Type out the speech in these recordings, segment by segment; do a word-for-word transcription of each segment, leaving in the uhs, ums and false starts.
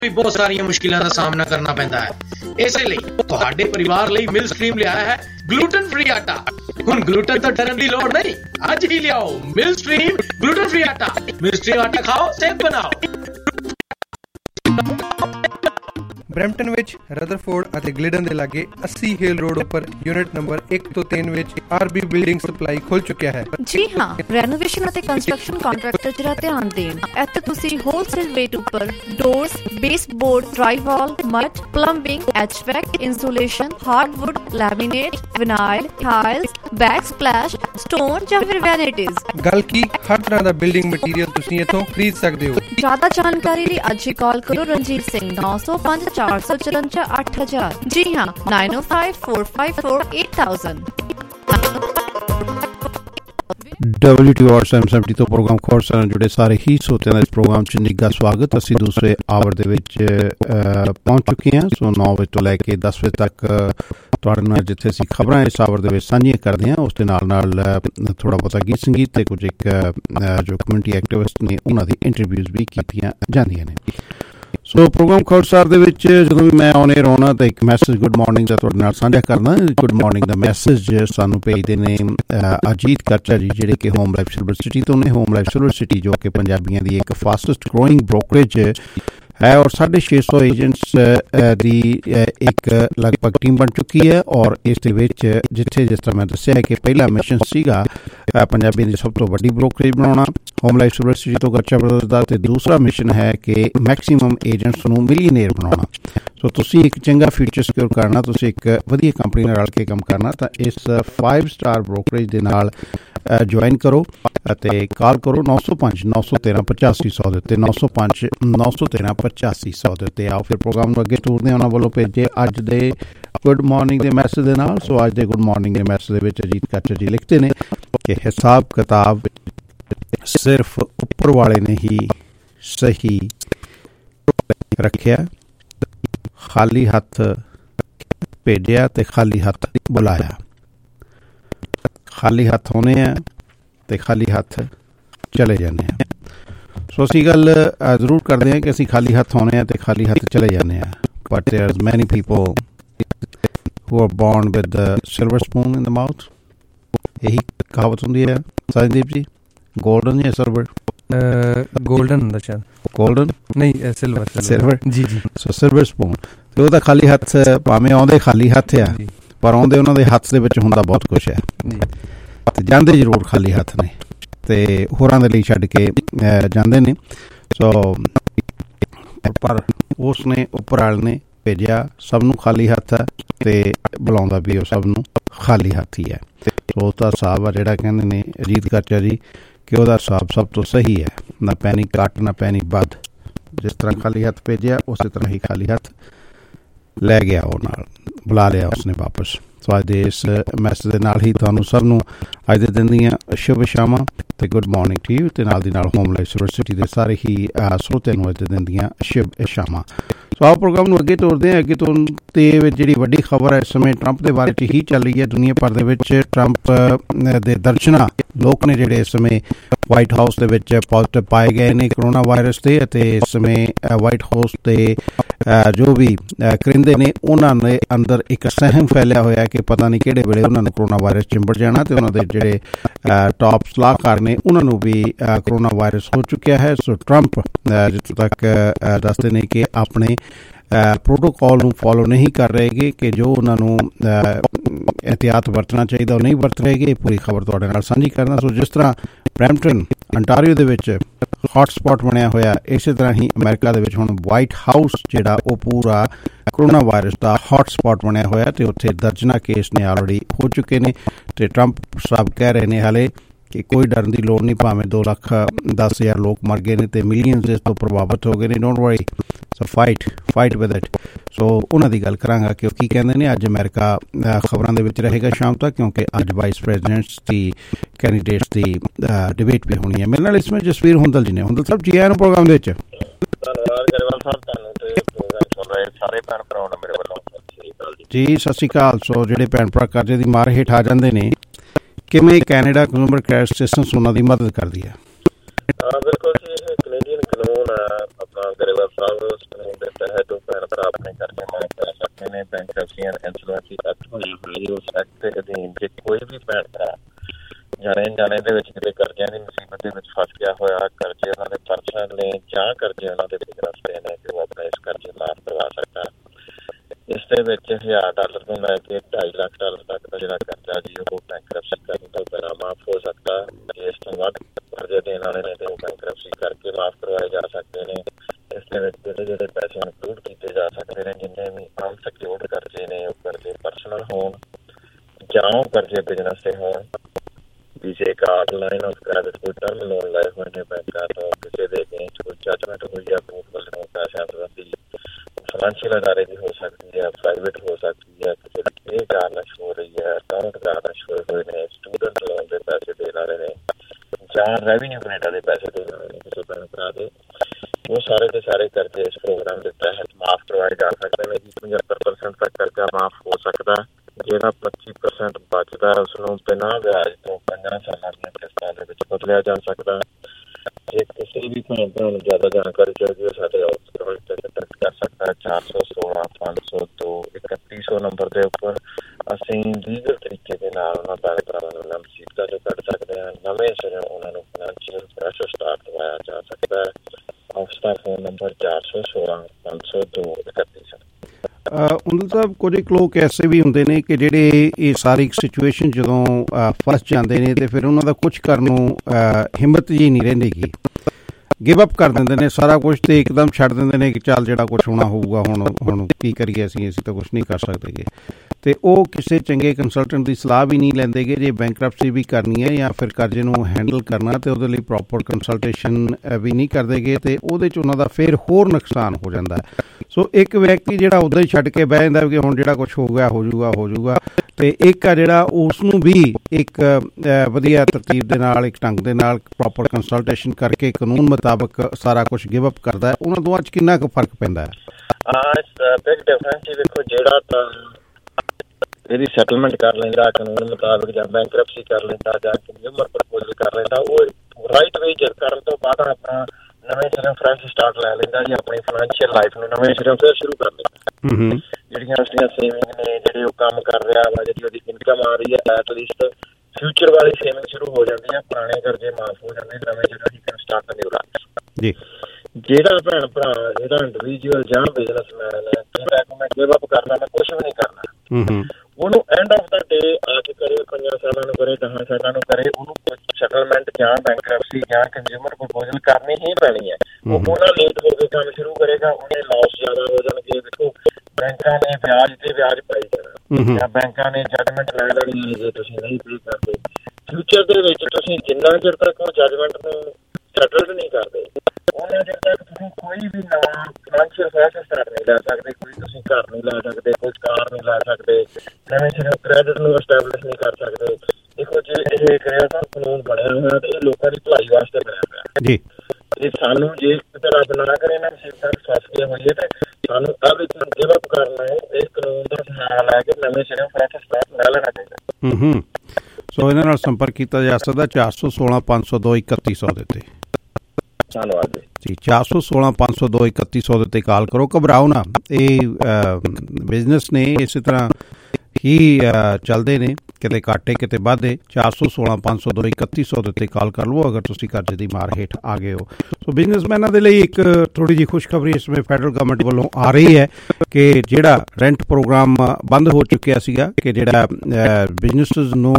ਵੀ ਬਹੁਤ ਸਾਰੀਆਂ ਮੁਸ਼ਕਿਲਾਂ ਦਾ ਸਾਹਮਣਾ ਕਰਨਾ ਪੈਂਦਾ ਹੈ। ਇਸੇ ਲਈ ਤੁਹਾਡੇ ਪਰਿਵਾਰ ਲਈ ਮਿਲ ਸਟ੍ਰੀਮ ਲਿਆਇਆ ਹੈ ਗਲੂਟਨ ਫ੍ਰੀ ਆਟਾ। ਹੁਣ ਗਲੂਟਨ ਤੋਂ ਡਰਨ ਦੀ ਲੋੜ ਨਹੀਂ, ਅੱਜ ਹੀ ਲਿਆਓ ਮਿਲ ਸਟ੍ਰੀਮ ਗਲੂਟਨ ਫ੍ਰੀ ਆਟਾ। ਮਿਲ ਸਟ੍ਰੀਮ ਆਟਾ ਖਾਓ, ਸਿਹਤ ਬਣਾਓ। ਬਰੈਂਪਟਨ ਵਿੱਚ ਰਦਰਫੋਰਡ ਅਤੇ ਗਲਿਡਨ ਦੇ ਲਾਗੇ ਅੱਸੀ ਹੀਲ ਰੋਡ ਉੱਪਰ ਯੂਨਿਟ ਨੰਬਰ ਇੱਕ ਤੋਂ ਤਿੰਨ ਵਿੱਚ ਆਰਬੀ ਬਿਲਡਿੰਗ ਸਪਲਾਈ ਖੁੱਲ ਚੁੱਕਿਆ ਹੈ। ਜੀ ਹਾਂ, ਰੈਨੋਵੇਸ਼ਨ ਅਤੇ ਕੰਸਟਰਕਸ਼ਨ ਕੰਟਰੈਕਟਰ ਜਿਹੜਾ ਧਿਆਨ ਦੇਣ। ਇੱਥੇ ਤੁਸੀਂ ਹੋਲਸੇਲ ਰੇਟ ਉੱਪਰ doors, baseboard, drywall, mud, plumbing, HVAC, insulation, hardwood, laminate, vinyl, tiles, back splash, stone ਜਾਂ ਫਿਰ ਵੈਨਿਟੀਜ਼। ਗੱਲ ਕੀ, ਹਰ ਤਰ੍ਹਾਂ ਦਾ ਬਿਲਡਿੰਗ ਮਟੀਰੀਅਲ ਤੁਸੀਂ ਇੱਥੋਂ ਖਰੀਦ ਸਕਦੇ ਹੋ। ਜ਼ਿਆਦਾ ਜਾਣਕਾਰੀ ਲਈ ਅੱਜ ਹੀ ਕਾਲ ਕਰੋ ਰਣਜੀਤ ਸਿੰਘ ਨੌ ਸੌ ਪੰਜ ਚਾਰ ਸੌ ਚੁਰੰਜਾ ਅੱਠ ਹਜ਼ਾਰ। ਜੀ ਹਾਂ, nine O five four five four eight thousand. W T R seven seventy ਤੋਂ ਪ੍ਰੋਗਰਾਮ ਖੋਰਸ ਨਾਲ ਜੁੜੇ ਸਾਰੇ ਹੀ ਸਰੋਤਿਆਂ ਦਾ ਇਸ ਪ੍ਰੋਗਰਾਮ 'ਚ ਨਿੱਘਾ ਸਵਾਗਤ। ਅਸੀਂ ਦੂਸਰੇ ਆਵਰ ਦੇ ਵਿੱਚ ਪਹੁੰਚ ਚੁੱਕੇ ਹਾਂ। ਸੋ ਨੌ ਵਜੇ ਤੋਂ ਲੈ ਕੇ ਦਸ ਵਜੇ ਤੱਕ ਤੁਹਾਡੇ ਨਾਲ ਜਿੱਥੇ ਅਸੀਂ ਖਬਰਾਂ ਇਸ ਆਵਰ ਦੇ ਵਿੱਚ ਸਾਂਝੀਆਂ ਕਰਦੇ ਹਾਂ, ਉਸ ਦੇ ਨਾਲ ਨਾਲ ਥੋੜ੍ਹਾ ਬਹੁਤਾ ਗੀਤ ਸੰਗੀਤ ਅਤੇ ਕੁਝ ਇੱਕ ਜੋ ਕਮਿਊਨਿਟੀ ਐਕਟਿਵਿਸਟ ਨੇ ਉਹਨਾਂ ਦੀ ਇੰਟਰਵਿਊਜ਼ ਵੀ ਕੀਤੀਆਂ ਜਾਂਦੀਆਂ ਨੇ। ਸੋ ਪ੍ਰੋਗਰਾਮ ਖੋਰਸਾਰ ਦੇ ਵਿੱਚ ਜਦੋਂ ਵੀ ਮੈਂ ਔਨ ਏਅਰ ਆਉਣਾ ਤਾਂ ਇੱਕ ਮੈਸੇਜ ਗੁੱਡ ਮਾਰਨਿੰਗ ਦਾ ਤੁਹਾਡੇ ਨਾਲ ਸਾਂਝਾ ਕਰਨਾ। ਗੁੱਡ ਮਾਰਨਿੰਗ ਦਾ ਮੈਸੇਜ ਸਾਨੂੰ ਭੇਜਦੇ ਨੇ ਅਜੀਤ ਕਰਚਾ ਜੀ, ਜਿਹੜੇ ਕਿ ਹੋਮ ਲਾਈਫ ਸਿਲਵਰ ਸਿਟੀ ਤੋਂ ਨੇ। ਹੋਮ ਲਾਈਫ ਸਿਲਵਰ ਸਿਟੀ ਜੋ ਕਿ ਪੰਜਾਬੀਆਂ ਦੀ ਇੱਕ ਫਾਸਟੈਸਟ ਗਰੋਇੰਗ ਬ੍ਰੋਕਰੇਜ ਹੈ ਔਰ ਸਾਢੇ ਛੇ ਸੌ ਏਜੰਟਸ ਦੀ ਇੱਕ ਲਗਭਗ ਟੀਮ ਬਣ ਚੁੱਕੀ ਹੈ। ਔਰ ਇਸ ਦੇ ਵਿੱਚ ਜਿੱਥੇ ਜਿਸ ਤਰ੍ਹਾਂ ਮੈਂ ਦੱਸਿਆ ਹੈ ਕਿ ਪਹਿਲਾ ਮਿਸ਼ਨ ਸੀਗਾ ਪੰਜਾਬੀ ਦੀ ਸਭ ਤੋਂ ਵੱਡੀ ਬ੍ਰੋਕਰੇਜ ਬਣਾਉਣਾ ਹੋਮ ਲਾਈਫ ਸਿਲਵਰ ਸਿਟੀ ਤੋਂ ਕਰਚਾ ਬ੍ਰਦਰਜ਼ ਦਾ, ਅਤੇ ਦੂਸਰਾ ਮਿਸ਼ਨ ਹੈ ਕਿ ਮੈਕਸੀਮਮ ਏਜੰਟਸ ਨੂੰ ਮਿਲੀਅਨੇਅਰ ਬਣਾਉਣਾ। ਸੋ ਤੁਸੀਂ ਇੱਕ ਚੰਗਾ ਫਿਊਚਰ ਸਿਕਿਉਰ ਕਰਨਾ, ਤੁਸੀਂ ਇੱਕ ਵਧੀਆ ਕੰਪਨੀ ਨਾਲ ਰਲ ਕੇ ਕੰਮ ਕਰਨਾ, ਤਾਂ ਇਸ ਫਾਈਵ ਸਟਾਰ ਬ੍ਰੋਕਰੇਜ ਦੇ ਨਾਲ ਜੁਆਇਨ ਕਰੋ ਅਤੇ ਕਾਲ ਕਰੋ ਨੌ ਸੌ ਪੰਜ ਨੌ ਸੌ ਤੇਰਾਂ ਪਚਾਸੀ ਸੌ ਦੇ ਉੱਤੇ, ਨੌ ਸੌ ਪੰਜ ਨੌ ਸੌ ਤੇਰਾਂ ਪਚਾਸੀ ਸੌ ਦੇ ਉੱਤੇ। ਆਓ ਫਿਰ ਪ੍ਰੋਗਰਾਮ ਨੂੰ ਅੱਗੇ ਟੂਰਦੇ ਹਾਂ ਉਹਨਾਂ ਵੱਲੋਂ ਭੇਜੇ ਅੱਜ ਦੇ ਗੁੱਡ ਮਾਰਨਿੰਗ ਦੇ ਮੈਸੇਜ ਦੇ ਨਾਲ। ਸੋ ਅੱਜ ਦੇ ਗੁੱਡ ਮਾਰਨਿੰਗ ਦੇ ਮੈਸੇਜ ਦੇ ਵਿੱਚ ਅਜੀਤ ਕਾਚਾ ਜੀ ਲਿਖਦੇ ਨੇ ਕਿ ਹਿਸਾਬ ਕਿਤਾਬ ਸਿਰਫ ਉੱਪਰ ਵਾਲੇ ਨੇ ਹੀ ਸਹੀ ਰੱਖਿਆ, ਖਾਲੀ ਹੱਥ ਭੇਜਿਆ ਤੇ ਖਾਲੀ ਹੱਥ ਬੁਲਾਇਆ। ਖਾਲੀ ਹੱਥ ਆਉਂਦੇ ਆ ਤੇ ਖਾਲੀ ਹੱਥ ਚਲੇ ਜਾਂਦੇ ਆ। ਸੋ ਅਸੀਂ ਗੱਲ ਜ਼ਰੂਰ ਕਰਦੇ ਹਾਂ ਕਿ ਅਸੀਂ ਖਾਲੀ ਹੱਥ ਆਉਂਦੇ ਹਾਂ ਤੇ ਖਾਲੀ ਹੱਥ ਚਲੇ ਜਾਂਦੇ ਹਾਂ। But there are many people who are born with silver spoon in the mouth. ਇਹੀ ਕਹਾਵਤ ਹੁੰਦੀ ਹੈ ਸਾਜਦੀਪ ਜੀ, ਗੋਲਡਨ ਜਾਂ ਸਿਲਵਰ? ਗੋਲਡਨ ਹੁੰਦਾ ਸ਼ਾਇਦ। ਗੋਲਡਨ ਨਹੀਂ, ਸਿਲਵਰ। ਸਿਲਵਰ ਜੀ ਜੀ। ਸੋ ਸਿਲਵਰ ਸਪੂਨ, ਤੇ ਉਹਦਾ ਖਾਲੀ ਹੱਥ ਭਾਵੇਂ ਆਉਂਦੇ ਖਾਲੀ ਹੱਥ ਆ, ਪਰ ਆਉਂਦੇ ਉਹਨਾਂ ਦੇ ਹੱਥ ਦੇ ਵਿੱਚ ਹੁੰਦਾ ਬਹੁਤ ਕੁਛ ਹੈ ਤੇ ਜਾਂਦੇ ਜ਼ਰੂਰ ਖਾਲੀ ਹੱਥ ਨੇ ਤੇ ਹੋਰਾਂ ਦੇ ਲਈ ਛੱਡ ਕੇ ਜਾਂਦੇ ਨੇ। ਸੋ ਪਰ ਉਸ ਨੇ ਉੱਪਰ ਵਾਲੇ ਨੇ ਭੇਜਿਆ ਸਭ ਨੂੰ ਖਾਲੀ ਹੱਥ ਤੇ ਬੁਲਾਉਂਦਾ ਵੀ ਉਹ ਸਭ ਨੂੰ ਖਾਲੀ ਹੱਥ ਹੀ ਹੈ। ਸੋ ਉਹਦਾ ਹਿਸਾਬ ਆ ਜਿਹੜਾ ਕਹਿੰਦੇ ਨੇ ਅਜੀਤ ਕਰਚਾ ਜੀ ਕਿ ਉਹਦਾ ਹਿਸਾਬ ਸਭ ਤੋਂ ਸਹੀ ਹੈ, ਨਾ ਪੈਨੀ ਘੱਟ ਨਾ ਪੈਨੀ ਵੱਧ। ਜਿਸ ਤਰ੍ਹਾਂ ਖਾਲੀ ਹੱਥ ਭੇਜਿਆ ਉਸੇ ਤਰ੍ਹਾਂ ਹੀ ਖਾਲੀ ਹੱਥ ਲੈ ਗਿਆ, ਉਹ ਨਾਲ ਬੁਲਾ ਲਿਆ ਉਸਨੇ ਵਾਪਸ। ਸੋ ਅੱਜ ਦੇ ਇਸ ਮੈਸੇਜ ਦੇ ਨਾਲ ਹੀ ਤੁਹਾਨੂੰ ਸਭ ਨੂੰ ਅੱਜ ਦੇ ਦਿਨ ਦੀਆਂ ਸ਼ੁਭ ਸ਼ਾਮਾਂ ਤੇ ਗੁੱਡ ਮਾਰਨਿੰਗ ਟੂ ਯੂ, ਤੇ ਨਾਲ ਦੀ ਨਾਲ ਹੋਮ ਲਾਈਫ ਸਿਲਵਰ ਸਿਟੀ ਦੇ ਸਾਰੇ ਹੀ ਸਰੋਤਿਆਂ ਨੂੰ ਅੱਜ ਦੇ ਦਿਨ ਦੀਆਂ ਸ਼ੁਭ ਸ਼ਾਮਾਂ। ਸੋ ਆਹ ਪ੍ਰੋਗਰਾਮ ਨੂੰ ਅੱਗੇ ਤੋਰਦੇ ਹਾਂ। ਅੱਗੇ ਤੋਂ ਤੇ ਜਿਹੜੀ ਵੱਡੀ ਖਬਰ ਹੈ ਇਸ ਸਮੇਂ ਟਰੰਪ ਦੇ ਬਾਰੇ 'ਚ ਹੀ ਚੱਲ ਰਹੀ ਹੈ। ਦੁਨੀਆ ਭਰ ਦੇ ਵਿੱਚ ਟਰੰਪ ਦੇ ਦਰਜਨਾਂ ਲੋਕ ਨੇ ਜਿਹੜੇ ਇਸ ਸਮੇਂ ਵਾਈਟ ਹਾਊਸ ਦੇ ਵਿੱਚ ਪੋਜ਼ੀਟਿਵ ਪਾਏ ਗਏ ਨੇ ਕਰੋਨਾ ਵਾਇਰਸ ਦੇ, ਅਤੇ ਇਸ ਸਮੇਂ ਵਾਈਟ ਹਾਊਸ ਦੇ ਜੋ ਵੀ ਕਰਿੰਦੇ ਨੇ ਉਹਨਾਂ ਦੇ ਅੰਦਰ ਇੱਕ ਸਹਿਮ ਫੈਲਿਆ ਹੋਇਆ ਕਿ ਪਤਾ ਨਹੀਂ ਕਿਹੜੇ ਵੇਲੇ ਉਹਨਾਂ ਨੂੰ ਕਰੋਨਾ ਵਾਇਰਸ ਚਿੰਬੜ ਜਾਣਾ, ਤੇ ਉਹਨਾਂ ਦੇ ਜਿਹੜੇ ਟਾਪ ਸਲਾਹਕਾਰ ਨੇ ਉਹਨਾਂ ਨੂੰ ਵੀ ਕਰੋਨਾ ਵਾਇਰਸ ਹੋ ਚੁੱਕਿਆ ਹੈ। ਸੋ ਟਰੰਪ ਜਿੱਥੋਂ ਤੱਕ ਦੱਸਦੇ ਨੇ ਕਿ ਆਪਣੇ ਪ੍ਰੋਟੋਕੋਲ ਨੂੰ ਫੋਲੋ ਨਹੀਂ ਕਰ ਰਹੇਗੇ, ਕਿ ਜੋ ਉਹਨਾਂ ਨੂੰ ਇਹਤਿਆਤ ਵਰਤਣਾ ਚਾਹੀਦਾ ਉਹ ਨਹੀਂ ਵਰਤ ਰਹੇਗੇ। ਇਹ ਪੂਰੀ ਖਬਰ ਤੁਹਾਡੇ ਨਾਲ ਸਾਂਝੀ ਕਰਨਾ। ਸੋ ਜਿਸ ਤਰ੍ਹਾਂ ਬਰੈਂਪਟਨ ਅੰਟਾਰੀਓ ਦੇ ਵਿੱਚ ਹੌਟ ਸਪੌਟ ਬਣਿਆ ਹੋਇਆ, ਇਸੇ ਤਰ੍ਹਾਂ ਹੀ ਅਮਰੀਕਾ ਦੇ ਵਿੱਚ ਹੁਣ ਵਾਈਟ ਹਾਊਸ ਜਿਹੜਾ ਉਹ ਪੂਰਾ ਕਰੋਨਾ ਵਾਇਰਸ ਦਾ ਹੌਟ ਸਪੌਟ ਬਣਿਆ ਹੋਇਆ, ਤੇ ਉੱਥੇ ਦਰਜਨਾਂ ਕੇਸ ਨੇ ਆਲਰੇਡੀ ਹੋ ਚੁੱਕੇ ਨੇ। ਤੇ ਟਰੰਪ ਸਾਹਿਬ ਕਹਿ ਰਹੇ ਨੇ ਹਾਲੇ ਕਿ ਕੋਈ ਡਰਨ ਦੀ ਲੋੜ ਨਹੀਂ, ਭਾਵੇਂ ਦੋ ਲੱਖ ਦਸ ਹਜ਼ਾਰ ਲੋਕ ਮਰ ਗਏ ਨੇ ਤੇ ਮਿਲੀਅਨਸ ਇਸ ਤੋਂ ਪ੍ਰਭਾਵਿਤ ਹੋ ਗਏ ਨੇ, don't worry, so fight fight with it. So ਉਹਨਾਂ ਦੀ ਗੱਲ ਕਰਾਂਗਾ ਕਿ ਉਹ ਕੀ ਕਹਿੰਦੇ ਨੇ। ਅੱਜ ਅਮਰੀਕਾ ਖਬਰਾਂ ਦੇ ਵਿੱਚ ਰਹੇਗਾ ਸ਼ਾਮ ਤੱਕ, ਕਿਉਂਕਿ ਅੱਜ ਵਾਈਸ ਪ੍ਰੈਜ਼ੀਡੈਂਟਸ ਦੀ ਕੈਂਡੀਡੇਟਸ ਦੀ ਡਿਬੇਟ ਵੀ ਹੋਣੀ ਹੈ। ਮੇਰੇ ਨਾਲ ਇਸ ਵਿੱਚ ਜਸਵੀਰ ਹੁੰਦਲ ਜੀ ਨੇ। ਹੁੰਦਲ ਸਾਹਿਬ ਜੀ ਆਇਆਂ ਨੂੰ ਪ੍ਰੋਗਰਾਮ ਦੇ ਵਿੱਚ। ਜੀ ਸਤਿ ਸ਼੍ਰੀ ਅਕਾਲ। ਸੋ ਜਿਹੜੇ ਭੈਣ ਭਰਾ ਕਰਜ਼ੇ ਦੀ ਮਾਰ ਹੇਠ ਆ ਜਾਂਦੇ ਨੇ, ਕਿਵੇਂ ਕੈਨੇਡਾ ਕੰਜ਼ਿਊਮਰ ਕ੍ਰੈਡਿਟ ਅਸਿਸਟੈਂਸ ਉਹਨਾਂ ਦੀ ਮਦਦ ਕਰਦੀ ਹੈ? ਬਿਲਕੁਲ ਜੀ, ਇਹ ਕੈਨੇਡੀਅਨ ਕਾਨੂੰਨ ਹੈ ਆਪਣਾ ਗਰੇਵਾਲ ਸਾਹਿਬ ਉਸ ਕਾਨੂੰਨ ਦੇ तहत भैन भरा अपने करके माफ करा सकते हैं। बैंकरप्सी एंड इंसॉल्वेंसी एक्ट होया है, उस एक्ट के अधीन जे कोई भी भैन भरा जाने जाने दे विच किते कर्जियां दी मुसीबत दे विच फस गया होया, कर्जे उन्हां दे पर्सनल ने जां कर्जे उन्हां दे बिजनेस दे ने, ते वो अपने इस कर्जे माफ करवा सकता। इस दे विच हज़ार डॉलर तो लैके ढाई लाख डॉलर तक का जिहड़ा कर्जा जी वो बैंकरप्सी करने तो पहला माफ हो सकता। जे इस तो वध कर्जे देने वाले ने तो बैंकरप्सी करके माफ करवाए जा सकते हैं। इस दे विच जिहड़े जिहड़े पैसे इनकलूड किए जा सकते हैं, जिन्ने भी अनसिक्योर्ड कर्जे ने, वो कर्जे पर्सनल होण जां कर्जे बिजनेस से होण, Visa card line of credit कोई टर्म लोन लाए हुए ने बैंकों तो, किसी के अगेंस्ट कोई जजमेंट हुई है कोर्ट वालों पैसों संबंधी, फाइनेंशियल अदारे की हो सकती है, प्राइवेट हो सकती है, किसी की पे गार्निश हो रही है, अकाउंट गार्निश होए हुए ने, स्टूडेंट लोन के पैसे देने वाले ने, जां रेवेन्यू कनेडा के पैसे देने वाले ने किसी भैन भरा दे, वो सारे के सारे कर्जे इस प्रोग्राम के तहत माफ करवाए जा सकते हैं। पचहत्तर परसेंट तक कर्जा माफ हो सकता है। ਜਿਹੜਾ पच्चीस परसेंट बचता है उसनों बिना ब्याज तो पंद्रह साल दी किस्तां दे विच बदलिया जा सकता है। जे किसी भी भैन भरा नूं ज़्यादा जानकारी चाहिए हो साडे ऑफिस कोल कंटैक्ट कर सकता है। चार सौ सोलह पाँच सौ दो इकतीस सौ नंबर के उपर असीं लीगल तरीके के नाल उन्हां भैन भरावां नूं मुसीबतां चों कढ सकते हैं। नवें सिरों उन्हां नूं फाइनेंशियल फ्रैश स्टार्ट दवाया जा सकता है। ऑफिस का फोन नंबर चार सौ सोलह पाँच सौ दो इकतीस। ਉਹਨਾਂ ਸਾਹਿਬ ਕੁਝ ਲੋਕ ਐਸੇ ਵੀ ਹੁੰਦੇ ਨੇ ਕਿ ਜਿਹੜੇ ਇਹ ਸਾਰੀ ਸਿਚੁਏਸ਼ਨ ਜਦੋਂ ਫਸ ਜਾਂਦੇ ਨੇ ਤੇ ਫਿਰ ਉਹਨਾਂ ਦਾ ਕੁਝ ਕਰਨ ਨੂੰ ਹਿੰਮਤ ਜੀ ਨਹੀਂ ਰਹਿੰਦੀਗੀ, ਗਿਵ ਅਪ ਕਰ ਦਿੰਦੇ ਨੇ ਸਾਰਾ ਕੁਝ ਤੇ ਇੱਕਦਮ ਛੱਡ ਦਿੰਦੇ ਨੇ ਕਿ ਚੱਲ ਜਿਹੜਾ ਕੁਛ ਹੋਣਾ ਹੋਊਗਾ ਹੁਣ ਹੁਣ ਕੀ ਕਰੀਏ ਅਸੀਂ ਅਸੀਂ ਤਾਂ ਕੁਛ ਨਹੀਂ ਕਰ ਸਕਦੇਗੇ। ਤੇ ਉਹ ਕਿਸੇ ਚੰਗੇ ਕੰਸਲਟੈਂਟ ਦੀ ਸਲਾਹ ਵੀ ਨਹੀਂ ਲੈਂਦੇਗੇ ਜੇ ਬੈਂਕਰਪਸੀ ਵੀ ਕਰਨੀ ਹੈ ਜਾਂ ਫਿਰ ਕਰਜ਼ੇ ਨੂੰ ਹੈਂਡਲ ਕਰਨਾ ਤੇ ਉਹਦੇ ਲਈ ਪ੍ਰੋਪਰ ਕੰਸਲਟੇਸ਼ਨ ਵੀ ਨਹੀਂ ਕਰਦੇਗੇ ਤੇ ਉਹਦੇ 'ਚ ਉਹਨਾਂ ਦਾ ਫਿਰ ਹੋਰ ਨੁਕਸਾਨ ਹੋ ਜਾਂਦਾ। ਸੋ ਇੱਕ ਵਿਅਕਤੀ ਜਿਹੜਾ ਉੱਦਾਂ ਹੀ ਛੱਡ ਕੇ ਬਹਿ ਜਾਂਦਾ ਕਿ ਹੁਣ ਜਿਹੜਾ ਕੁਛ ਹੋ ਗਿਆ ਹੋ ਜਾਊਗਾ ਹੋ ਜਾਊਗਾ ਤੇ ਇੱਕ ਆ ਜਿਹੜਾ ਉਸ ਨੂੰ ਵੀ ਇੱਕ ਵਧੀਆ ਤਰਤੀਬ ਦੇ ਨਾਲ ਇੱਕ ਢੰਗ ਦੇ ਨਾਲ ਪ੍ਰੋਪਰ ਕੰਸਲਟੇਸ਼ਨ ਕਰਕੇ ਕਾਨੂੰਨ ਮੁਤਾਬਕ ਸਾਰਾ ਕੁਛ ਗਿਵ ਅਪ ਕਰਦਾ ਹੈ। ਉਹਨਾਂ ਦੋਵਾਂ 'ਚ ਕਿੰਨਾ ਕੁ ਫਰਕ ਪੈਂਦਾ ਹੈ? ਬਿਗ ਡਿਫਰੈਂਸ ਹੀ ਦੇਖੋ, ਜਿਹੜਾ ਤਾਂ ਇਹਦੀ ਸੈਟਲਮੈਂਟ ਕਰ ਲੈਂਦਾ ਕਾਨੂੰਨ ਮੁਤਾਬਕ ਜਾਂ ਬੈਂਕਰਪਸੀ ਕਰ ਲੈਂਦਾ ਜਾਂ ਕੰਜ਼ਿਊਮਰ ਪ੍ਰਪੋਜ਼ਲ ਕਰ ਲੈਂਦਾ, ਉਹ ਰਾਈਟ ਵੇਜ ਕਰਨ ਤੋਂ ਬਾਅਦ ਆਪਣਾ ਨਵੇਂ ਸਿਰੋਂ ਫਰੈਸ਼ ਸਟਾਰਟ ਲੈ ਲੈਂਦਾ ਜੀ, ਆਪਣੀ ਫਾਈਨੈਂਸ਼ੀਅਲ ਲਾਈਫ ਨੂੰ ਨਵੇਂ ਸਿਰੋਂ ਫਿਰ ਸ਼ੁਰੂ ਕਰ ਲੈਂਦਾ। ਜਿਹੜੀਆਂ ਉਸਦੀਆਂ ਸੇਵਿੰਗ ਨੇ, ਜਿਹੜੇ ਉਹ ਕੰਮ ਕਰ ਰਿਹਾ ਵਾ, ਜਿਹੜੀ ਉਹਦੀ ਇਨਕਮ ਆ ਰਹੀ ਹੈ, ਐਟਲੀਸਟ ਫਿਊਚਰ ਵਾਲੀ ਸੇਵਿੰਗ ਸ਼ੁਰੂ ਹੋ ਜਾਂਦੀ ਹੈ, ਪੁਰਾਣੇ ਕਰਜ਼ੇ ਮਾਫ ਹੋ ਜਾਂਦੇ, ਨਵੇਂ ਜਿਹੜਾ he can start new life. ਜੀ ਜਿਹੜਾ ਭੈਣ ਭਰਾ ਜਿਹੜਾ ਇੰਡੀਵਿਜੂਅਲ ਜਾਂ ਬਿਜ਼ਨਸਮੈਨ ਹੈ, ਜਿਹੜਾ ਮੈਂ ਗਿਵ ਅਪ ਕਰਨਾ, ਮੈਂ ਕੁਛ ਵੀ ਨਹੀਂ ਕਰਨਾ, ਉਹਨੂੰ ਐਂਡ ਆਫ ਦਾ ਡੇ ਆ ਕੇ ਕਰੇ, ਪੰਜਾਂ ਸਾਲਾਂ ਨੂੰ ਕਰੇ, ਦਸਾਂ ਸਾਲਾਂ ਨੂੰ ਕਰੇ, ਉਹਨੂੰ ਸੈਟਲਮੈਂਟ ਜਾਂ ਬੈਂਕਰਪਸੀ ਜਾਂ ਕੰਜ਼ਿਊਮਰ ਪ੍ਰਪੋਜ਼ਲ ਕਰਨੀ ਹੀ ਪੈਣੀ ਹੈ। ਉਹ ਉਹਨਾਂ ਲੇਟ ਹੋ ਕੇ ਕੰਮ ਸ਼ੁਰੂ ਕਰੇਗਾ, ਉਹਨੇ ਲਾਸ ਜ਼ਿਆਦਾ ਹੋ ਜਾਣਗੇ। ਦੇਖੋ, ਬੈਂਕਾਂ ਨੇ ਵਿਆਜ ਤੇ ਵਿਆਜ ਪਾਈ ਜਾਣਾ ਜਾਂ ਬੈਂਕਾਂ ਨੇ ਜਜਮੈਂਟ ਲੈ ਲੈਣੀ ਜੇ ਤੁਸੀਂ ਨਹੀਂ ਪੇ ਕਰਦੇ। ਫਿਊਚਰ ਦੇ ਵਿੱਚ ਤੁਸੀਂ ਜਿੰਨਾ ਚਿਰ ਤੱਕ ਉਹ ਜਜਮੈਂਟ ਨੂੰ ਸੈਟਲਡ ਨਹੀਂ ਕਰਦੇ, ਉਹਨਾਂ ਚਿਰ ਤੱਕ ਤੁਸੀਂ ਕੋਈ ਵੀ ਨਵਾਂ ਫਾਈਨੈਂਸ਼ੀਅਲ ਫਰੈਸ਼ ਸਟਾਰਟ ਨਹੀਂ ਲੈ ਸਕਦੇ, ਕੋਈ ਤੁਸੀਂ ਘਰ ਨਹੀਂ ਲੈ ਸਕਦੇ, ਕੋਈ ਕਾਰ ਨਹੀਂ ਲੈ ਸਕਦੇ, ਨਵੇਂ ਸਿਰੋਂ ਕ੍ਰੈਡਿਟ ਨੂੰ ਐਸਟੈਬਲਿਸ਼ ਨਹੀਂ ਕਰ ਸਕਦੇ। ਦੇਖੋ, ਜੇ ਇਹ ਕ੍ਰਿਆਤਮਕ ਕਾਨੂੰਨ ਬਣਿਆ ਹੋਇਆ ਤੇ ਇਹ ਲੋਕਾਂ ਦੀ ਭਲਾਈ ਵਾਸਤੇ ਬਣਿਆ ਹੋਇਆ ਜੀ। ਇਹ ਸਾਨੂੰ ਜੇ ਕਿਤੇ ਰੱਬ ਨਾ ਕਰੇ ਨਾ ਮੁਸੀਬਤਾਂ ਫਸ ਗਏ ਹੋਈਏ ਤੇ ਸਾਨੂੰ ਅਬ ਗਿਵ ਅਪ ਕਰਨਾ ਹੈ, ਇਸ ਕਾਨੂੰਨ ਦਾ ਸਹਾਰਾ ਲੈ ਕੇ ਨਵੇਂ ਸਿਰੋਂ ਫਰੈਸ਼ ਸਟਾਰਟ ਲੈ ਲੈਣਾ ਚਾਹੀਦਾ। ਹੂੰ ਸੋ ਇਹਨਾਂ ਨਾਲ ਸੰਪਰਕ ਕੀਤਾ ਜਾ ਸਕਦਾ ਚਾਰ ਸੌ ਸੋਲਾਂ ਪੰਜ ਸੌ ਦੋ ਇਕੱਤੀ ਸੌ ਦੇ ਉੱਤੇ। ਧੰਨਵਾਦ ਜੀ। ਚਾਰ ਸੌ ਸੋਲਾਂ ਪੰਜ ਸੌ ਦੋ ਇਕੱਤੀ ਸੌ ਦੇ ਉੱਤੇ ਕਾਲ ਕਰੋ, ਘਬਰਾਓ ਨਾ। ਇਹ ਬਿਜ਼ਨਸ ਨੇ ਇਸੇ ਤਰ੍ਹਾਂ ਹੀ ਚੱਲਦੇ ਨੇ, ਕਿਤੇ ਘਾਟੇ ਕਿਤੇ ਵਾਧੇ। ਚਾਰ ਸੌ ਸੋਲਾਂ ਪੰਜ ਸੌ ਦੋ ਇਕੱਤੀ ਸੌ ਦੇ ਉੱਤੇ ਕਾਲ ਕਰ ਲਓ ਅਗਰ ਤੁਸੀਂ ਕਰਜ਼ੇ ਦੀ ਮਾਰ ਹੇਠ ਆ ਗਏ ਹੋ। ਸੋ ਬਿਜ਼ਨਸਮੈਨਾਂ ਦੇ ਲਈ ਇੱਕ ਥੋੜ੍ਹੀ ਜਿਹੀ ਖੁਸ਼ਖਬਰੀ ਇਸ ਸਮੇਂ ਫੈਡਰਲ ਗਵਰਨਮੈਂਟ ਵੱਲੋਂ ਆ ਰਹੀ ਹੈ ਕਿ ਜਿਹੜਾ ਰੈਂਟ ਪ੍ਰੋਗਰਾਮ ਬੰਦ ਹੋ ਚੁੱਕਿਆ ਸੀਗਾ, ਕਿ ਜਿਹੜਾ ਬਿਜ਼ਨਸਿਸ ਨੂੰ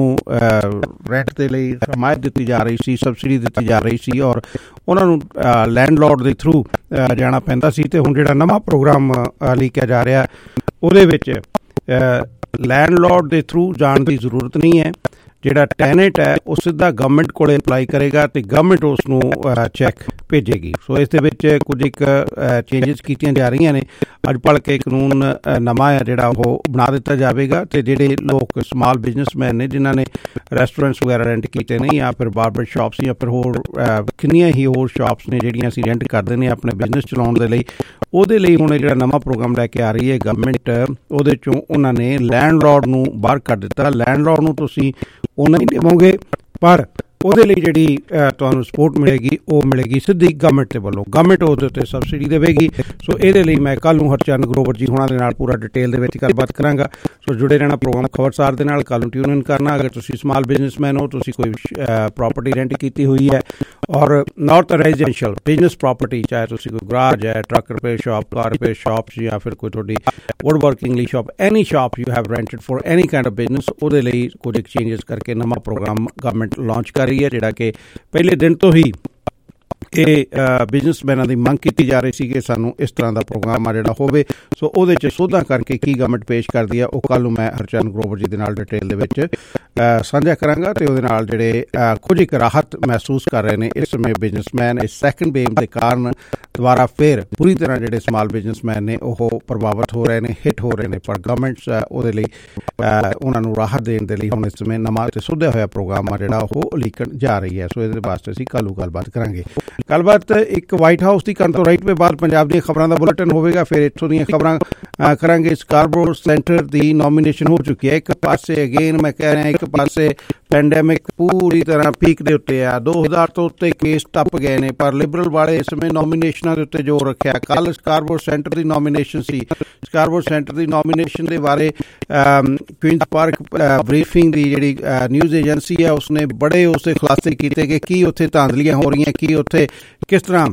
ਰੈਂਟ ਦੇ ਲਈ ਹਮਾਇਤ ਦਿੱਤੀ ਜਾ ਰਹੀ ਸੀ, ਸਬਸਿਡੀ ਦਿੱਤੀ ਜਾ ਰਹੀ ਸੀ ਔਰ ਉਹਨਾਂ ਨੂੰ ਲੈਂਡਲੋਰਡ ਦੇ ਥਰੂ ਜਾਣਾ ਪੈਂਦਾ ਸੀ, ਅਤੇ ਹੁਣ ਜਿਹੜਾ ਨਵਾਂ ਪ੍ਰੋਗਰਾਮ ਲਿਖਿਆ ਜਾ ਰਿਹਾ ਉਹਦੇ ਵਿੱਚ ਲੈਂਡਲੋਰਡ ਦੇ ਥਰੂ ਜਾਣ ਦੀ ਜ਼ਰੂਰਤ ਨਹੀਂ ਹੈ। ਜਿਹੜਾ ਟੈਨੈਂਟ ਹੈ ਉਹ ਸਿੱਧਾ ਗਵਰਨਮੈਂਟ ਕੋਲ ਅਪਲਾਈ ਕਰੇਗਾ ਅਤੇ ਗਵਰਨਮੈਂਟ ਉਸ ਨੂੰ ਚੈੱਕ ਭੇਜੇਗੀ। ਸੋ ਇਸ ਦੇ ਵਿੱਚ ਕੁਝ ਇੱਕ ਚੇਂਜਿਸ ਕੀਤੀਆਂ ਜਾ ਰਹੀਆਂ ਨੇ। ਅੱਜ ਭਲ ਕੇ ਕਾਨੂੰਨ ਨਵਾਂ ਆ ਜਿਹੜਾ ਉਹ ਬਣਾ ਦਿੱਤਾ ਜਾਵੇਗਾ, ਅਤੇ ਜਿਹੜੇ ਲੋਕ ਸਮਾਲ ਬਿਜ਼ਨਸਮੈਨ ਨੇ ਜਿਨ੍ਹਾਂ ਨੇ ਰੈਸਟੋਰੈਂਟਸ ਵਗੈਰਾ ਰੈਂਟ ਕੀਤੇ ਨੇ ਜਾਂ ਫਿਰ ਬਾਰਬਰ ਸ਼ਾਪਸ ਜਾਂ ਫਿਰ ਹੋਰ ਕਿੰਨੀਆਂ ਹੀ ਹੋਰ ਸ਼ਾਪਸ ਨੇ ਜਿਹੜੀਆਂ ਅਸੀਂ ਰੈਂਟ ਕਰਦੇ ਨੇ ਆਪਣੇ ਬਿਜ਼ਨਸ ਚਲਾਉਣ ਦੇ ਲਈ, ਉਹਦੇ ਲਈ ਹੁਣ ਜਿਹੜਾ ਨਵਾਂ ਪ੍ਰੋਗਰਾਮ ਲੈ ਕੇ ਆ ਰਹੀ ਹੈ ਗਵਰਨਮੈਂਟ, ਉਹਦੇ 'ਚੋਂ ਉਹਨਾਂ ਨੇ ਲੈਂਡਲੋਰਡ ਨੂੰ ਬਾਹਰ ਕੱਢ ਦਿੱਤਾ। ਲੈਂਡਲੋਰਡ ਨੂੰ ਤੁਸੀਂ ਉਹਨਾਂ ਹੀ ਦੇਵੋਗੇ, ਪਰ ਉਹਦੇ ਲਈ ਜਿਹੜੀ ਤੁਹਾਨੂੰ ਸਪੋਰਟ ਮਿਲੇਗੀ ਉਹ ਮਿਲੇਗੀ ਸਿੱਧੀ ਗਵਰਨਮੈਂਟ ਦੇ ਵੱਲੋਂ। ਗਵਰਨਮੈਂਟ ਉਹਦੇ ਉੱਤੇ ਸਬਸਿਡੀ ਦੇਵੇਗੀ। ਸੋ ਇਹਦੇ ਲਈ ਮੈਂ ਕੱਲ੍ਹ ਨੂੰ ਹਰਚੰਦ ਗਰੋਵਰ ਜੀ ਹੋਣਾ ਦੇ ਨਾਲ ਪੂਰਾ ਡਿਟੇਲ ਦੇ ਵਿੱਚ ਗੱਲਬਾਤ ਕਰਾਂਗਾ। ਸੋ ਜੁੜੇ ਰਹਿਣਾ ਪ੍ਰੋਗਰਾਮ ਖਬਰਸਾਰ ਦੇ ਨਾਲ। ਕੱਲ੍ਹ ਨੂੰ ਟਿਊਨ ਇਨ ਕਰਨਾ। ਅਗਰ ਤੁਸੀਂ ਸਮਾਲ ਬਿਜ਼ਨਸਮੈਨ ਹੋ, ਤੁਸੀਂ ਕੋਈ ਪ੍ਰੋਪਰਟੀ ਰੈਂਟ ਕੀਤੀ ਹੋਈ ਹੈ ਔਰ ਨਾਟ ਰੈਜ਼ੀਡੈਂਸ਼ੀਅਲ ਬਿਜ਼ਨਸ ਪ੍ਰੋਪਰਟੀ, ਚਾਹੇ ਤੁਸੀਂ ਕੋਈ ਗਰਾਜ ਹੈ, truck repair shop, car repair shops ਜਾਂ ਫਿਰ ਕੋਈ ਤੁਹਾਡੀ ਵੁੱਡ ਵਰਕਿੰਗ ਲਈ shop, any shop you have rented for any kind of business, ਉਹਦੇ ਲਈ ਕੁਝ ਐਕਸਚੇਂਜਸ ਕਰਕੇ ਨਵਾਂ ਪ੍ਰੋਗਰਾਮ ਗਵਰਨਮੈਂਟ ਲਾਂਚ ਕਰ ਰਹੀ ਹੈ, ਜਿਹੜਾ ਕਿ ਪਹਿਲੇ ਦਿਨ ਤੋਂ ਹੀ ਇਹ ਬਿਜ਼ਨਸਮੈਨਾਂ ਦੀ ਮੰਗ ਕੀਤੀ ਜਾ ਰਹੀ ਸੀ ਕਿ ਸਾਨੂੰ ਇਸ ਤਰ੍ਹਾਂ ਦਾ ਪ੍ਰੋਗਰਾਮ ਆ ਜਿਹੜਾ ਹੋਵੇ। ਸੋ ਉਹਦੇ 'ਚ ਸੋਧਾਂ ਕਰਕੇ ਕੀ ਗਵਰਨਮੈਂਟ ਪੇਸ਼ ਕਰਦੀ ਹੈ ਉਹ ਕੱਲ੍ਹ ਨੂੰ ਮੈਂ ਹਰਚੰਦ ਗਰੋਵਰ ਜੀ ਦੇ ਨਾਲ ਡਿਟੇਲ ਦੇ ਵਿੱਚ ਸਾਂਝਾ ਕਰਾਂਗਾ। ਅਤੇ ਉਹਦੇ ਨਾਲ ਜਿਹੜੇ ਕੁਝ ਇੱਕ ਰਾਹਤ ਮਹਿਸੂਸ ਕਰ ਰਹੇ ਨੇ ਇਸ ਸਮੇਂ ਬਿਜ਼ਨਸਮੈਨ, ਇਸ ਸੈਕਿੰਡ ਵੇਵ ਦੇ ਕਾਰਨ ਦੁਬਾਰਾ ਫਿਰ ਪੂਰੀ ਤਰ੍ਹਾਂ ਜਿਹੜੇ ਸਮਾਲ ਬਿਜ਼ਨਸਮੈਨ ਨੇ ਉਹ ਪ੍ਰਭਾਵਿਤ ਹੋ ਰਹੇ ਨੇ, ਹਿੱਟ ਹੋ ਰਹੇ ਨੇ, ਪਰ ਗਵਰਨਮੈਂਟ ਉਹਦੇ ਲਈ ਉਹਨਾਂ ਨੂੰ ਰਾਹਤ ਦੇਣ ਦੇ ਲਈ ਹੁਣ ਇਸ ਸਮੇਂ ਨਵਾਂ ਅਤੇ ਸੁਧਿਆ ਹੋਇਆ ਪ੍ਰੋਗਰਾਮ ਆ ਜਿਹੜਾ ਉਹ ਉਲੀਕਣ ਜਾ ਰਹੀ ਹੈ। ਸੋ ਇਹਦੇ ਵਾਸਤੇ ਅਸੀਂ ਕੱਲ੍ਹ ਨੂੰ ਗੱਲਬਾਤ ਕਰਾਂਗੇ। ਗੱਲਬਾਤ ਇੱਕ ਵਾਈਟ ਹਾਊਸ ਦੀ ਕਰਨ ਤੋਂ ਰਾਈਟ ਵੇ ਬਾਅਦ ਪੰਜਾਬ ਦੀਆਂ ਖਬਰਾਂ ਦਾ ਬੁਲੇਟਿਨ ਹੋਵੇਗਾ। ਫਿਰ ਇੱਥੋਂ ਦੀਆਂ ਖਬਰਾਂ ਕਰਾਂਗੇ। ਸਕਾਰਬੋਰੋ ਸੈਂਟਰ ਦੀ ਨੋਮੀਨੇਸ਼ਨ ਹੋ ਚੁੱਕੀ ਹੈ। ਇੱਕ ਪਾਸੇ ਅਗੇਨ ਮੈਂ ਕਹਿ ਰਿਹਾ, ਇੱਕ ਪਾਸੇ ਪੈਂਡੈਮਿਕ ਪੂਰੀ ਤਰ੍ਹਾਂ ਪੀਕ ਦੇ ਉੱਤੇ ਆ। ਦੋ ਹਜ਼ਾਰ ਤੋਂ ਉੱਤੇ ਕੇਸ ਟੱਪ ਗਏ ਨੇ, ਪਰ ਲਿਬਰਲ ਵਾਲੇ ਇਸ ਸਮੇਂ ਨੋਮੀਨੇਸ਼ਨਾਂ ਦੇ ਉੱਤੇ ਜ਼ੋਰ ਰੱਖਿਆ। ਕੱਲ੍ਹ ਸਕਾਰਬੋਰੋ ਸੈਂਟਰ ਦੀ ਨੋਮੀਨੇਸ਼ਨ ਸੀ। ਸਕਾਰਬੋਰੋ ਸੈਂਟਰ ਦੀ ਨੋਮੀਨੇਸ਼ਨ ਦੇ ਬਾਰੇ ਕੁਈਨਜ਼ ਪਾਰਕ ਬਰੀਫਿੰਗ ਦੀ ਜਿਹੜੀ ਨਿਊਜ਼ ਏਜੰਸੀ ਹੈ ਉਸਨੇ ਬੜੇ ਉਸਦੇ ਖੁਲਾਸੇ ਕੀਤੇ ਕਿ ਕੀ ਉੱਥੇ ਧਾਂਦਲੀਆਂ ਹੋ ਰਹੀਆਂ, ਕੀ ਉੱਥੇ ਕਿਸ ਤਰ੍ਹਾਂ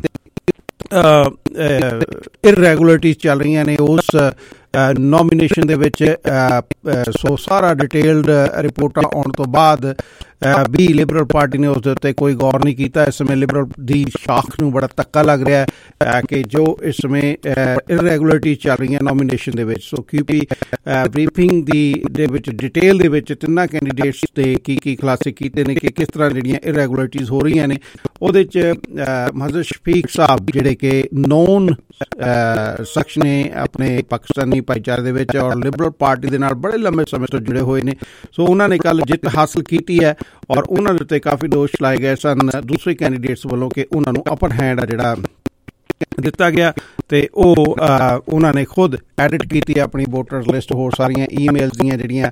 ਇਰਰੈਗੂਲਰਿਟੀਜ਼ ਚੱਲ ਰਹੀਆਂ ਨੇ ਉਸ ਨੋਮੀਨੇਸ਼ਨ ਦੇ ਵਿੱਚ। ਸੋ ਸਾਰਾ ਡਿਟੇਲਡ ਰਿਪੋਰਟਾਂ ਆਉਣ ਤੋਂ ਬਾਅਦ ਵੀ ਲਿਬਰਲ ਪਾਰਟੀ ਨੇ ਉਸ ਦੇ ਉੱਤੇ ਕੋਈ ਗੌਰ ਨਹੀਂ ਕੀਤਾ। ਇਸ ਸਮੇਂ ਲਿਬਰਲ ਦੀ ਸ਼ਾਖ ਨੂੰ ਬੜਾ ਧੱਕਾ ਲੱਗ ਰਿਹਾ ਹੈ ਕਿ ਜੋ ਇਸ ਸਮੇਂ ਇਰਰੈਗੂਲਰਿਟੀ ਚੱਲ ਰਹੀਆਂ ਨੋਮੀਨੇਸ਼ਨ ਦੇ ਵਿੱਚ। ਸੋ ਕਿਉਂਕਿ ਬਰੀਫਿੰਗ ਦੀ ਦੇ ਵਿੱਚ ਡਿਟੇਲ ਦੇ ਵਿੱਚ ਤਿੰਨਾਂ ਕੈਂਡੀਡੇਟਸ ਦੇ ਕੀ ਕੀ ਖੁਲਾਸੇ ਕੀਤੇ ਨੇ ਕਿ ਕਿਸ ਤਰ੍ਹਾਂ ਜਿਹੜੀਆਂ ਇਰਰੈਗੂਲਰਿਟੀਜ਼ ਹੋ ਰਹੀਆਂ ਨੇ। ਉਹਦੇ 'ਚ ਮਹਜ਼ਰ ਸ਼ਫੀਕ ਸਾਹਿਬ ਜਿਹੜੇ ਕਿ ਨੋਨ ਸ਼ਖਸ ਨੇ ਆਪਣੇ ਪਾਕਿਸਤਾਨੀ ਭਾਈਚਾਰੇ ਦੇ ਵਿੱਚ ਔਰ ਲਿਬਰਲ ਪਾਰਟੀ ਦੇ ਨਾਲ ਬੜੇ ਲੰਬੇ ਸਮੇਂ ਤੋਂ ਜੁੜੇ ਹੋਏ ਨੇ। ਸੋ ਉਹਨਾਂ ਨੇ ਕੱਲ੍ਹ ਜਿੱਤ ਹਾਸਲ ਕੀਤੀ ਹੈ ਔਰ ਉਹਨਾਂ ਦੇ ਉੱਤੇ ਕਾਫੀ ਦੋਸ਼ ਲਾਏ ਗਏ ਸਨ ਦੂਸਰੇ ਕੈਂਡੀਡੇਟਸ ਵੱਲੋਂ ਕਿ ਉਹਨਾਂ ਨੂੰ ਅਪਰ ਹੈਂਡ ਆ ਜਿਹੜਾ ਦਿੱਤਾ ਗਿਆ ਅਤੇ ਉਹ ਉਹਨਾਂ ਨੇ ਖੁਦ ਐਡਿਟ ਕੀਤੀ ਆਪਣੀ ਵੋਟਰਸ ਲਿਸਟ। ਹੋਰ ਸਾਰੀਆਂ ਈਮੇਲਸ ਦੀਆਂ ਜਿਹੜੀਆਂ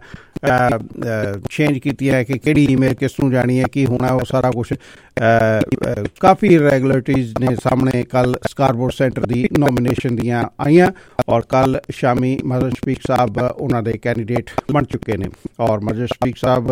ਚੇਂਜ ਕੀਤੀਆਂ ਕਿ ਕਿਹੜੀ ਈਮੇਲ ਕਿਸ ਨੂੰ ਜਾਣੀ ਹੈ, ਕੀ ਹੋਣਾ, ਉਹ ਸਾਰਾ ਕੁਛ ਕਾਫੀ ਇਰਰੈਗੂਲਰਿਟੀਜ਼ ਨੇ ਸਾਹਮਣੇ ਕੱਲ੍ਹ ਸਕਾਰਬੋਰੋ ਸੈਂਟਰ ਦੀ ਨੋਮੀਨੇਸ਼ਨ ਦੀਆਂ ਆਈਆਂ ਔਰ ਕੱਲ੍ਹ ਸ਼ਾਮੀ ਮਹਜ਼ਰ ਸ਼ਫੀਕ ਸਾਹਿਬ ਉਹਨਾਂ ਦੇ ਕੈਂਡੀਡੇਟ ਬਣ ਚੁੱਕੇ ਨੇ। ਔਰ ਮਹਜ਼ਰ ਸ਼ਫੀਕ ਸਾਹਿਬ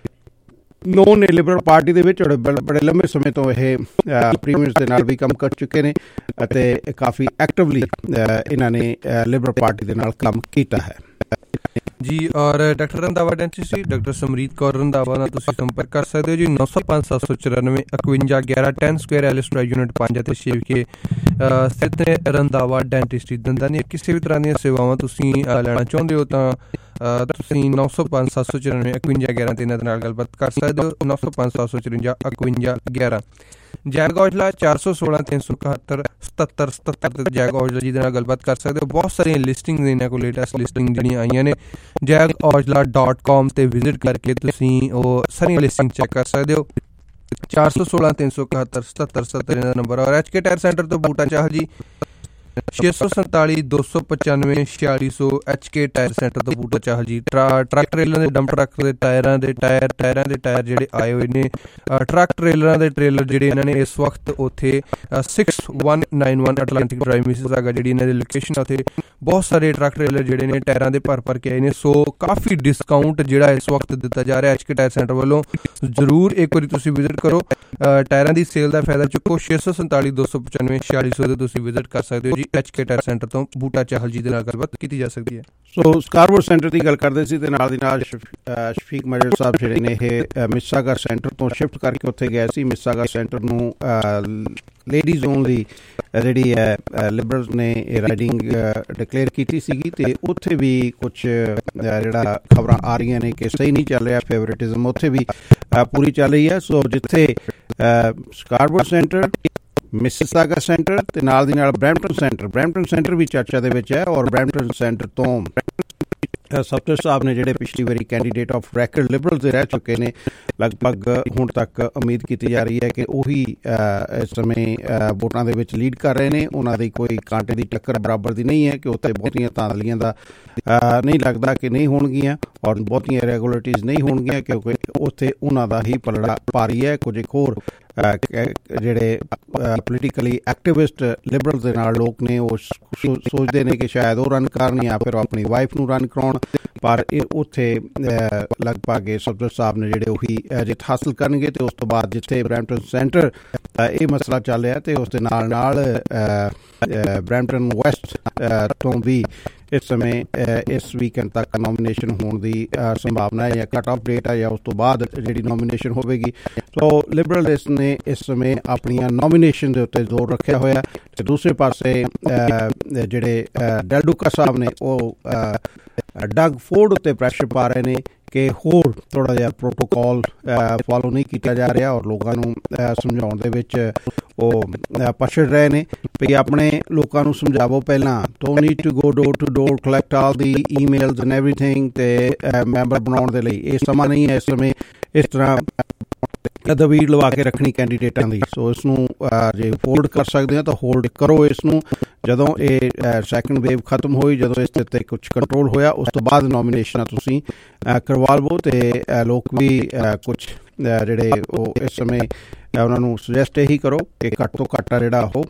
ਨੋਨ ਨੇ ਲਿਬਰਲ ਪਾਰਟੀ ਦੇ ਵਿੱਚ ਬੜੇ ਲੰਬੇ ਸਮੇਂ ਤੋਂ ਇਹ ਪ੍ਰੀਮੀਅਰਸ ਦੇ ਨਾਲ ਵੀ ਕੰਮ ਕਰ ਚੁੱਕੇ ਨੇ ਅਤੇ ਕਾਫੀ ਐਕਟਿਵਲੀ ਇਹਨਾਂ ਨੇ ਲਿਬਰਲ ਪਾਰਟੀ ਦੇ ਨਾਲ ਕੰਮ ਕੀਤਾ ਹੈ। ਜੀ ਔਰ doctor Randhawa dentist, doctor Samreet Kaur Randhawa ਨਾਲ ਤੁਸੀਂ ਸੰਪਰਕ ਕਰ ਸਕਦੇ ਹੋ ਜੀ ਨੌ ਸੌ ਪੰਜ ਸੱਤ ਸੌ ਚੁਰਾਨਵੇਂ ਇਕਵੰਜਾ ਗਿਆਰਾਂ ten square Ellis drive unit ਪੰਜ ਅਤੇ ਛੇ ਵਿਖੇ ਸਥਿਤ ਨੇ ਰੰਧਾਵਾ ਡੈਂਟਿਸਟ। ਦੰਦਾਂ ਦੀਆਂ ਕਿਸੇ ਵੀ ਤਰ੍ਹਾਂ ਦੀਆਂ ਸੇਵਾਵਾਂ ਤੁਸੀਂ ਲੈਣਾ ਚਾਹੁੰਦੇ ਹੋ ਤਾਂ ਤੁਸੀਂ ਨੌ ਸੌ ਪੰਜ ਸੱਤ ਸੌ ਚੁਰਾਨਵੇਂ ਇਕਵੰਜਾ ਗਿਆਰਾਂ ਤੇ ਇਹਨਾਂ ਦੇ ਨਾਲ ਗੱਲਬਾਤ ਕਰ ਸਕਦੇ ਹੋ। ਨੌ ਸੌ ਪੰਜ ਸੱਤ ਸੌ ਚੁਰੰਜਾ ਇਕਵੰਜਾ ਗਿਆਰਾਂ। ਜੈਗ ਔਜਲਾ ਚਾਰ ਸੌ ਸੋਲਾਂ ਤਿੰਨ ਸੌ ਇਕਹੱਤਰ ਸਤੱਤਰ ਸਤੱਤਰ ਤੇ ਜੈਗ ਔਜਲਾ ਜੀ ਦੇ ਨਾਲ ਗੱਲਬਾਤ ਕਰ ਸਕਦੇ ਹੋ। ਬਹੁਤ ਸਾਰੀਆਂ ਲਿਸਟਿੰਗ ਨੇ ਇਹਨਾਂ ਕੋਲ, ਲੇਟੈਸਟ ਲਿਸਟਿੰਗ ਜਿਹੜੀਆਂ ਆਈਆਂ ਨੇ ਜੈਗ ਔਜਲਾ ਡਾਟ ਕਾਮ ਤੇ ਵਿਜ਼ਿਟ ਕਰਕੇ ਤੁਸੀਂ ਉਹ ਸਾਰੀਆਂ ਲਿਸਟਿੰਗ ਚੈੱਕ ਕਰ ਸਕਦੇ ਹੋ। ਚਾਰ ਸੌ ਸੋਲਾਂ ਤਿੰਨ ਸੌ ਇਕਹੱਤਰ ਸਤੱਤਰ ਸਤੱਤਰ ਇਹਨਾਂ ਦਾ ਨੰਬਰ। ਔਰ ਐਚ ਕੇ ਟਾਇਰ ਸੈਂਟਰ ਤੋਂ ਬੂਟਾ ਚਾਹਲ ਜੀ ਛੇ ਸੌ ਸੰਤਾਲੀ ਦੋ ਸੌ ਪਚਾਨਵੇਂ ਛਿਆਲੀ ਸੌ ਐਚ ਕੇ ਟਾਇਰ ਸੈਂਟਰ ਤੋਂ ਬੂਟਾ ਚਾਹਲ ਜੀ। ਟਰੱਕ ਟਰੇਲਰ ਦੇ ਡੰਪ ਟਰੱਕ ਦੇ ਟਾਇਰਾਂ ਦੇ ਟਾਇਰ ਟਾਇਰਾਂ ਦੇ ਟਾਇਰ ਜਿਹੜੇ ਆਏ ਹੋਏ ਨੇ, ਟਰੱਕ ਟਰੇਲਰਾਂ ਦੇ ਟਰੇਲਰ ਜਿਹੜੇ ਇਹਨਾਂ ਨੇ ਇਸ ਵਕਤ ਉੱਥੇ six one nine one Atlantic drive Mississauga ਜਿਹੜੀ ਇਹਨਾਂ ਦੀ ਲੋਕੇਸ਼ਨ ਆ, ਉੱਥੇ ਬਹੁਤ ਸਾਰੇ ਟਰੱਕ ਟਰੇਲਰ ਜਿਹੜੇ ਨੇ ਟਾਇਰਾਂ ਦੇ ਭਰ ਭਰ ਕੇ ਆਏ ਨੇ। ਸੋ ਕਾਫੀ ਡਿਸਕਾਊਂਟ ਜਿਹੜਾ ਇਸ ਵਕਤ ਦਿੱਤਾ ਜਾ ਰਿਹਾ ਐਚ ਕੇ ਟਾਇਰ ਸੈਂਟਰ ਵੱਲੋਂ। ਜ਼ਰੂਰ ਇੱਕ ਵਾਰੀ ਤੁਸੀਂ ਵਿਜ਼ਿਟ ਕਰੋ, ਟਾਇਰਾਂ ਦੀ ਸੇਲ ਦਾ ਫਾਇਦਾ ਚੁੱਕੋ। ਛੇ ਸੌ ਸੰਤਾਲੀ ਦੋ ਸੌ ਪਚਾਨਵੇਂ ਛਿਆਲੀ ਸੌ ਦੇ ਤੁਸੀਂ ਵਿਜ਼ਿਟ ਕਰ ਸਕਦੇ ਹੋ ਜੀ। ਐਚ ਕੇ ਟਾਇਰ ਸੈਂਟਰ ਤੋਂ ਬੂਟਾ ਚਾਹਲ ਜੀ ਦੇ ਨਾਲ ਗੱਲਬਾਤ ਕੀਤੀ ਜਾ ਸਕਦੀ ਹੈ। ਸੋ ਸਕਾਰਬੋਰੋ ਸੈਂਟਰ ਦੀ ਗੱਲ ਕਰਦੇ ਸੀ ਤੇ ਨਾਲ ਦੀ ਨਾਲ ਸ਼ਫੀਕ ਮਜਰ ਸਾਹਿਬ ਜਿਹੜੇ ਨੇ ਇਹ ਮਿਸਿਸਾਗਾ ਸੈਂਟਰ ਤੋਂ ਸ਼ਿਫਟ ਕਰਕੇ ਉੱਥੇ ਗਏ ਸੀ। ਮਿਸਿਸਾਗਾ ਸੈਂਟਰ ਨੂੰ ਲੇਡੀਜ਼ ਓਨਲੀ ਜਿਹੜੀ ਹੈ ਲਿਬਰਲਸ ਨੇ ਇਹ ਰਾਈਡਿੰਗ ਡਿਕਲੇਅਰ ਕੀਤੀ ਸੀਗੀ ਅਤੇ ਉੱਥੇ ਵੀ ਕੁਛ ਜਿਹੜਾ ਖਬਰਾਂ ਆ ਰਹੀਆਂ ਨੇ ਕਿ ਸਹੀ ਨਹੀਂ ਚੱਲ ਰਿਹਾ, ਫੇਵਰੇਟਿਜ਼ਮ ਉੱਥੇ ਵੀ ਪੂਰੀ ਚੱਲ ਰਹੀ ਹੈ। ਸੋ ਜਿੱਥੇ ਸਕਾਰਬੋਰੋ ਸੈਂਟਰ, ਮਿਸਿਸਾਗਾ ਸੈਂਟਰ ਤੇ ਨਾਲ ਦੀ ਨਾਲ ਬਰੈਂਪਟਨ ਸੈਂਟਰ ਬਰੈਂਪਟਨ ਸੈਂਟਰ ਵੀ ਚਰਚਾ ਦੇ ਵਿੱਚ ਹੈ ਔਰ ਬਰੈਂਪਟਨ ਸੈਂਟਰ ਤੋਂ ਸਪਟਰ ਸਾਹਿਬ ਨੇ ਜਿਹੜੇ ਪਿਛਲੀ ਵਾਰੀ ਕੈਂਡੀਡੇਟ ਆਫ ਰੈਕਰਡ ਲਿਬਰਲ ਦੇ ਰਹਿ ਚੁੱਕੇ ਨੇ, ਲਗਭਗ ਹੁਣ ਤੱਕ ਉਮੀਦ ਕੀਤੀ ਜਾ ਰਹੀ ਹੈ ਕਿ ਉਹੀ ਇਸ ਸਮੇਂ ਵੋਟਾਂ ਦੇ ਵਿੱਚ ਲੀਡ ਕਰ ਰਹੇ ਨੇ। ਉਹਨਾਂ ਦੀ ਕੋਈ ਕਾਂਟੇ ਦੀ ਟੱਕਰ ਬਰਾਬਰ ਦੀ ਨਹੀਂ ਹੈ ਕਿ ਉੱਥੇ ਬਹੁਤੀਆਂ ਧਾਂਦਲੀਆਂ ਦਾ ਨਹੀਂ ਲੱਗਦਾ ਕਿ ਨਹੀਂ ਹੋਣਗੀਆਂ ਔਰ ਬਹੁਤੀਆਂ ਰੈਗੂਲੇਟਰੀਜ਼ ਨਹੀਂ ਹੋਣਗੀਆਂ, ਕਿਉਂਕਿ ਉੱਥੇ ਉਹਨਾਂ ਦਾ ਹੀ ਪਲੜਾ ਭਾਰੀ ਹੈ। ਕੁਝ ਇੱਕ ਹੋਰ ਜਿਹੜੇ ਪੋਲੀਟੀਕਲੀ ਐਕਟਿਵਿਸਟ ਲਿਬਰਲ ਦੇ ਨਾਲ ਲੋਕ ਨੇ ਉਹ ਸੋਚਦੇ ਨੇ ਕਿ ਸ਼ਾਇਦ ਉਹ ਰਨ ਕਰਨ ਜਾਂ ਫਿਰ ਆਪਣੀ ਵਾਈਫ ਨੂੰ ਰਨ ਕਰਾਉਣ, ਪਰ ਇਹ ਉੱਥੇ ਲਗਭਗ ਸਪਟਰ ਸਾਹਿਬ ਨੇ ਜਿਹੜੇ ਉਹੀ ਜਿੱਤ ਹਾਸਲ ਕਰਨਗੇ। ਅਤੇ ਉਸ ਤੋਂ ਬਾਅਦ ਜਿੱਥੇ ਬਰੈਂਪਟਨ ਸੈਂਟਰ ਇਹ ਮਸਲਾ ਚੱਲ ਰਿਹਾ ਅਤੇ ਉਸ ਦੇ ਨਾਲ ਨਾਲ ਬਰੈਂਪਟਨ ਵੈਸਟ ਤੋਂ ਵੀ ਇਸ ਸਮੇਂ ਇਸ ਵੀਕਐਂਡ ਤੱਕ ਨੋਮੀਨੇਸ਼ਨ ਹੋਣ ਦੀ ਸੰਭਾਵਨਾ ਹੈ, ਜਾਂ ਕੱਟ ਆਫ ਡੇਟ ਹੈ, ਜਾਂ ਉਸ ਤੋਂ ਬਾਅਦ ਜਿਹੜੀ ਨੋਮੀਨੇਸ਼ਨ ਹੋਵੇਗੀ। ਸੋ ਲਿਬਰਲ ਨੇ ਇਸ ਸਮੇਂ ਆਪਣੀਆਂ ਨੋਮੀਨੇਸ਼ਨ ਦੇ ਉੱਤੇ ਜ਼ੋਰ ਰੱਖਿਆ ਹੋਇਆ। ਅਤੇ ਦੂਸਰੇ ਪਾਸੇ ਜਿਹੜੇ ਡੈਲ ਡੂਕਾ ਸਾਹਿਬ ਨੇ ਉਹ ਡਗ ਫੋਰਡ ਉੱਤੇ ਪ੍ਰੈਸ਼ਰ ਪਾ ਰਹੇ ਨੇ ਕਿ ਹੋਰ ਥੋੜ੍ਹਾ ਜਿਹਾ ਪ੍ਰੋਟੋਕੋਲ ਫੋਲੋ ਨਹੀਂ ਕੀਤਾ ਜਾ ਰਿਹਾ, ਔਰ ਲੋਕਾਂ ਨੂੰ ਸਮਝਾਉਣ ਦੇ ਵਿੱਚ ਉਹ ਪਛੜ ਰਹੇ ਨੇ ਵੀ ਆਪਣੇ ਲੋਕਾਂ ਨੂੰ ਸਮਝਾਵੋ ਪਹਿਲਾਂ। Don't need to go door to door collect all the emails and everything, ਅਤੇ ਮੈਂਬਰ ਬਣਾਉਣ ਦੇ ਲਈ ਇਹ ਸਮਾਂ ਨਹੀਂ ਹੈ ਇਸ ਸਮੇਂ ਇਸ ਤਰ੍ਹਾਂ ਦਬੀੜ ਲਵਾ ਕੇ ਰੱਖਣੀ ਕੈਂਡੀਡੇਟਾਂ ਦੀ। ਸੋ ਇਸ ਨੂੰ ਜੇ ਹੋਲਡ ਕਰ ਸਕਦੇ ਹੋ ਤਾਂ ਹੋਲਡ ਕਰੋ ਇਸ ਨੂੰ। ਜਦੋਂ ਇਹ ਸੈਕਿੰਡ ਵੇਵ ਖਤਮ ਹੋਈ, ਜਦੋਂ ਇਸ ਦੇ ਉੱਤੇ ਕੁਛ ਕੰਟਰੋਲ ਹੋਇਆ, ਉਸ ਤੋਂ ਬਾਅਦ ਨੋਮੀਨੇਸ਼ਨਾਂ ਤੁਸੀਂ ਕਰਵਾ ਲਵੋ। ਅਤੇ ਲੋਕ ਵੀ ਕੁਛ ਜਿਹੜੇ ਉਹ ਇਸ ਸਮੇਂ ਉਹਨਾਂ ਨੂੰ ਸੁਜੈਸਟ ਇਹੀ ਕਰੋ ਕਿ ਘੱਟ ਤੋਂ ਘੱਟ ਜਿਹੜਾ ਉਹ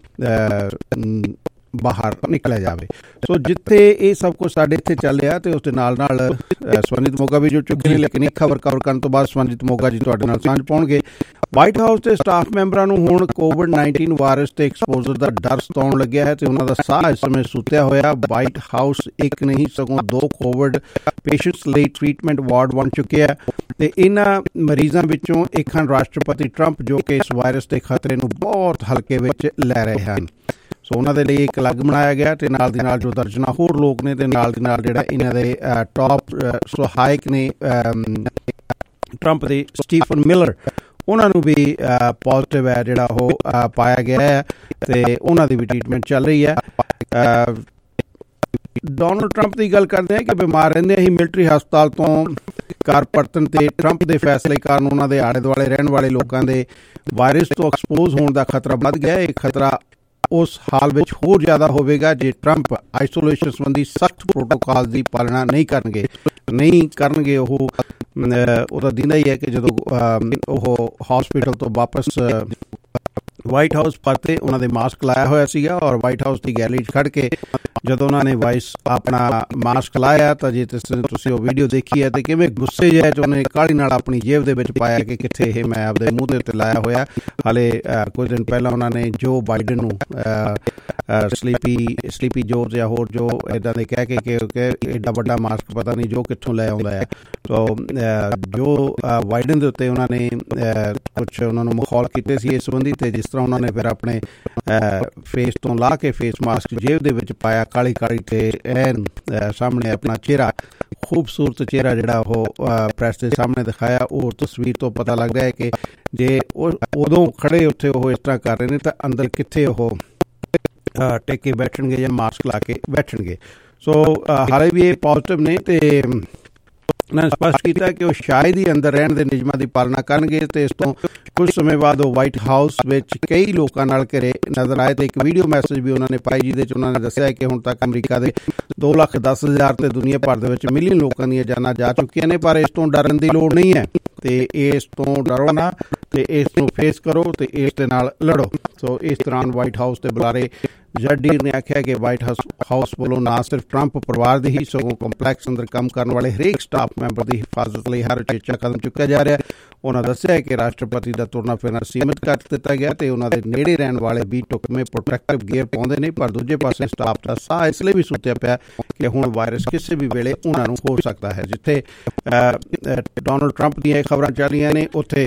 ਬਾਹਰ ਨਿਕਲਿਆ ਜਾਵੇ। ਸੋ ਜਿੱਥੇ ਇਹ ਸਭ ਕੁਛ ਸਾਡੇ ਇੱਥੇ ਚੱਲ ਰਿਹਾ ਅਤੇ ਉਸ ਦੇ ਨਾਲ ਨਾਲ ਸਵਰਨਜੀਤ ਮੋਗਾ ਵੀ ਜੁੜ ਚੁੱਕੇ ਨੇ, ਲੇਕਿਨ ਇੱਕ ਖਬਰ ਕਵਰ ਕਰਨ ਤੋਂ ਬਾਅਦ ਸਵਰਨਜੀਤ ਮੋਗਾ ਜੀ ਤੁਹਾਡੇ ਨਾਲ ਸਾਂਝ ਪਾਉਣਗੇ। ਵਾਈਟ ਹਾਊਸ ਦੇ ਸਟਾਫ ਮੈਂਬਰਾਂ ਨੂੰ ਹੁਣ ਕੋਵਿਡ ਨਾਈਨਟੀਨ ਵਾਇਰਸ ਤੇ ਐਕਸਪੋਜ਼ਰ ਦਾ ਡਰ ਸਤਾਉਣ ਲੱਗਿਆ ਹੈ ਅਤੇ ਉਹਨਾਂ ਦਾ ਸਾਹ ਇਸ ਸਮੇਂ ਸੁੱਤਿਆ ਹੋਇਆ। ਵਾਈਟ ਹਾਊਸ ਇੱਕ ਨਹੀਂ ਸਗੋਂ ਦੋ ਕੋਵਿਡ ਪੇਸ਼ੈਂਟਸ ਲਈ ਟ੍ਰੀਟਮੈਂਟ ਵਾਰਡ ਬਣ ਚੁੱਕਿਆ ਹੈ ਅਤੇ ਇਹਨਾਂ ਮਰੀਜ਼ਾਂ ਵਿੱਚੋਂ ਇੱਕ ਹਨ ਰਾਸ਼ਟਰਪਤੀ ਟਰੰਪ, ਜੋ ਕਿ ਇਸ ਵਾਇਰਸ ਦੇ ਖਤਰੇ ਨੂੰ ਬਹੁਤ ਹਲਕੇ ਵਿੱਚ ਲੈ ਰਹੇ ਹਨ। ਸੋ ਉਹਨਾਂ ਦੇ ਲਈ ਇੱਕ ਅਲੱਗ ਬਣਾਇਆ ਗਿਆ ਅਤੇ ਨਾਲ ਦੀ ਨਾਲ ਜੋ ਦਰਜਨਾਂ ਹੋਰ ਲੋਕ ਨੇ ਅਤੇ ਨਾਲ ਦੀ ਨਾਲ ਜਿਹੜਾ ਇਹਨਾਂ ਦੇ ਟੌਪ ਸਹਾਇਕ ਨੇ ਟਰੰਪ ਦੇ ਸਟੀਫਨ ਮਿਲਰ, ਉਹਨਾਂ ਨੂੰ ਵੀ ਪੋਜ਼ੀਟਿਵ ਹੈ ਜਿਹੜਾ ਉਹ ਪਾਇਆ ਗਿਆ ਹੈ ਅਤੇ ਉਹਨਾਂ ਦੀ ਵੀ ਟ੍ਰੀਟਮੈਂਟ ਚੱਲ ਰਹੀ ਹੈ। ਡੋਨਲਡ ਟਰੰਪ ਦੀ ਗੱਲ ਕਰਦੇ ਹਾਂ ਕਿ ਬਿਮਾਰ ਰਹਿੰਦੇ ਹੀ ਮਿਲਟਰੀ ਹਸਪਤਾਲ ਤੋਂ ਘਰ ਪਰਤਣ ਤੇ ਟਰੰਪ ਦੇ ਫੈਸਲੇ ਕਾਰਨ ਉਹਨਾਂ ਦੇ ਆਲੇ ਦੁਆਲੇ ਰਹਿਣ ਵਾਲੇ ਲੋਕਾਂ ਦੇ ਵਾਇਰਸ ਤੋਂ ਐਕਸਪੋਜ਼ ਹੋਣ ਦਾ ਖਤਰਾ ਵੱਧ ਗਿਆ। ਇਹ ਖਤਰਾ ਉਸ ਹਾਲ ਵਿੱਚ ਹੋਰ ਜ਼ਿਆਦਾ ਹੋਵੇਗਾ ਜੇ ਟਰੰਪ ਆਈਸੋਲੇਸ਼ਨ ਸੰਬੰਧੀ ਸਖਤ ਪ੍ਰੋਟੋਕਾਲ ਦੀ ਪਾਲਣਾ ਨਹੀਂ ਕਰਨਗੇ ਨਹੀਂ ਕਰਨਗੇ ਉਹ ਉਹਦਾ ਦਿਨ ਹੀ ਹੈ ਕਿ ਜਦੋਂ ਉਹ ਹਸਪੀਟਲ ਤੋਂ ਵਾਪਸ ਵਾਈਟ ਹਾਊਸ ਪਰਤੇ, ਉਹਨਾਂ ਦੇ ਮਾਸਕ ਲਾਇਆ ਹੋਇਆ ਸੀਗਾ ਔਰ ਵਾਈਟ ਹਾਊਸ ਦੀ ਗੈਲਰੀ 'ਚ ਖੜ੍ਹ ਕੇ ਜਦੋਂ ਉਹਨਾਂ ਨੇ ਵਾਇਸ ਆਪਣਾ ਮਾਸਕ ਲਾਇਆ ਤਾਂ ਜੇ ਤੁਸੀਂ ਉਹ ਵੀਡੀਓ ਦੇਖੀ ਹੈ ਤਾਂ ਕਿਵੇਂ ਗੁੱਸੇ ਜਿਹਾ 'ਚ ਉਹਨੇ ਕਾਹਲੀ ਨਾਲ ਆਪਣੀ ਜੇਬ ਦੇ ਵਿੱਚ ਪਾਇਆ ਕਿ ਕਿੱਥੇ ਇਹ ਮੈਂ ਆਪਦੇ ਮੂੰਹ ਦੇ ਉੱਤੇ ਲਾਇਆ ਹੋਇਆ। ਹਾਲੇ ਕੁਝ ਦਿਨ ਪਹਿਲਾਂ ਉਹਨਾਂ ਨੇ ਜੋ ਬਾਈਡਨ ਨੂੰ ਸਲੀਪੀ ਸਲੀਪੀ ਜੋ ਜਾਂ ਹੋਰ ਜੋ ਇੱਦਾਂ ਦੇ ਕਹਿ ਕੇ ਕਿ ਐਡਾ ਵੱਡਾ ਮਾਸਕ ਪਤਾ ਨਹੀਂ ਜੋ ਕਿੱਥੋਂ ਲੈ ਆਉਂਦਾ ਹੈ। ਸੋ ਜੋ ਬਾਈਡਨ ਦੇ ਉੱਤੇ ਉਹਨਾਂ ਨੇ ਕੁਛ ਉਹਨਾਂ ਨੂੰ ਮਖੌਲ ਕੀਤੇ ਸੀ ਇਸ ਸੰਬੰਧੀ, ਅਤੇ ਜਿਸ ਤਰ੍ਹਾਂ ਉਹਨਾਂ ਨੇ ਫਿਰ ਆਪਣੇ ਫੇਸ ਤੋਂ ਲਾ ਕੇ ਫੇਸ ਮਾਸਕ ਜੇਬ ਦੇ ਵਿੱਚ ਪਾਇਆ ਕਾਲੀ ਕਾਲੀ ਅਤੇ ਐਨ ਸਾਹਮਣੇ ਆਪਣਾ ਚਿਹਰਾ ਖੂਬਸੂਰਤ ਚਿਹਰਾ ਜਿਹੜਾ ਉਹ ਪ੍ਰੈਸ ਦੇ ਸਾਹਮਣੇ ਦਿਖਾਇਆ। ਉਹ ਤਸਵੀਰ ਤੋਂ ਪਤਾ ਲੱਗਦਾ ਹੈ ਕਿ ਜੇ ਉਹ ਉਦੋਂ ਖੜੇ ਉੱਥੇ ਉਹ ਇਸ ਤਰ੍ਹਾਂ ਕਰ ਰਹੇ ਨੇ ਤਾਂ ਅੰਦਰ ਕਿੱਥੇ ਉਹ ਟੇਕ ਕੇ ਬੈਠਣਗੇ ਜਾਂ ਮਾਸਕ ਲਾ ਕੇ ਬੈਠਣਗੇ। ਸੋ ਹਾਲੇ ਵੀ ਇਹ ਪੋਜ਼ੀਟਿਵ ਨੇ ਅਤੇ ਉਹਨਾਂ ਨੇ ਸਪਸ਼ਟ ਕੀਤਾ ਕਿ ਉਹ ਸ਼ਾਇਦ ਹੀ ਅੰਦਰ ਰਹਿਣ ਦੇ ਨਿਯਮਾਂ ਦੀ ਪਾਲਣਾ ਕਰਨਗੇ ਅਤੇ ਇਸ ਤੋਂ ਕੁਝ ਸਮੇਂ ਬਾਅਦ ਉਹ ਵਾਈਟ ਹਾਊਸ ਵਿੱਚ ਕਈ ਲੋਕਾਂ ਨਾਲ ਘਿਰੇ ਨਜ਼ਰ ਆਏ ਅਤੇ ਇੱਕ ਵੀਡੀਓ ਮੈਸੇਜ ਵੀ ਉਹਨਾਂ ਨੇ ਪਾਈ ਜਿਹਦੇ 'ਚ ਉਹਨਾਂ ਨੇ ਦੱਸਿਆ ਕਿ ਹੁਣ ਤੱਕ ਅਮਰੀਕਾ ਦੇ ਦੋ ਲੱਖ ਦਸ ਹਜ਼ਾਰ ਅਤੇ ਦੁਨੀਆ ਭਰ ਦੇ ਵਿੱਚ ਮਿਲੀਅਨ ਲੋਕਾਂ ਦੀਆਂ ਜਾਨਾਂ ਜਾ ਚੁੱਕੀਆਂ ਨੇ, ਪਰ ਇਸ ਤੋਂ ਡਰਨ ਦੀ ਲੋੜ ਨਹੀਂ ਹੈ ਅਤੇ ਇਸ ਤੋਂ ਡਰੋ ਨਾ ਅਤੇ ਇਸ ਨੂੰ ਫੇਸ ਕਰੋ ਅਤੇ ਇਸ ਦੇ ਨਾਲ ਲੜੋ। ਸੋ ਇਸ ਦੌਰਾਨ ਵਾਈਟ ਹਾਊਸ ਦੇ ਬੁਲਾਰੇ ਜੱਡੀਰ ਨੇ ਆਖਿਆ ਕਿ ਵਾਈਟ ਹਾਊਸ ਹਾਊਸ ਵੱਲੋਂ ਨਾ ਸਿਰਫ ਟਰੰਪ ਪਰਿਵਾਰ ਦੇ ਹੀ ਸਗੋਂ ਕੰਪਲੈਕਸ ਅੰਦਰ ਕੰਮ ਕਰਨ ਵਾਲੇ ਹਰੇਕ ਸਟਾਫ ਮੈਂਬਰ ਦੀ ਹਿਫਾਜ਼ਤ ਲਈ ਹਰ ਉਚੇਚਾ ਕਦਮ ਚੁੱਕਿਆ ਜਾ ਰਿਹਾ। ਉਹਨਾਂ ਦੱਸਿਆ ਕਿ ਰਾਸ਼ਟਰਪਤੀ ਦਾ ਤੁਰਨਾ ਫਿਰਨਾ ਸੀਮਿਤ ਕਰ ਦਿੱਤਾ ਗਿਆ ਅਤੇ ਉਹਨਾਂ ਦੇ ਨੇੜੇ ਰਹਿਣ ਵਾਲੇ ਵੀ ਢੁਕਵੇਂ ਪ੍ਰੋਟੈਕਟਿਵ ਗੇਅਰ ਪਾਉਂਦੇ ਨੇ, ਪਰ ਦੂਜੇ ਪਾਸੇ ਸਟਾਫ ਦਾ ਸਾਹ ਇਸ ਲਈ ਵੀ ਸੁੱਤਿਆ ਪਿਆ ਕਿ ਹੁਣ ਵਾਇਰਸ ਕਿਸੇ ਵੀ ਵੇਲੇ ਉਹਨਾਂ ਨੂੰ ਹੋ ਸਕਦਾ ਹੈ। ਜਿੱਥੇ ਡੋਨਲਡ ਟਰੰਪ ਦੀਆਂ ਇਹ ਖਬਰਾਂ ਚੱਲ ਰਹੀਆਂ ਨੇ, ਉੱਥੇ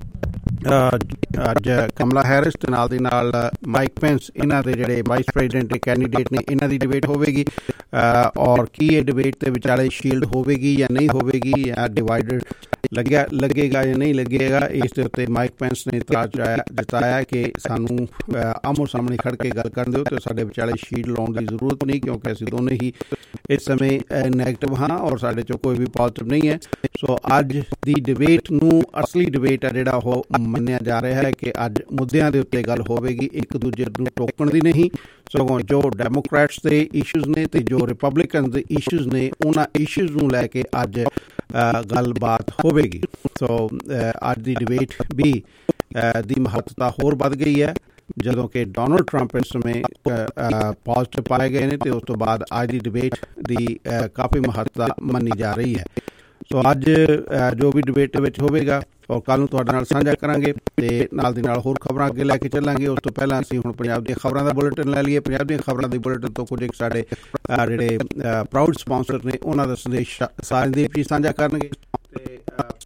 ਅੱਜ ਕਮਲਾ ਹੈਰਿਸ ਦੇ ਨਾਲ ਦੀ ਨਾਲ ਮਾਈਕ ਪੈਂਸ, ਇਹਨਾਂ ਦੇ ਜਿਹੜੇ ਵਾਈਸ ਪ੍ਰੈਜ਼ੀਡੈਂਟ ਕੈਂਡੀਡੇਟ ਨੇ, ਇਹਨਾਂ ਦੀ ਡਿਬੇਟ ਹੋਵੇਗੀ ਔਰ ਕੀ ਇਹ ਡਿਬੇਟ ਦੇ ਵਿਚਾਲੇ ਸ਼ੀਲਡ ਹੋਵੇਗੀ ਜਾਂ ਨਹੀਂ ਹੋਵੇਗੀ ਜਾਂ ਡਿਵਾਈਡਡ ਲੱਗਿਆ ਲੱਗੇਗਾ ਜਾਂ ਨਹੀਂ ਲੱਗੇਗਾ। ਇਸ ਦੇ ਉੱਤੇ ਮਾਈਕ ਪੈਂਸ ਨੇ ਇਤਰਾਜ਼ ਜਤਾਇਆ ਕਿ ਸਾਨੂੰ ਆਮੋ ਸਾਹਮਣੇ ਖੜ੍ਹ ਕੇ ਗੱਲ ਕਰਨ ਦਿਓ ਅਤੇ ਸਾਡੇ ਵਿਚਾਲੇ ਸ਼ੀਲਡ ਲਾਉਣ ਦੀ ਜ਼ਰੂਰਤ ਨਹੀਂ, ਕਿਉਂਕਿ ਅਸੀਂ ਦੋਨੇ ਹੀ ਇਸ ਸਮੇਂ ਨੈਗੇਟਿਵ ਹਾਂ ਔਰ ਸਾਡੇ 'ਚੋਂ ਕੋਈ ਵੀ ਪੋਜ਼ੀਟਿਵ ਨਹੀਂ ਹੈ। ਸੋ ਅੱਜ ਦੀ ਡਿਬੇਟ ਨੂੰ ਅਸਲੀ ਡਿਬੇਟ ਹੈ ਜਿਹੜਾ ਉਹ ਮੰਨਿਆ ਜਾ ਰਿਹਾ ਹੈ ਕਿ ਅੱਜ ਮੁੱਦਿਆਂ ਦੇ ਉੱਤੇ ਗੱਲ ਹੋਵੇਗੀ, ਇੱਕ ਦੂਜੇ ਨੂੰ ਟੋਕਣ ਦੀ ਨਹੀਂ, ਸਗੋਂ ਜੋ ਡੈਮੋਕ੍ਰੈਟਸ ਦੇ ਇਸ਼ੂਜ਼ ਨੇ ਅਤੇ ਜੋ ਰਿਪਬਲਿਕਨਸ ਦੇ ਇਸ਼ੂਜ਼ ਨੇ ਉਹਨਾਂ ਇਸ਼ੂਜ਼ ਨੂੰ ਲੈ ਕੇ ਅੱਜ ਗੱਲਬਾਤ ਹੋਵੇਗੀ। ਸੋ ਅੱਜ ਦੀ ਡਿਬੇਟ ਵੀ ਦੀ ਮਹੱਤਤਾ ਹੋਰ ਵੱਧ ਗਈ ਹੈ ਜਦੋਂ ਕਿ ਡੋਨਲਡ ਟਰੰਪ ਇਸ ਸਮੇਂ ਪੋਜ਼ਿਟਿਵ ਪਾਏ ਗਏ ਨੇ ਅਤੇ ਉਸ ਤੋਂ ਬਾਅਦ ਅੱਜ ਦੀ ਡਿਬੇਟ ਦੀ ਕਾਫੀ ਮਹੱਤਤਾ ਮੰਨੀ ਜਾ ਰਹੀ ਹੈ। ਸੋ ਅੱਜ ਜੋ ਵੀ ਡਿਬੇਟ ਵਿੱਚ ਹੋਵੇਗਾ ਔਰ ਕੱਲ੍ਹ ਨੂੰ ਤੁਹਾਡੇ ਨਾਲ ਸਾਂਝਾ ਕਰਾਂਗੇ ਅਤੇ ਨਾਲ ਦੀ ਨਾਲ ਹੋਰ ਖਬਰਾਂ ਅੱਗੇ ਲੈ ਕੇ ਚੱਲਾਂਗੇ। ਉਸ ਤੋਂ ਪਹਿਲਾਂ ਅਸੀਂ ਹੁਣ ਪੰਜਾਬ ਦੀਆਂ ਖਬਰਾਂ ਦਾ ਬੁਲੇਟਿਨ ਲੈ ਲਈਏ। ਪੰਜਾਬ ਦੀਆਂ ਖਬਰਾਂ ਦੀ ਬੁਲੇਟਿਨ ਤੋਂ ਕੁਝ ਇੱਕ ਸਾਡੇ ਜਿਹੜੇ ਪ੍ਰਾਊਡ ਸਪਾਂਸਰ ਨੇ ਉਹਨਾਂ ਦਾ ਸੰਦੇਸ਼ ਸਾਰਿਆਂ ਜੀ ਸਾਂਝਾ ਕਰਨਗੇ ਅਤੇ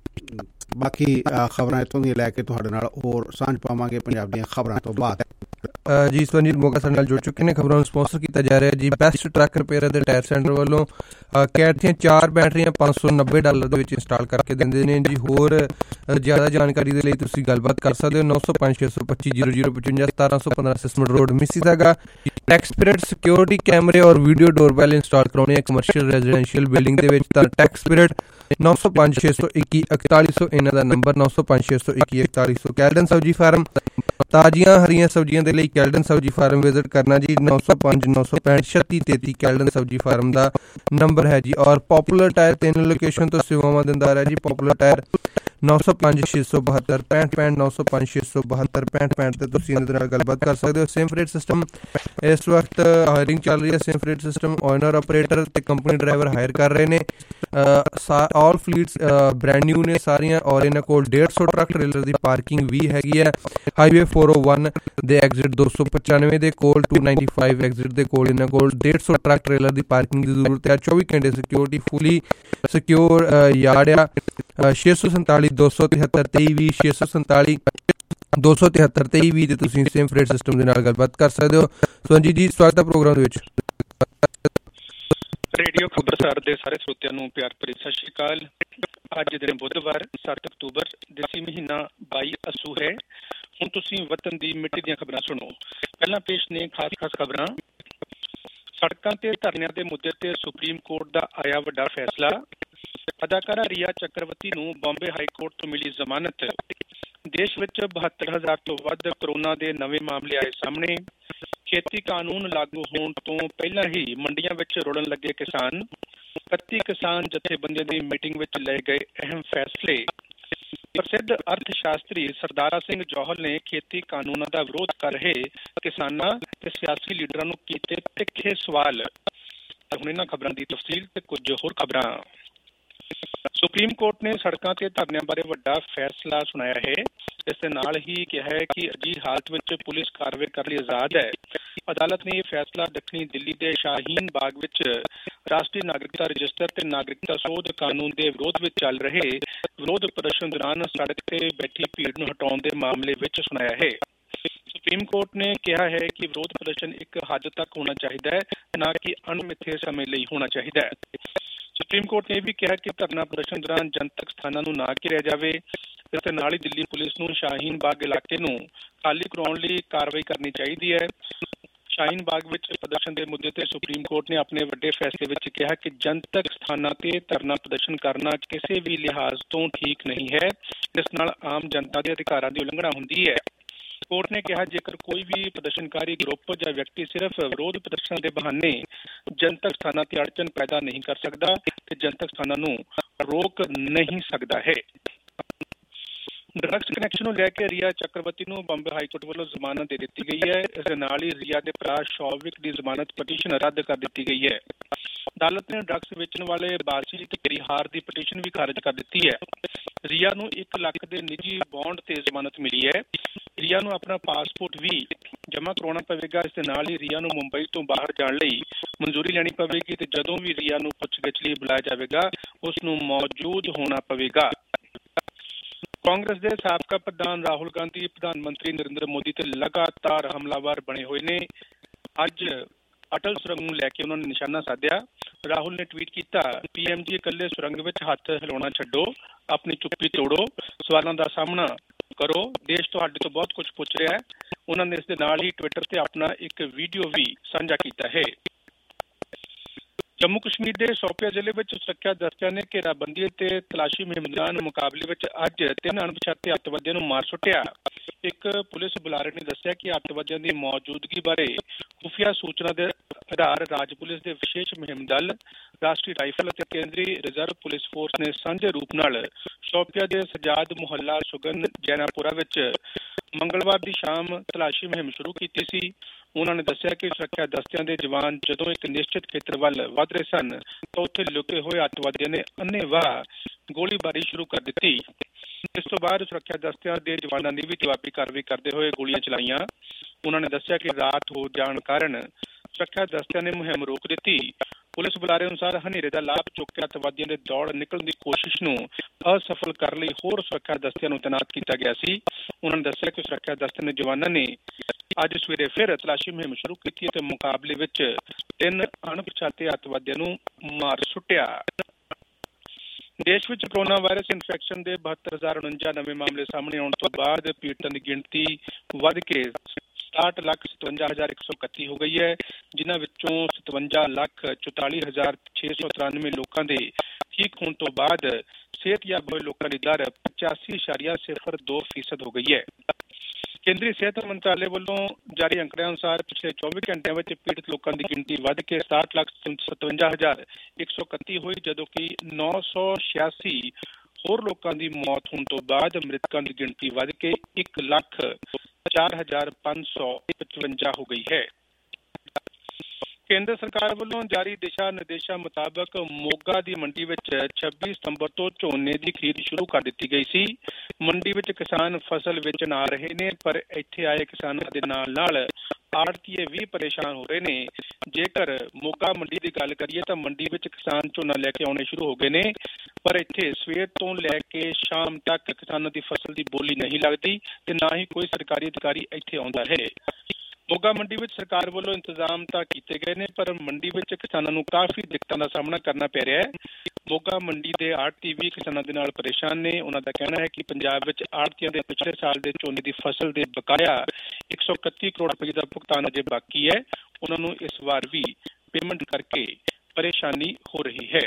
ਬਾਕੀ ਖਬਰਾਂ ਇੱਥੋਂ ਦੀਆਂ ਲੈ ਕੇ ਤੁਹਾਡੇ ਨਾਲ ਹੋਰ ਸਾਂਝ ਪਾਵਾਂਗੇ ਪੰਜਾਬ ਦੀਆਂ ਖਬਰਾਂ ਤੋਂ ਬਾਅਦ। ਜੀ ਸਵਰਨਜੀਤ ਮੋਗਾ ਸਾਡੇ ਨਾਲ ਜੁੜ ਚੁੱਕੇ ਨੇ। ਖਬਰਾਂ ਨੂੰ ਸਪਾਂਸਰ ਕੀਤਾ ਜਾ ਰਿਹਾ ਜੀ ਬੈਸਟ ਟਰੱਕ ਰਿਪੇਅਰ ਦੇ ਟਾਇਰ ਸੈਂਟਰ ਵੱਲੋਂ। ਕੈਟ ਦੀਆਂ ਚਾਰ ਬੈਟਰੀਆਂ ਪੰਜ ਸੌ ਨੱਬੇ ਡਾਲਰ ਦੇ ਵਿੱਚ ਇੰਸਟਾਲ ਕਰਕੇ ਦਿੰਦੇ ਨੇ ਜੀ। ਹੋਰ ਜ਼ਿਆਦਾ ਜਾਣਕਾਰੀ ਦੇ ਲਈ ਤੁਸੀਂ ਗੱਲਬਾਤ ਕਰ ਸਕਦੇ ਹੋ ਨੌ ਸੌ ਪੰਜ ਛੇ ਸੌ ਪੱਚੀ ਜੀਰੋ ਜੀਰੋ ਪਚਵੰਜਾ ਸਤਾਰਾਂ ਸੌ ਪੰਦਰਾਂ Sismet road Mississauga. Tax period security ਕੈਮਰੇ ਔਰ ਵੀਡੀਓ ਡੋਰਬੈਲ ਇੰਸਟਾਲ ਕਰਾਉਣੇ ਹੈ ਕਮਰਸ਼ੀਅਲ ਰੈਜ਼ੀਡੈਂਸ਼ੀਅਲ ਬਿਲਡਿੰਗ ਦੇ ਵਿੱਚ ਤਾਂ ਟੈਕਸ ਪੀਰੀਅਡ ਨੌ ਸੌ ਪੰਜ ਛੇ ਸੌ ਇੱਕੀ ਇਕਤਾਲੀ ਸੌ ਇਹਨਾਂ ਦਾ ਨੰਬਰ ਨੌ ਸੌ ਪੰਜ ਛੇ ਸੌ ਇੱਕੀ ਇਕਤਾਲੀ ਸੌ। ਕੈਲਡਨ ਸਬਜ਼ੀ ਫਾਰਮ ਤਾਜ਼ੀਆਂ ਹਰੀਆਂ ਸਬਜ਼ੀਆਂ ਦੇ ਲਈ ਕੈਲਡਨ ਸਬਜ਼ੀ ਫਾਰਮ ਵਿਜ਼ਿਟ ਕਰਨਾ ਜੀ। ਨੌ ਸੌ ਪੰਜ ਨੌ ਸੌ ਪੈਂਹਠ ਛੱਤੀ ਤੇਤੀ ਕੈਲਡਨ ਸਬਜ਼ੀ ਫਾਰਮ ਦਾ ਨੰਬਰ ਹੈ ਜੀ। ਔਰ ਪੋਪੂਲਰ ਟਾਇਰ ਤਿੰਨ ਲੋਕੇਸ਼ਨ ਤੋਂ ਸੇਵਾਵਾਂ ਦਿੰਦਾ ਰਿਹਾ ਜੀ। ਪੋਪੂਲਰ ਟਾਇਰ ਨੌ ਸੌ ਪੰਜ ਛੇ ਸੌ ਬਹੱਤਰ ਪੈਂਹਠ ਪੈਂਹਠ ਨੌ ਸੌ ਪੰਜ ਛੇ ਸੌ ਬਹੱਤਰ ਪੈਂਹਠ ਪੈਂਹਠ ਤੇ ਤੁਸੀਂ ਇਹਨਾਂ ਦੇ ਨਾਲ ਗੱਲਬਾਤ ਕਰ ਸਕਦੇ ਹੋ। ਸੇਮ ਫਰੇਟ ਸਿਸਟਮ ਇਸ ਵਕਤ ਹਾਇਰਿੰਗ ਚੱਲ ਰਹੀ ਹੈ। Same freight system owner operator ਤੇ ਕੰਪਨੀ ਡਰਾਈਵਰ ਹਾਇਰ ਕਰ ਰਹੇ ਨੇ। ਆਲ ਫਲੀਟਸ ਬ੍ਰੈਂਡ ਨਿਊ ਨੇ ਸਾਰੀਆਂ ਔਰ ਇਹਨਾਂ ਕੋਲ ਡੇਢ ਸੌ ਟਰੱਕ ਟ੍ਰੇਲਰ ਦੀ ਪਾਰਕਿੰਗ ਵੀ ਹੈਗੀ ਹੈ। ਹਾਈਵੇ ਫੋਰ ਓ ਵਨ ਦੇ ਐਗਜ਼ਿਟ ਦੋ ਸੌ ਪਚਾਨਵੇਂ ਦੇ ਕੋਲ ਟੂ ਨਾਈਨਟੀ ਫਾਈਵ ਐਗਜ਼ਿਟ ਦੇ ਕੋਲ ਇਹਨਾਂ ਕੋਲ ਡੇਢ ਸੌ ਟਰੱਕ ਟ੍ਰੇਲਰ ਦੀ ਪਾਰਕਿੰਗ ਦੀ ਜ਼ਰੂਰਤ ਹੈ। ਚੌਵੀ ਘੰਟੇ ਸਿਕਿਉਰਿਟੀ ਫੁਲੀ ਸਿਕਿਉਰ ਯਾਰਡ ਆ। ਛੇ ਸੌ ਸੰਤਾਲੀ ਦੋ ਸੌ ਤਿਹੱਤਰ ਤੇਈ ਵੀਹ ਛੇ ਸੌ ਸੰਤਾਲੀ ਦੋ ਸੌ ਤਿਹੱਤਰ ਤੇਈ ਵੀਹ ਤੇ ਤੁਸੀਂ ਸੇਮ ਫਰੇਟ ਸਿਸਟਮ ਦੇ ਨਾਲ ਗੱਲਬਾਤ ਕਰ ਸਕਦੇ ਹੋ। ਸੰਜੀਤ ਜੀ ਸਵਾਗਤ ਹੈ ਪ੍ਰੋਗਰਾਮ ਦੇ ਵਿੱਚ। ਰੇਡੀਓ ਖਬਰਸਾਰ ਦੇ ਸਾਰੇ ਸਰੋਤਿਆਂ ਨੂੰ ਪਿਆਰ ਭਰੀ ਸਤਿ ਸ਼੍ਰੀ ਅਕਾਲ। ਅੱਜ ਦਿਨ ਬੁੱਧਵਾਰ ਸੱਤ ਅਕਤੂਬਰ ਦੇਸੀ ਮਹੀਨਾ ਬਾਈ ਅੱਸੂ ਹੈ। ਹੁਣ ਤੁਸੀਂ ਵਤਨ ਦੀ ਮਿੱਟੀ ਦੀਆਂ ਖਬਰਾਂ ਸੁਣੋ। ਪਹਿਲਾਂ ਪੇਸ਼ ਨੇ ਖਾਸ ਖਾਸ ਖਬਰਾਂ। ਸੜਕਾਂ ਤੇ ਧਰਨਿਆਂ ਦੇ ਮੁੱਦੇ ਤੇ ਸੁਪਰੀਮ ਕੋਰਟ ਦਾ ਆਇਆ ਵੱਡਾ ਫੈਸਲਾ। ਅਦਾਕਾਰਾ ਰੀਆ ਚੱਕਰਵਰਤੀ ਨੂੰ ਬੰਬੇ ਹਾਈ ਕੋਰਟ ਤੋਂ ਮਿਲੀ ਜ਼ਮਾਨਤ। ਦੇਸ਼ ਵਿੱਚ ਬਹੱਤਰ ਹਜ਼ਾਰ ਤੋਂ ਵੱਧ ਕਰੋਨਾ ਦੇ ਨਵੇਂ ਮਾਮਲੇ ਆਏ ਸਾਹਮਣੇ। ਖੇਤੀ ਕਾਨੂੰਨ ਲਾਗੂ ਹੋਣ ਤੋਂ ਪਹਿਲਾਂ ਹੀ ਮੰਡੀਆਂ ਵਿੱਚ ਰੁੜਨ ਲੱਗੇ ਕਿਸਾਨ। ਇਕੱਤੀ ਕਿਸਾਨ ਜਥੇਬੰਦੀਆਂ ਦੀ ਮੀਟਿੰਗ ਵਿੱਚ ਲਏ ਗਏ ਅਹਿਮ ਫੈਸਲੇ। ਪ੍ਰਸਿੱਧ ਅਰਥ ਸ਼ਾਸਤਰੀ ਸਰਦਾਰਾ ਸਿੰਘ ਜੌਹਲ ਨੇ ਖੇਤੀ ਕਾਨੂੰਨਾਂ ਦਾ ਵਿਰੋਧ ਕਰ ਰਹੇ ਕਿਸਾਨਾਂ ਤੇ ਸਿਆਸੀ ਲੀਡਰਾਂ ਨੂੰ ਕੀਤੇ ਤਿੱਖੇ ਸਵਾਲ। ਹੁਣ ਇਹਨਾਂ ਖਬਰਾਂ ਦੀ ਤਫਸੀਲ ਤੇ ਕੁਝ ਹੋਰ ਖਬਰਾਂ। ਸੁਪਰੀਮ ਕੋਰਟ ਨੇ ਸੜਕਾਂ ਤੇ ਧਰਨਿਆਂ ਬਾਰੇ ਵੱਡਾ ਫੈਸਲਾ ਸੁਣਾਇਆ ਹੈ। ਇਸ ਦੇ ਨਾਲ ਹੀ ਕਿਹਾ ਹੈ ਕਿ ਅਜਿਹੀ ਹਾਲਤ ਵਿੱਚ ਪੁਲਿਸ ਕਾਰਵਾਈ ਕਰਨ ਲਈ ਆਜ਼ਾਦ ਹੈ। ਅਦਾਲਤ ਨੇ ਇਹ ਫੈਸਲਾ ਦੱਖਣੀ ਦਿੱਲੀ ਦੇ ਸ਼ਾਹੀਨ ਬਾਗ ਵਿੱਚ ਰਾਸ਼ਟਰੀ ਨਾਗਰਿਕਤਾ ਰਜਿਸਟਰ ਤੇ ਨਾਗਰਿਕਤਾ ਸੋਧ ਕਾਨੂੰਨ ਦੇ ਵਿਰੋਧ ਵਿੱਚ ਚੱਲ ਰਹੇ ਵਿਰੋਧ ਪ੍ਰਦਰਸ਼ਨ ਦੌਰਾਨ ਸੜਕ ਤੇ ਬੈਠੀ ਭੀੜ ਨੂੰ ਹਟਾਉਣ ਦੇ ਮਾਮਲੇ ਵਿੱਚ ਸੁਣਾਇਆ ਹੈ। ਸੁਪਰੀਮ ਕੋਰਟ ਨੇ ਕਿਹਾ ਹੈ ਕਿ ਵਿਰੋਧ ਪ੍ਰਦਰਸ਼ਨ ਇੱਕ ਹੱਦ ਤੱਕ ਹੋਣਾ ਚਾਹੀਦਾ ਹੈ, ਨਾ ਕਿ ਅਣਮਿੱਥੇ ਸਮੇਂ ਲਈ ਹੋਣਾ ਚਾਹੀਦਾ ਹੈ। ਸੁਪਰੀਮ ਕੋਰਟ ਨੇ ਇਹ ਵੀ ਕਿਹਾ ਕਿ ਧਰਨਾ ਪ੍ਰਦਰਸ਼ਨ ਦੌਰਾਨ ਜਨਤਕ ਸਥਾਨਾਂ ਨੂੰ ਨਾ ਘੇਰਿਆ ਜਾਵੇ। ਇਸ ਦੇ ਨਾਲ ਹੀ ਦਿੱਲੀ ਪੁਲਿਸ ਨੂੰ ਸ਼ਾਹੀਨ ਬਾਗ ਇਲਾਕੇ ਨੂੰ ਖਾਲੀ ਕਰਾਉਣ ਲਈ ਕਾਰਵਾਈ ਕਰਨੀ ਚਾਹੀਦੀ ਹੈ। ਸ਼ਾਹੀਨ ਬਾਗ ਵਿੱਚ ਪ੍ਰਦਰਸ਼ਨ ਦੇ ਮੁੱਦੇ ਤੇ ਸੁਪਰੀਮ ਕੋਰਟ ਨੇ ਆਪਣੇ ਵੱਡੇ ਫੈਸਲੇ ਵਿੱਚ ਕਿਹਾ ਕਿ ਜਨਤਕ ਸਥਾਨਾਂ ਤੇ ਧਰਨਾ ਪ੍ਰਦਰਸ਼ਨ ਕਰਨਾ ਕਿਸੇ ਵੀ ਲਿਹਾਜ਼ ਤੋਂ ਠੀਕ ਨਹੀਂ ਹੈ, ਜਿਸ ਨਾਲ ਆਮ ਜਨਤਾ ਦੇ ਅਧਿਕਾਰਾਂ ਦੀ ਉਲੰਘਣਾ ਹੁੰਦੀ ਹੈ। ਕੋਰਟ ਨੇ ਕਿਹਾ ਜੇਕਰ ਕੋਈ ਵੀ ਪ੍ਰਦਰਸ਼ਨਕਾਰੀ ਗਰੁੱਪ ਜਾਂ ਵਿਅਕਤੀ ਸਿਰਫ ਵਿਰੋਧ ਪ੍ਰਦਰਸ਼ਨ ਦੇ ਬਹਾਨੇ ਜਨਤਕ ਸਥਾਨਾਂ ਤੇ ਅੜਚਨ ਪੈਦਾ ਨਹੀਂ ਕਰ ਸਕਦਾ ਤੇ ਜਨਤਕ ਸਥਾਨਾਂ ਨੂੰ ਰੋਕ ਨਹੀਂ ਸਕਦਾ ਹੈ। ਡਰੱਗਸ ਕਨੈਕਸ਼ਨ ਨੂੰ ਲੈ ਕੇ ਰੀਆ ਚੱਕਰਵਰਤੀ ਨੂੰ ਬੰਬੇ ਹਾਈਕੋਰਟ ਵੱਲੋਂ ਜ਼ਮਾਨਤ ਦੇ ਦਿੱਤੀ ਗਈ ਹੈ। ਇਸ ਦੇ ਨਾਲ ਹੀ ਰੀਆ ਦੇ ਭਰਾ ਸ਼ੌਵਿਕ ਦੀ ਜ਼ਮਾਨਤ ਪਟੀਸ਼ਨ ਰੱਦ ਕਰ ਦਿੱਤੀ ਗਈ ਹੈ। ਅਦਾਲਤ ਨੇ ਡਰੱਗਸ ਵੇਚਣ ਵਾਲੇ ਬਾਸੀ ਤੇ ਕਰੀਹਾਰ ਦੀ ਪਟੀਸ਼ਨ ਵੀ ਖਾਰਜ ਕਰ ਦਿੱਤੀ ਹੈ। ਰੀਆ ਨੂੰ ਇੱਕ ਲੱਖ ਦੇ ਨਿੱਜੀ ਬੌਂਡ ਤੇ ਜ਼ਮਾਨਤ ਮਿਲੀ ਹੈ। ਰੀਆ ਨੂੰ ਆਪਣਾ ਪਾਸਪੋਰਟ ਵੀ ਜਮ੍ਹਾਂ ਕਰਾਉਣਾ ਪਵੇਗਾ। ਇਸ ਦੇ ਨਾਲ ਹੀ ਰੀਆ ਨੂੰ ਮੁੰਬਈ ਤੋਂ ਬਾਹਰ ਜਾਣ ਲਈ ਮਨਜ਼ੂਰੀ ਲੈਣੀ ਪਵੇਗੀ ਤੇ ਜਦੋਂ ਵੀ ਰੀਆ ਨੂੰ ਪੁੱਛਗਿੱਛ ਲਈ ਬੁਲਾਇਆ ਜਾਵੇਗਾ ਉਸ ਨੂੰ ਮੌਜੂਦ ਹੋਣਾ ਪਵੇਗਾ। ਕਾਂਗਰਸ ਦੇ ਸਾਬਕਾ ਪ੍ਰਧਾਨ ਰਾਹੁਲ ਗਾਂਧੀ ਪ੍ਰਧਾਨ ਮੰਤਰੀ ਨਰਿੰਦਰ ਮੋਦੀ ਤੇ ਲਗਾਤਾਰ ਹਮਲਾਵਰ ਬਣੇ ਹੋਏ ਨੇ। ਅੱਜ ਅਟਲ ਸੁਰੰਗ ਨੂੰ ਲੈ ਕੇ ਉਹਨਾਂ ਨੇ ਨਿਸ਼ਾਨਾ ਸਾਧਿਆ। ਰਾਹੁਲ ਨੇ ਟਵੀਟ ਕੀਤਾ, ਪੀਐਮ ਜੀ ਇਕੱਲੇ ਸੁਰੰਗ ਵਿੱਚ ਹੱਥ ਹਿਲਾਉਣਾ ਛੱਡੋ, ਆਪਣੀ ਚੁੱਪੀ ਤੋੜੋ, ਸਵਾਲਾਂ ਦਾ ਸਾਹਮਣਾ ਕਰੋ, ਦੇਸ਼ ਤੁਹਾਡੇ ਤੋਂ ਬਹੁਤ ਕੁਝ ਪੁੱਛ ਰਿਹਾ ਹੈ। ਉਹਨਾਂ ਨੇ ਇਸ ਦੇ ਨਾਲ ਹੀ ਟਵਿੱਟਰ ਤੇ ਆਪਣਾ ਇੱਕ ਵੀਡੀਓ ਵੀ ਸਾਂਝਾ ਕੀਤਾ ਹੈ। ਜੰਮੂ ਕਸ਼ਮੀਰ ਦੇ ਸ਼ੋਪੀਆ ਜ਼ਿਲ੍ਹੇ ਵਿੱਚ ਸੁਰੱਖਿਆ ਦਸਤਿਆਂ ਨੇ ਘੇਰਾਬੰਦੀ ਅਤੇ ਤਲਾਸ਼ੀ ਮੁਹਿੰਮ ਦੌਰਾਨ ਮੁਕਾਬਲੇ ਵਿੱਚ ਅੱਜ ਤਿੰਨ ਅਣਪਛਾਤੇ ਅੱਤਵਾਦੀਆਂ ਨੂੰ ਮਾਰ ਸੁੱਟਿਆ। ਇੱਕ ਪੁਲਿਸ ਬੁਲਾਰੇ ਨੇ ਦੱਸਿਆ ਕਿ ਅੱਤਵਾਦੀਆਂ ਦੀ ਮੌਜੂਦਗੀ ਬਾਰੇ ਖੁਫੀਆ ਸੂਚਨਾ ਦੇ ਆਧਾਰ ਰਾਜ ਪੁਲਿਸ ਦੇ ਵਿਸ਼ੇਸ਼ ਮੁਹਿੰਮ ਦਲ, ਰਾਸ਼ਟਰੀ ਰਾਈਫਲ ਅਤੇ ਕੇਂਦਰੀ ਰਿਜ਼ਰਵ ਪੁਲਿਸ ਫੋਰਸ ਨੇ ਸਾਂਝੇ ਰੂਪ ਨਾਲ ਸ਼ੋਪੀਆ ਦੇ ਸਜਾਦ ਮੁਹੱਲਾ ਸੁਗਨ ਜੈਨਾਪੁਰਾ ਵਿੱਚ ਮੰਗਲਵਾਰ ਦੀ ਸ਼ਾਮ ਤਲਾਸ਼ੀ ਮੁਹਿੰਮ ਸ਼ੁਰੂ ਕੀਤੀ ਸੀ। ਉਹਨਾਂ ਨੇ ਦੱਸਿਆ ਕਿ ਸੁਰੱਖਿਆ ਦਸਤਿਆਂ ਦੇ ਜਵਾਨ ਜਦੋਂ ਇੱਕ ਨਿਸ਼ਚਿਤ ਖੇਤਰ ਵੱਲ ਵਧ ਰਹੇ ਸਨ ਤਾਂ ਉੱਥੇ ਲੁਕੇ ਹੋਏ ਅੱਤਵਾਦੀਆਂ ਨੇ ਅੰਨ੍ਹੇਵਾਹ ਗੋਲੀਬਾਰੀ ਸ਼ੁਰੂ ਕਰ ਦਿੱਤੀ। ਇਸ ਤੋਂ ਬਾਅਦ ਸੁਰੱਖਿਆ ਦਸਤਿਆਂ ਦੇ ਜਵਾਨਾਂ ਨੇ ਵੀ ਜਵਾਬੀ ਕਾਰਵਾਈ ਕਰਦੇ ਹੋਏ ਗੋਲੀਆਂ ਚਲਾਈਆਂ। ਉਹਨਾਂ ਨੇ ਦੱਸਿਆ ਕਿ ਰਾਤ ਹੋ ਜਾਣ ਕਾਰਨ ਸੁਰੱਖਿਆ ਦਸਤਿਆਂ ਨੇ ਮੁਹਿੰਮ ਰੋਕ ਦਿੱਤੀ। ਪੁਲਿਸ ਬੁਲਾਰੇ ਅਨੁਸਾਰ ਹਨੇਰੇ ਦਾ ਲਾਭ ਚੁੱਕ ਕੇ ਅੱਤਵਾਦੀਆਂ ਦੇ ਦੌੜ ਨਿਕਲਣ ਦੀ ਕੋਸ਼ਿਸ਼ ਨੂੰ ਅਸਫਲ ਕਰਨ ਲਈ ਹੋਰ ਸੁਰੱਖਿਆ ਦਸਤਿਆਂ ਨੂੰ ਤੈਨਾਤ ਕੀਤਾ ਗਿਆ ਸੀ। ਉਹਨਾਂ ਨੇ ਦੱਸਿਆ ਕਿ ਸੁਰੱਖਿਆ ਦਸਤੇ ਦੇ ਜਵਾਨਾਂ ਨੇ ਅੱਜ ਸਵੇਰੇ ਫਿਰ ਤਲਾਸ਼ੀ ਮੁਹਿੰਮ ਸ਼ੁਰੂ ਕੀਤੀ ਅਤੇ ਮੁਕਾਬਲੇ ਵਿੱਚ ਤਿੰਨ ਅਣਪਛਾਤੇ ਅੱਤਵਾਦੀਆਂ ਨੂੰ ਮਾਰ ਸੁੱਟਿਆ। ਦੇਸ਼ ਵਿੱਚ ਕੋਰੋਨਾ ਵਾਇਰਸ ਇਨਫੈਕਸ਼ਨ ਦੇ ਬਹੱਤਰ ਹਜ਼ਾਰ ਉਣੰਜਾ ਨਵੇਂ ਮਾਮਲੇ ਸਾਹਮਣੇ ਆਉਣ ਤੋਂ ਬਾਅਦ ਪੀੜਤਾਂ ਦੀ ਗਿਣਤੀ ਵੱਧ ਕੇ ਸਤਾਹਠ ਲੱਖ ਸਤਵੰਜਾ ਹਜ਼ਾਰ ਇੱਕ ਸੌ ਇਕੱਤੀ ਹੋ ਗਈ ਹੈ, ਜਿਨ੍ਹਾਂ ਵਿੱਚੋਂ ਸਤਵੰਜਾ ਲੱਖ ਚੁਤਾਲੀ ਹਜ਼ਾਰ ਛੇ ਸੌ ਤਰਾਨਵੇਂ ਲੋਕਾਂ ਦੇ ਠੀਕ ਹੋਣ ਤੋਂ ਬਾਅਦ ਸਿਹਤਯਾਬ ਹੋਏ ਲੋਕਾਂ ਦੀ ਦਰ ਪਚਾਸੀ ਇਸ਼ਾਰੀਆ ਸਿਫਰ ਦੋ ਫੀਸਦ ਹੋ ਗਈ ਹੈ। ਕੇਂਦਰੀ ਸਿਹਤ ਮੰਤਰਾਲੇ ਵੱਲੋਂ ਜਾਰੀ ਅੰਕੜਿਆਂ ਅਨੁਸਾਰ ਪਿਛਲੇ ਚੌਵੀ ਘੰਟਿਆਂ ਵਿੱਚ ਪੀੜਤ ਲੋਕਾਂ ਦੀ ਗਿਣਤੀ ਵੱਧ ਕੇ ਸਤਾਹਠ ਲੱਖ ਸਤਵੰਜਾ ਹਜ਼ਾਰ ਇੱਕ ਸੌ ਇਕੱਤੀ ਹੋਈ, ਜਦੋਂ ਕਿ ਨੌ ਸੌ ਛਿਆਸੀ ਹੋਰ ਲੋਕਾਂ ਦੀ ਮੌਤ ਹੋਣ ਤੋਂ ਬਾਅਦ ਮ੍ਰਿਤਕਾਂ ਦੀ ਗਿਣਤੀ ਵੱਧ ਕੇ ਇੱਕ ਲੱਖ ਚਾਰ ਹਜ਼ਾਰ ਪੰਜ ਸੌ ਪਚਵੰਜਾ ਹੋ ਗਈ ਹੈ। ਕੇਂਦਰ ਸਰਕਾਰ ਵੱਲੋਂ ਜਾਰੀ ਦਿਸ਼ਾ ਨਿਰਦੇਸ਼ਾਂ ਮੁਤਾਬਕ ਮੋਗਾ ਦੀ ਮੰਡੀ ਵਿੱਚ ਛੱਬੀ ਸਤੰਬਰ ਤੋਂ ਝੋਨੇ ਦੀ ਖਰੀਦ ਸ਼ੁਰੂ ਕਰ ਦਿੱਤੀ ਗਈ ਸੀ। ਮੰਡੀ ਵਿੱਚ ਕਿਸਾਨ ਫਸਲ ਵੇਚਣ ਆ ਰਹੇ ਨੇ, ਪਰ ਇੱਥੇ ਆਏ ਕਿਸਾਨਾਂ ਦੇ ਨਾਲ ਨਾਲ ਆੜ੍ਹਤੀਏ ਵੀ ਪਰੇਸ਼ਾਨ ਹੋ ਰਹੇ ਨੇ। ਜੇਕਰ ਮੋਗਾ ਮੰਡੀ ਦੀ ਗੱਲ ਕਰੀਏ ਤਾਂ ਮੰਡੀ ਵਿੱਚ ਕਿਸਾਨ ਝੋਨਾ ਲੈ ਕੇ ਆਉਣੇ ਸ਼ੁਰੂ ਹੋ ਗਏ ਨੇ, ਪਰ ਇੱਥੇ ਸਵੇਰ ਤੋਂ ਲੈ ਕੇ ਸ਼ਾਮ ਤੱਕ ਕਿਸਾਨਾਂ ਦੀ ਫਸਲ ਦੀ ਬੋਲੀ ਨਹੀਂ ਲੱਗਦੀ ਤੇ ਨਾ ਹੀ ਕੋਈ ਸਰਕਾਰੀ ਅਧਿਕਾਰੀ ਇੱਥੇ ਆਉਂਦਾ ਹੈ। ਮੋਗਾ ਮੰਡੀ ਵਿੱਚ ਸਰਕਾਰ ਵੱਲੋਂ ਇੰਤਜ਼ਾਮ ਤਾਂ ਕੀਤੇ ਗਏ ਨੇ, ਪਰ ਮੰਡੀ ਵਿੱਚ ਕਿਸਾਨਾਂ ਨੂੰ ਕਾਫੀ ਦਿੱਕਤਾਂ ਦਾ ਸਾਹਮਣਾ ਕਰਨਾ ਪੈ ਰਿਹਾ ਹੈ। ਮੋਗਾ ਮੰਡੀ ਦੇ ਆੜ੍ਹਤੀ ਵੀ ਕਿਸਾਨਾਂ ਦੇ ਨਾਲ ਪਰੇਸ਼ਾਨ ਨੇ। ਉਹਨਾਂ ਦਾ ਕਹਿਣਾ ਹੈ ਕਿ ਪੰਜਾਬ ਵਿੱਚ ਆੜ੍ਹਤੀਆਂ ਦੇ ਪਿਛਲੇ ਸਾਲ ਦੇ ਝੋਨੇ ਦੀ ਫਸਲ ਦੇ ਬਕਾਇਆ ਇੱਕ ਸੌ ਇਕੱਤੀ ਕਰੋੜ ਰੁਪਏ ਦਾ ਭੁਗਤਾਨ ਅਜੇ ਬਾਕੀ ਹੈ। ਉਹਨਾਂ ਨੂੰ ਇਸ ਵਾਰ ਵੀ ਪੇਮੈਂਟ ਕਰਕੇ ਪਰੇਸ਼ਾਨੀ ਹੋ ਰਹੀ ਹੈ।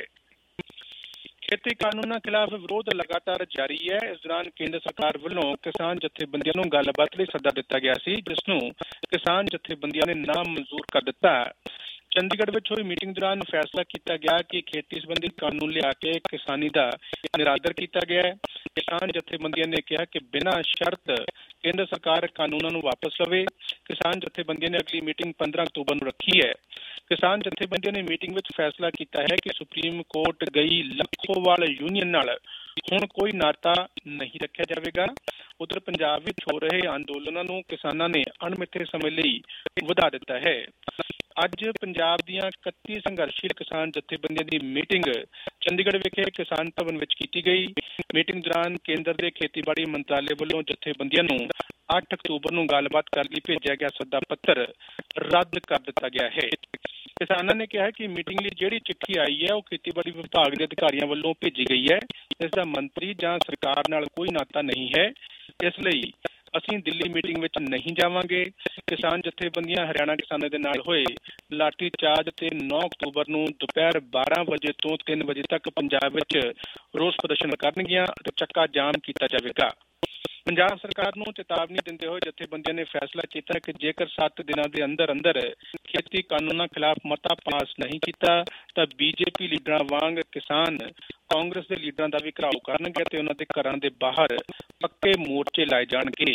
ਖੇਤੀ ਕਾਨੂੰਨਾਂ ਖਿਲਾਫ ਵਿਰੋਧ ਲਗਾਤਾਰ ਜਾਰੀ ਹੈ। ਇਸ ਦੌਰਾਨ ਕੇਂਦਰ ਸਰਕਾਰ ਵੱਲੋਂ ਕਿਸਾਨ ਜਥੇਬੰਦੀਆਂ ਨੂੰ ਗੱਲਬਾਤ ਲਈ ਸੱਦਾ ਦਿੱਤਾ ਗਿਆ ਸੀ, ਜਿਸ ਨੂੰ ਕਿਸਾਨ ਜਥੇਬੰਦੀਆਂ ਨੇ ਨਾ ਮਨਜ਼ੂਰ ਕਰ ਦਿੱਤਾ। ਚੰਡੀਗੜ੍ਹ ਵਿੱਚ ਹੋਈ ਮੀਟਿੰਗ ਦੌਰਾਨ ਫੈਸਲਾ ਕੀਤਾ ਗਿਆ ਕਿ ਖੇਤੀ ਸੰਬੰਧੀ ਕਾਨੂੰਨ ਲਿਆ ਕੇ ਕਿਸਾਨੀ ਦਾ ਨਿਰਾਦਰ ਕੀਤਾ ਗਿਆ ਹੈ। ਕਿਸਾਨ ਜਥੇਬੰਦੀਆਂ ਨੇ ਕਿਹਾ ਕਿ ਬਿਨਾਂ ਸ਼ਰਤ ਕੇਂਦਰ ਸਰਕਾਰ ਕਾਨੂੰਨਾਂ ਨੂੰ ਵਾਪਸ ਲਵੇ। ਕਿਸਾਨ ਜਥੇਬੰਦੀਆਂ ਨੇ ਅਗਲੀ ਮੀਟਿੰਗ ਪੰਦਰਾਂ ਅਕਤੂਬਰ ਨੂੰ ਰੱਖੀ ਹੈ। ਕਿਸਾਨ ਜਥੇਬੰਦੀਆਂ ਨੇ ਮੀਟਿੰਗ ਵਿੱਚ ਫੈਸਲਾ ਕੀਤਾ ਹੈ ਕਿ ਸੁਪਰੀਮ ਕੋਰਟ ਗਈ ਲੱਖੋਵਾਲ ਯੂਨੀਅਨ ਨਾਲ ਹੁਣ ਕੋਈ ਨਾਤਾ ਨਹੀਂ ਰੱਖਿਆ ਜਾਵੇਗਾ। ਉਧਰ ਪੰਜਾਬ ਵਿੱਚ ਹੋ ਰਹੇ ਅੰਦੋਲਨਾਂ ਨੂੰ ਕਿਸਾਨਾਂ ਨੇ ਅਣਮਿੱਥੇ ਸਮੇਂ ਲਈ ਵਧਾ ਦਿੱਤਾ ਹੈ। ਅੱਜ ਪੰਜਾਬ ਦੀਆਂ ਇਕੱਤੀ ਸੰਘਰਸ਼ੀਲ ਕਿਸਾਨ ਜਥੇਬੰਦੀਆਂ ਦੀ ਮੀਟਿੰਗ ਚੰਡੀਗੜ੍ਹ ਵਿਖੇ ਕਿਸਾਨ ਭਵਨ ਵਿੱਚ ਕੀਤੀ ਗਈ। ਮੀਟਿੰਗ ਦੌਰਾਨ ਕੇਂਦਰ ਦੇ ਖੇਤੀਬਾੜੀ ਮੰਤਰਾਲੇ ਵੱਲੋਂ ਜਥੇਬੰਦੀਆਂ ਨੂੰ ਅੱਠ ਅਕਤੂਬਰ ਨੂੰ ਗੱਲਬਾਤ ਕਰਨ ਲਈ ਭੇਜਿਆ ਗਿਆ ਸੱਦਾ ਪੱਤਰ ਰੱਦ ਕਰ ਦਿੱਤਾ ਗਿਆ ਹੈ। ਕਿਸਾਨਾਂ ਨੇ ਕਿਹਾ ਕਿ ਮੀਟਿੰਗ ਲਈ ਜਿਹੜੀ ਚਿੱਠੀ ਆਈ ਹੈ ਉਹ ਖੇਤੀਬਾੜੀ ਵਿਭਾਗ ਦੇ ਅਧਿਕਾਰੀਆਂ ਵੱਲੋਂ ਭੇਜੀ ਗਈ ਹੈ। ਇਸ ਦਾ ਮੰਤਰੀ ਜਾਂ ਸਰਕਾਰ ਨਾਲ ਕੋਈ ਨਾਤਾ ਨਹੀਂ ਹੈ, ਇਸ ਲਈ ਅਸੀਂ ਦਿੱਲੀ ਮੀਟਿੰਗ ਵਿੱਚ ਨਹੀਂ ਜਾਵਾਂਗੇ। ਕਿਸਾਨ ਜਥੇਬੰਦੀਆਂ ਹਰਿਆਣਾ ਕਿਸਾਨਾਂ ਦੇ ਨਾਲ ਹੋਏ ਲਾਠੀ ਚਾਰਜ ਤੇ ਨੌ ਅਕਤੂਬਰ ਨੂੰ ਦੁਪਹਿਰ ਬਾਰਾਂ ਵਜੇ ਤੋਂ ਤਿੰਨ ਵਜੇ ਤੱਕ ਪੰਜਾਬ ਵਿੱਚ ਰੋਸ ਪ੍ਰਦਰਸ਼ਨ ਕਰਨਗੀਆਂ ਅਤੇ ਚੱਕਾ ਜਾਮ ਕੀਤਾ ਜਾਵੇਗਾ। ਪੰਜਾਬ ਸਰਕਾਰ ਨੂੰ ਚੇਤਾਵਨੀ ਦਿੰਦੇ ਹੋਏ ਜਥੇਬੰਦੀਆਂ ਨੇ ਫੈਸਲਾ ਕੀਤਾ ਕਿ ਜੇਕਰ ਸੱਤ ਦਿਨਾਂ ਦੇ ਅੰਦਰ ਅੰਦਰ ਖੇਤੀ ਕਾਨੂੰਨਾਂ ਖਿਲਾਫ ਮਤਾ ਪਾਸ ਨਹੀਂ ਕੀਤਾ ਤਾਂ ਬੀਜੇਪੀ ਲੀਡਰਾਂ ਵਾਂਗ ਕਿਸਾਨ ਕਾਂਗਰਸ ਦੇ ਲੀਡਰਾਂ ਦਾ ਵੀ ਘਿਰਾਓ ਕਰਨਗੇ ਤੇ ਉਹਨਾਂ ਦੇ ਘਰਾਂ ਦੇ ਬਾਹਰ ਪੱਕੇ ਮੋਰਚੇ ਲਾਏ ਜਾਣਗੇ।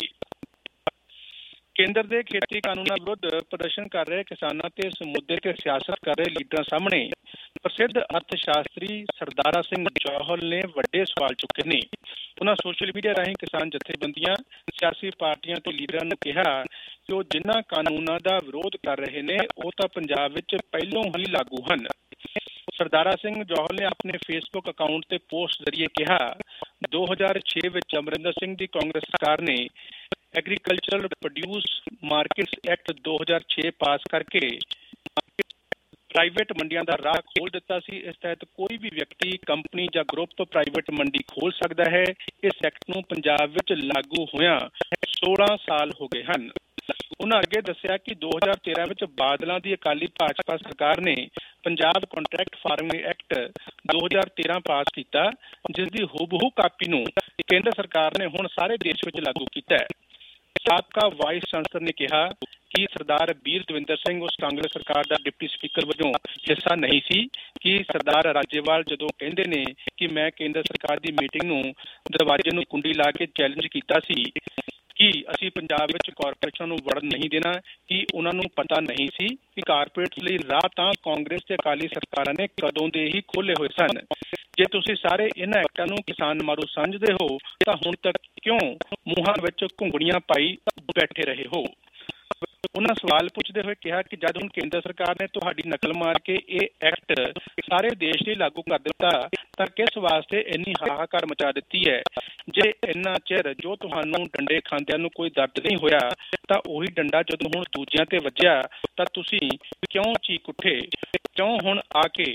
ਕੇਂਦਰ ਦੇ ਖੇਤੀ ਕਾਨੂੰਨਾਂ ਵਿਰੁੱਧ ਪ੍ਰਦਰਸ਼ਨ ਕਰ ਰਹੇ ਕਿਸਾਨਾਂ ਤੇ ਇਸ ਮੁੱਦੇ ਤੇ ਸਿਆਸਤ ਕਰ ਰਹੇ ਲੀਡਰਾਂ ਸਾਹਮਣੇ ਪ੍ਰਸਿੱਧ ਅਰਥ ਸ਼ਾਸਤਰੀ ਸਰਦਾਰਾ ਸਿੰਘ ਜੌਹਲ ਨੇ ਵੱਡੇ ਸਵਾਲ ਚੁੱਕੇ ਨੇ। ਉਹਨਾਂ ਸੋਸ਼ਲ ਮੀਡੀਆ ਰਾਹੀਂ ਕਿਸਾਨ ਜਥੇਬੰਦੀਆਂ, ਸਿਆਸੀ ਪਾਰਟੀਆਂ ਤੇ ਲੀਡਰਾਂ ਨੂੰ ਕਿਹਾ ਕਿ ਉਹ ਜਿਨ੍ਹਾਂ ਕਾਨੂੰਨਾਂ ਦਾ ਵਿਰੋਧ ਕਰ ਰਹੇ ਨੇ ਉਹ ਤਾਂ ਪੰਜਾਬ ਵਿੱਚ ਪਹਿਲੋਂ ਹੀ ਲਾਗੂ ਹਨ। ਸਰਦਾਰਾ ਸਿੰਘ ਜੌਹਲ ਨੇ ਆਪਣੇ ਫੇਸਬੁੱਕ ਅਕਾਊਂਟ ਤੇ ਪੋਸਟ ਜ਼ਰੀਏ ਕਿਹਾ, ਦੋ ਹਜ਼ਾਰ ਛੇ ਵਿੱਚ ਅਮਰਿੰਦਰ ਸਿੰਘ ਦੀ ਕਾਂਗਰਸ ਸਰਕਾਰ ਨੇ ਐਗਰੀਕਲਚਰਲ ਪ੍ਰੋਡਿਊਸ ਮਾਰਕੀਟਸ ਐਕਟ ਦੋ ਹਜ਼ਾਰ ਛੇ ਪਾਸ ਕਰਕੇ ਪ੍ਰਾਈਵੇਟ ਮੰਡੀਆਂ ਦਾ ਰਾਹ ਖੋਲ ਦਿੱਤਾ ਸੀ। ਇਸ ਤਹਿਤ ਕੋਈ ਵੀ ਵਿਅਕਤੀ, ਕੰਪਨੀ ਜਾਂ ਗਰੁੱਪ ਪ੍ਰਾਈਵੇਟ ਮੰਡੀ ਖੋਲ ਸਕਦਾ ਹੈ। ਇਸ ਐਕਟ ਨੂੰ ਪੰਜਾਬ ਵਿੱਚ ਲਾਗੂ ਹੋਇਆਂ ਸੋਲਾਂ ਸਾਲ ਹੋ ਗਏ ਹਨ। ਉਹਨਾਂ ਅੱਗੇ ਦੱਸਿਆ ਕਿ ਦੋ ਹਜ਼ਾਰ ਤੇਰਾਂ ਵਿੱਚ ਬਾਦਲਾਂ ਦੀ ਅਕਾਲੀ ਭਾਜਪਾ ਸਰਕਾਰ ਨੇ ਪੰਜਾਬ ਕੰਟਰੈਕਟ ਫਾਰਮਿੰਗ ਐਕਟ ਦੋ ਹਜ਼ਾਰ ਤੇਰਾਂ ਪਾਸ ਕੀਤਾ, ਜਿਸ ਦੀ ਹੂਬਹੂ ਕਾਪੀ ਨੂੰ ਕੇਂਦਰ ਸਰਕਾਰ ਨੇ ਹੁਣ ਸਾਰੇ ਦੇਸ਼ ਵਿੱਚ ਲਾਗੂ ਕੀਤਾ ਹੈ। ਸਾਬਕਾ ਵਾਈਸ ਚਾਂਸਲਰ ਨੇ ਕਿਹਾ ਕਿ ਸਰਦਾਰ ਬੀਰ ਦਵਿੰਦਰ ਸਿੰਘ ਉਸ ਕਾਂਗਰਸ ਸਰਕਾਰ ਦਾ ਡਿਪਟੀ ਸਪੀਕਰ ਵਜੋਂ ਹਿੱਸਾ ਨਹੀਂ ਸੀ ਕਿ ਸਰਦਾਰ ਰਾਜੇਵਾਲ ਜਦੋਂ ਕਹਿੰਦੇ ਨੇ ਕਿ ਮੈਂ ਕੇਂਦਰ ਸਰਕਾਰ ਦੀ ਮੀਟਿੰਗ ਨੂੰ ਦਰਵਾਜ਼ੇ ਨੂੰ ਕੁੰਡੀ ਲਾ ਕੇ ਚੈਲੰਜ ਕੀਤਾ ਸੀ ਕਿ ਅਸੀਂ ਪੰਜਾਬ ਵਿੱਚ ਕਾਰਪੋਰੇਸ਼ਨਾਂ ਨੂੰ ਵੜਨ ਨਹੀਂ ਦੇਣਾ, ਕਿ ਉਹਨਾਂ ਨੂੰ ਪਤਾ ਨਹੀਂ ਸੀ ਕਿ ਕਾਰਪੋਰੇਟਸ ਲਈ ਰਾਹ ਤਾਂ ਕਾਂਗਰਸ ਤੇ ਅਕਾਲੀ ਸਰਕਾਰਾਂ ਨੇ ਕਦੋਂ ਦੇ ਹੀ ਖੋਲ੍ਹੇ ਹੋਏ ਸਨ। ਜੇ ਤੁਸੀਂ ਸਾਰੇ ਇਹਨਾਂ ਐਕਟਾਂ ਨੂੰ ਕਿਸਾਨ ਮਾਰੂ ਸਮਝਦੇ ਹੋ ਤਾਂ ਹੁਣ ਤੱਕ ਕਿਉਂ ਮੂੰਹਾਂ ਵਿੱਚ ਘੁੰਗਣੀਆਂ ਪਾਈ ਬੈਠੇ ਰਹੇ ਹੋ? ਉਹਨਾਂ ਸਵਾਲ ਪੁੱਛਦੇ ਹੋਏ ਕਿਹਾ ਕਿ ਜਦ ਹੁਣ ਕੇਂਦਰ ਸਰਕਾਰ ਨੇ ਤੁਹਾਡੀ ਨਕਲ ਮਾਰ ਕੇ ਇਹ ਐਕਟ ਸਾਰੇ ਦੇਸ਼ ਲਈ ਲਾਗੂ ਕਰ ਦਿੱਤਾ ਤਾਂ ਕਿਸ ਵਾਸਤੇ ਇੰਨੀ ਹਾਹਾਕਾਰ ਮਚਾ ਦਿੱਤੀ ਹੈ? ਜੇ ਇੰਨਾ ਚਿਰ ਜੋ ਤੁਹਾਨੂੰ ਡੰਡੇ ਖਾਂਦਿਆਂ ਨੂੰ ਕੋਈ ਦਰਦ ਨਹੀਂ ਹੋਇਆ ਤਾਂ ਉਹੀ ਡੰਡਾ ਜਦੋਂ ਹੁਣ ਦੂਜਿਆਂ ਤੇ ਵੱਜਿਆ ਤਾਂ ਤੁਸੀਂ ਕਿਉਂ ਚੀਕ ਉੱਠੇ? ਕਿਉਂ ਹੁਣ ਆ ਕੇ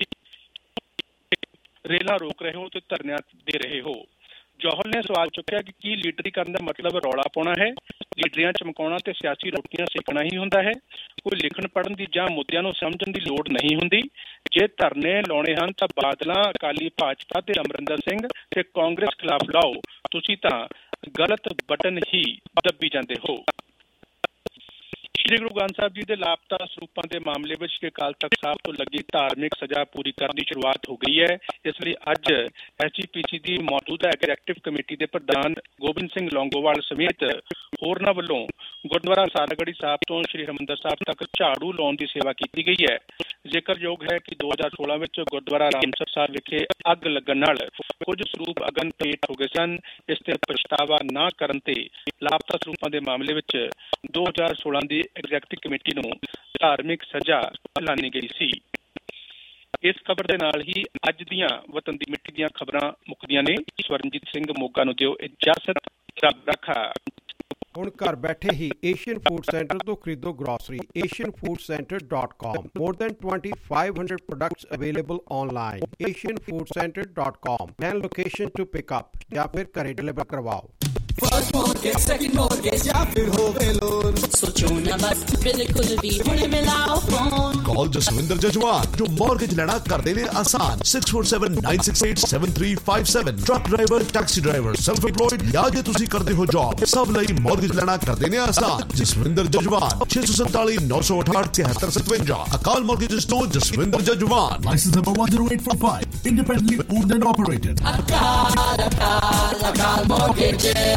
ਰੇਲਾਂ ਰੋਕ ਰਹੇ ਹੋ ਤੇ ਧਰਨਿਆਂ ਦੇ ਰਹੇ ਹੋ? ਜੌਹਲ ਨੇ ਸਵਾਲ ਚੁੱਕਿਆ ਕਿ ਕੀ ਲੀਡਰੀ ਕਰਨ ਦਾ ਮਤਲਬ ਰੌਲਾ ਪਾਉਣਾ ਹੈ? ਲੀਡਰੀਆਂ ਚਮਕਾਉਣਾ ਤੇ ਸਿਆਸੀ ਰੋਟੀਆਂ ਸੇਕਣਾ ਹੀ ਹੁੰਦਾ ਹੈ? ਕੋਈ ਲਿਖਣ ਪੜ੍ਹਨ ਦੀ ਜਾਂ ਮੁੱਦਿਆਂ ਨੂੰ ਸਮਝਣ ਦੀ ਲੋੜ ਨਹੀਂ ਹੁੰਦੀ। ਜੇ ਧਰਨੇ ਲਾਉਣੇ ਹਨ ਤਾਂ ਬਾਦਲਾਂ, ਅਕਾਲੀ, ਭਾਜਪਾ ਤੇ ਅਮਰਿੰਦਰ ਸਿੰਘ ਤੇ ਕਾਂਗਰਸ ਖਿਲਾਫ ਲਾਓ। ਤੁਸੀਂ ਤਾਂ ਗਲਤ ਬਟਨ ਹੀ ਦੱਬੀ ਜਾਂਦੇ ਹੋ। ਸ਼੍ਰੀ ਗੁਰੂ ਗ੍ਰੰਥ ਸਾਹਿਬ ਜੀ ਦੇ ਲਾਪਤਾ ਸਰੂਪਾਂ ਦੇ ਮਾਮਲੇ ਵਿੱਚ ਸ਼੍ਰੀ ਅਕਾਲ ਤਖ਼ਤ ਸਾਹਿਬ ਤੋਂ ਲੱਗੀ ਧਾਰਮਿਕ ਸਜ਼ਾ ਪੂਰੀ ਕਰਨ ਦੀ ਸ਼ੁਰੂਆਤ ਹੋ ਗਈ ਹੈ। ਇਸ ਲਈ ਅੱਜ ਐਸ ਜੀ ਪੀ ਸੀ ਦੀ ਮੌਜੂਦਾ ਐਗਜ਼ੈਕਟਿਵ ਕਮੇਟੀ ਦੇ ਪ੍ਰਧਾਨ ਗੋਬਿੰਦ ਸਿੰਘ ਲੌਂਗੋਵਾਲ ਸਮੇਤ ਹੋਰਨਾਂ ਵੱਲੋਂ ਗੁਰਦੁਆਰਾ ਸਾਰਾਗੜ੍ਹੀ ਸਾਹਿਬ ਤੋਂ ਸ਼੍ਰੀ ਹਰਿਮੰਦਰ ਸਾਹਿਬ ਤੱਕ ਝਾੜੂ ਲਾਉਣ ਦੀ ਸੇਵਾ ਕੀਤੀ ਗਈ ਹੈ। ਜ਼ਿਕਰਯੋਗ ਹੈ ਕਿ ਦੋ ਹਜ਼ਾਰ ਸੋਲਾਂ ਵਿੱਚ ਗੁਰਦੁਆਰਾ ਰਾਮਸਰ ਸਾਹਿਬ ਵਿਖੇ ਅੱਗ ਲੱਗਣ ਨਾਲ ਕੁਝ ਸਰੂਪ ਅਗਨ ਭੇਟ ਹੋ ਗਏ ਸਨ। ਇਸ ਤੇ ਪਛਤਾਵਾ ਨਾ ਕਰਨ ਤੇ ਲਾਪਤਾ ਸਰੂਪਾਂ ਦੇ ਮਾਮਲੇ ਵਿੱਚ ਦੋ ਹਜ਼ਾਰ ਸੋਲਾਂ ਦੀ ਐਗਜ਼ੈਕਟਿਵ ਕਮੇਟੀ ਨੂੰ ਧਾਰਮਿਕ ਸਜ਼ਾ ਐਲਾਨੀ ਗਈ ਸੀ। ਇਸ ਖਬਰ ਦੇ ਨਾਲ ਹੀ ਅੱਜ ਦੀਆਂ ਵਤਨ ਦੀ ਮਿੱਟੀ ਦੀਆਂ ਖਬਰਾਂ ਮੁੱਕਦੀਆਂ ਨੇ। ਸਵਰਨਜੀਤ ਸਿੰਘ ਮੋਗਾ ਨੂੰ ਦਿਓ ਇਜਾਜ਼ਤ। ਰੱਬ ਰੱਖਾ। ਹੁਣ ਘਰ ਬੈਠੇ ਹੀ ਏਸ਼ੀਅਨ ਫੂਡ ਸੈਂਟਰ ਤੋਂ ਖਰੀਦੋ grocery. Asian food centre dot com. More than twenty-five hundred products available online। Asian food centre dot com. And location to pick up ਜਾਂ ਫਿਰ ਘਰੇ ਡਿਲੀਵਰ ਕਰਵਾਓ। First mortgage, second mortgage, या फिर हो गए लोन। सोचो ना बस बिल्कुल भी हुणे मिलाओ फोन। Call जसविंदर जजवान जो mortgage लेना कर देने आसान। Six four seven nine six eight seven three five seven। Truck driver, taxi driver, self employed या जे तुसी करते हो जॉब सब ਲਈ mortgage लेना कर देने आसान। जसविंदर जजवान छे सौ सैंतालीस नौ सौ अठाठ तिहत्तर सतवंजा। अकाल mortgages to Jaswinder जजवान। License number one zero eight four five। Independently owned and operated। अकाल अकाल अकाल mortgages।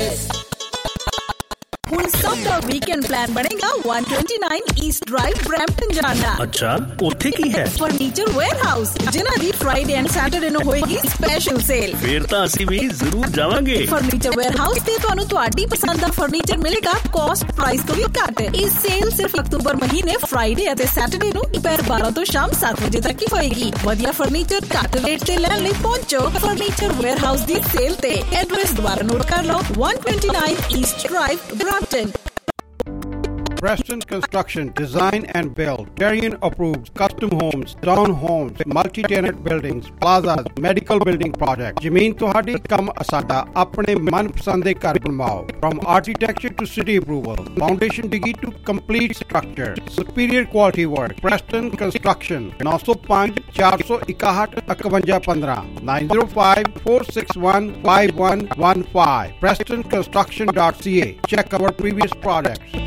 ਹੁਣ ਸਭ ਦਾ ਵੀਕਐਂਡ ਪਲਾਨ ਬਣੇਗਾ one twenty-nine east drive Brampton ਜਾਣ ਦਾ। ਅੱਛਾ, ਉੱਥੇ ਕੀ ਹੈ? ਫਰਨੀਚਰ ਵੇਅਰਹਾਊਸ, ਜਿਨ੍ਹਾਂ ਦੀ ਫਰਾਈਡੇ ਐਂਡ ਸੈਟਰਡੇ ਨੂੰ ਹੋਏਗੀ ਸਪੈਸ਼ਲ ਸੇਲ। ਫਿਰ ਤਾਂ ਅਸੀਂ ਵੀ ਜ਼ਰੂਰ ਜਾਵਾਂਗੇ। ਫਰਨੀਚਰ ਵੇਅਰਹਾਊਸ ਤੇ ਤੁਹਾਨੂੰ ਤੁਹਾਡੀ ਪਸੰਦ ਦਾ ਫਰਨੀਚਰ ਮਿਲੇਗਾ ਕੋਸਟ ਪ੍ਰਾਈਸ ਤੋਂ ਵੀ ਘੱਟ। ਇਹ ਸੇਲ ਸਿਰਫ ਅਕਤੂਬਰ ਮਹੀਨੇ ਫਰਾਈਡੇ ਅਤੇ ਸੈਟਰਡੇ ਨੂੰ ਦੁਪਹਿਰ ਬਾਰਾਂ ਤੋਂ ਸ਼ਾਮ ਸੱਤ ਵਜੇ ਤੱਕ ਹੀ ਹੋਏਗੀ। ਵਧੀਆ ਫਰਨੀਚਰ ਘੱਟ ਰੇਟ ਤੇ ਲੈਣ ਲਈ ਪਹੁੰਚੋ ਫਰਨੀਚਰ ਵੇਅਰਹਾਊਸ ਦੀ ਸੇਲ ਤੇ। ਐਡਰੈਸ ਦੁਬਾਰਾ ਨੋਟ ਕਰ ਲਓ one twenty-nine east drive Brampton. Preston Construction, design and build. Darian approved custom homes, town homes, multi-tenant buildings, plazas, medical building projects. ਜ਼ਮੀਨ ਤੁਹਾਡੀ ਕੰਮ ਸਾਡਾ ਆਪਣੇ ਮਨਪਸੰਦ ਦੇ ਘਰ ਬਣਵਾਓ। From architecture to city approval, foundation degree to complete structure, superior quality work. Preston Construction nine oh five four one one one one five nine zero five four six one five one one five preston construction dot c a. Check our previous projects.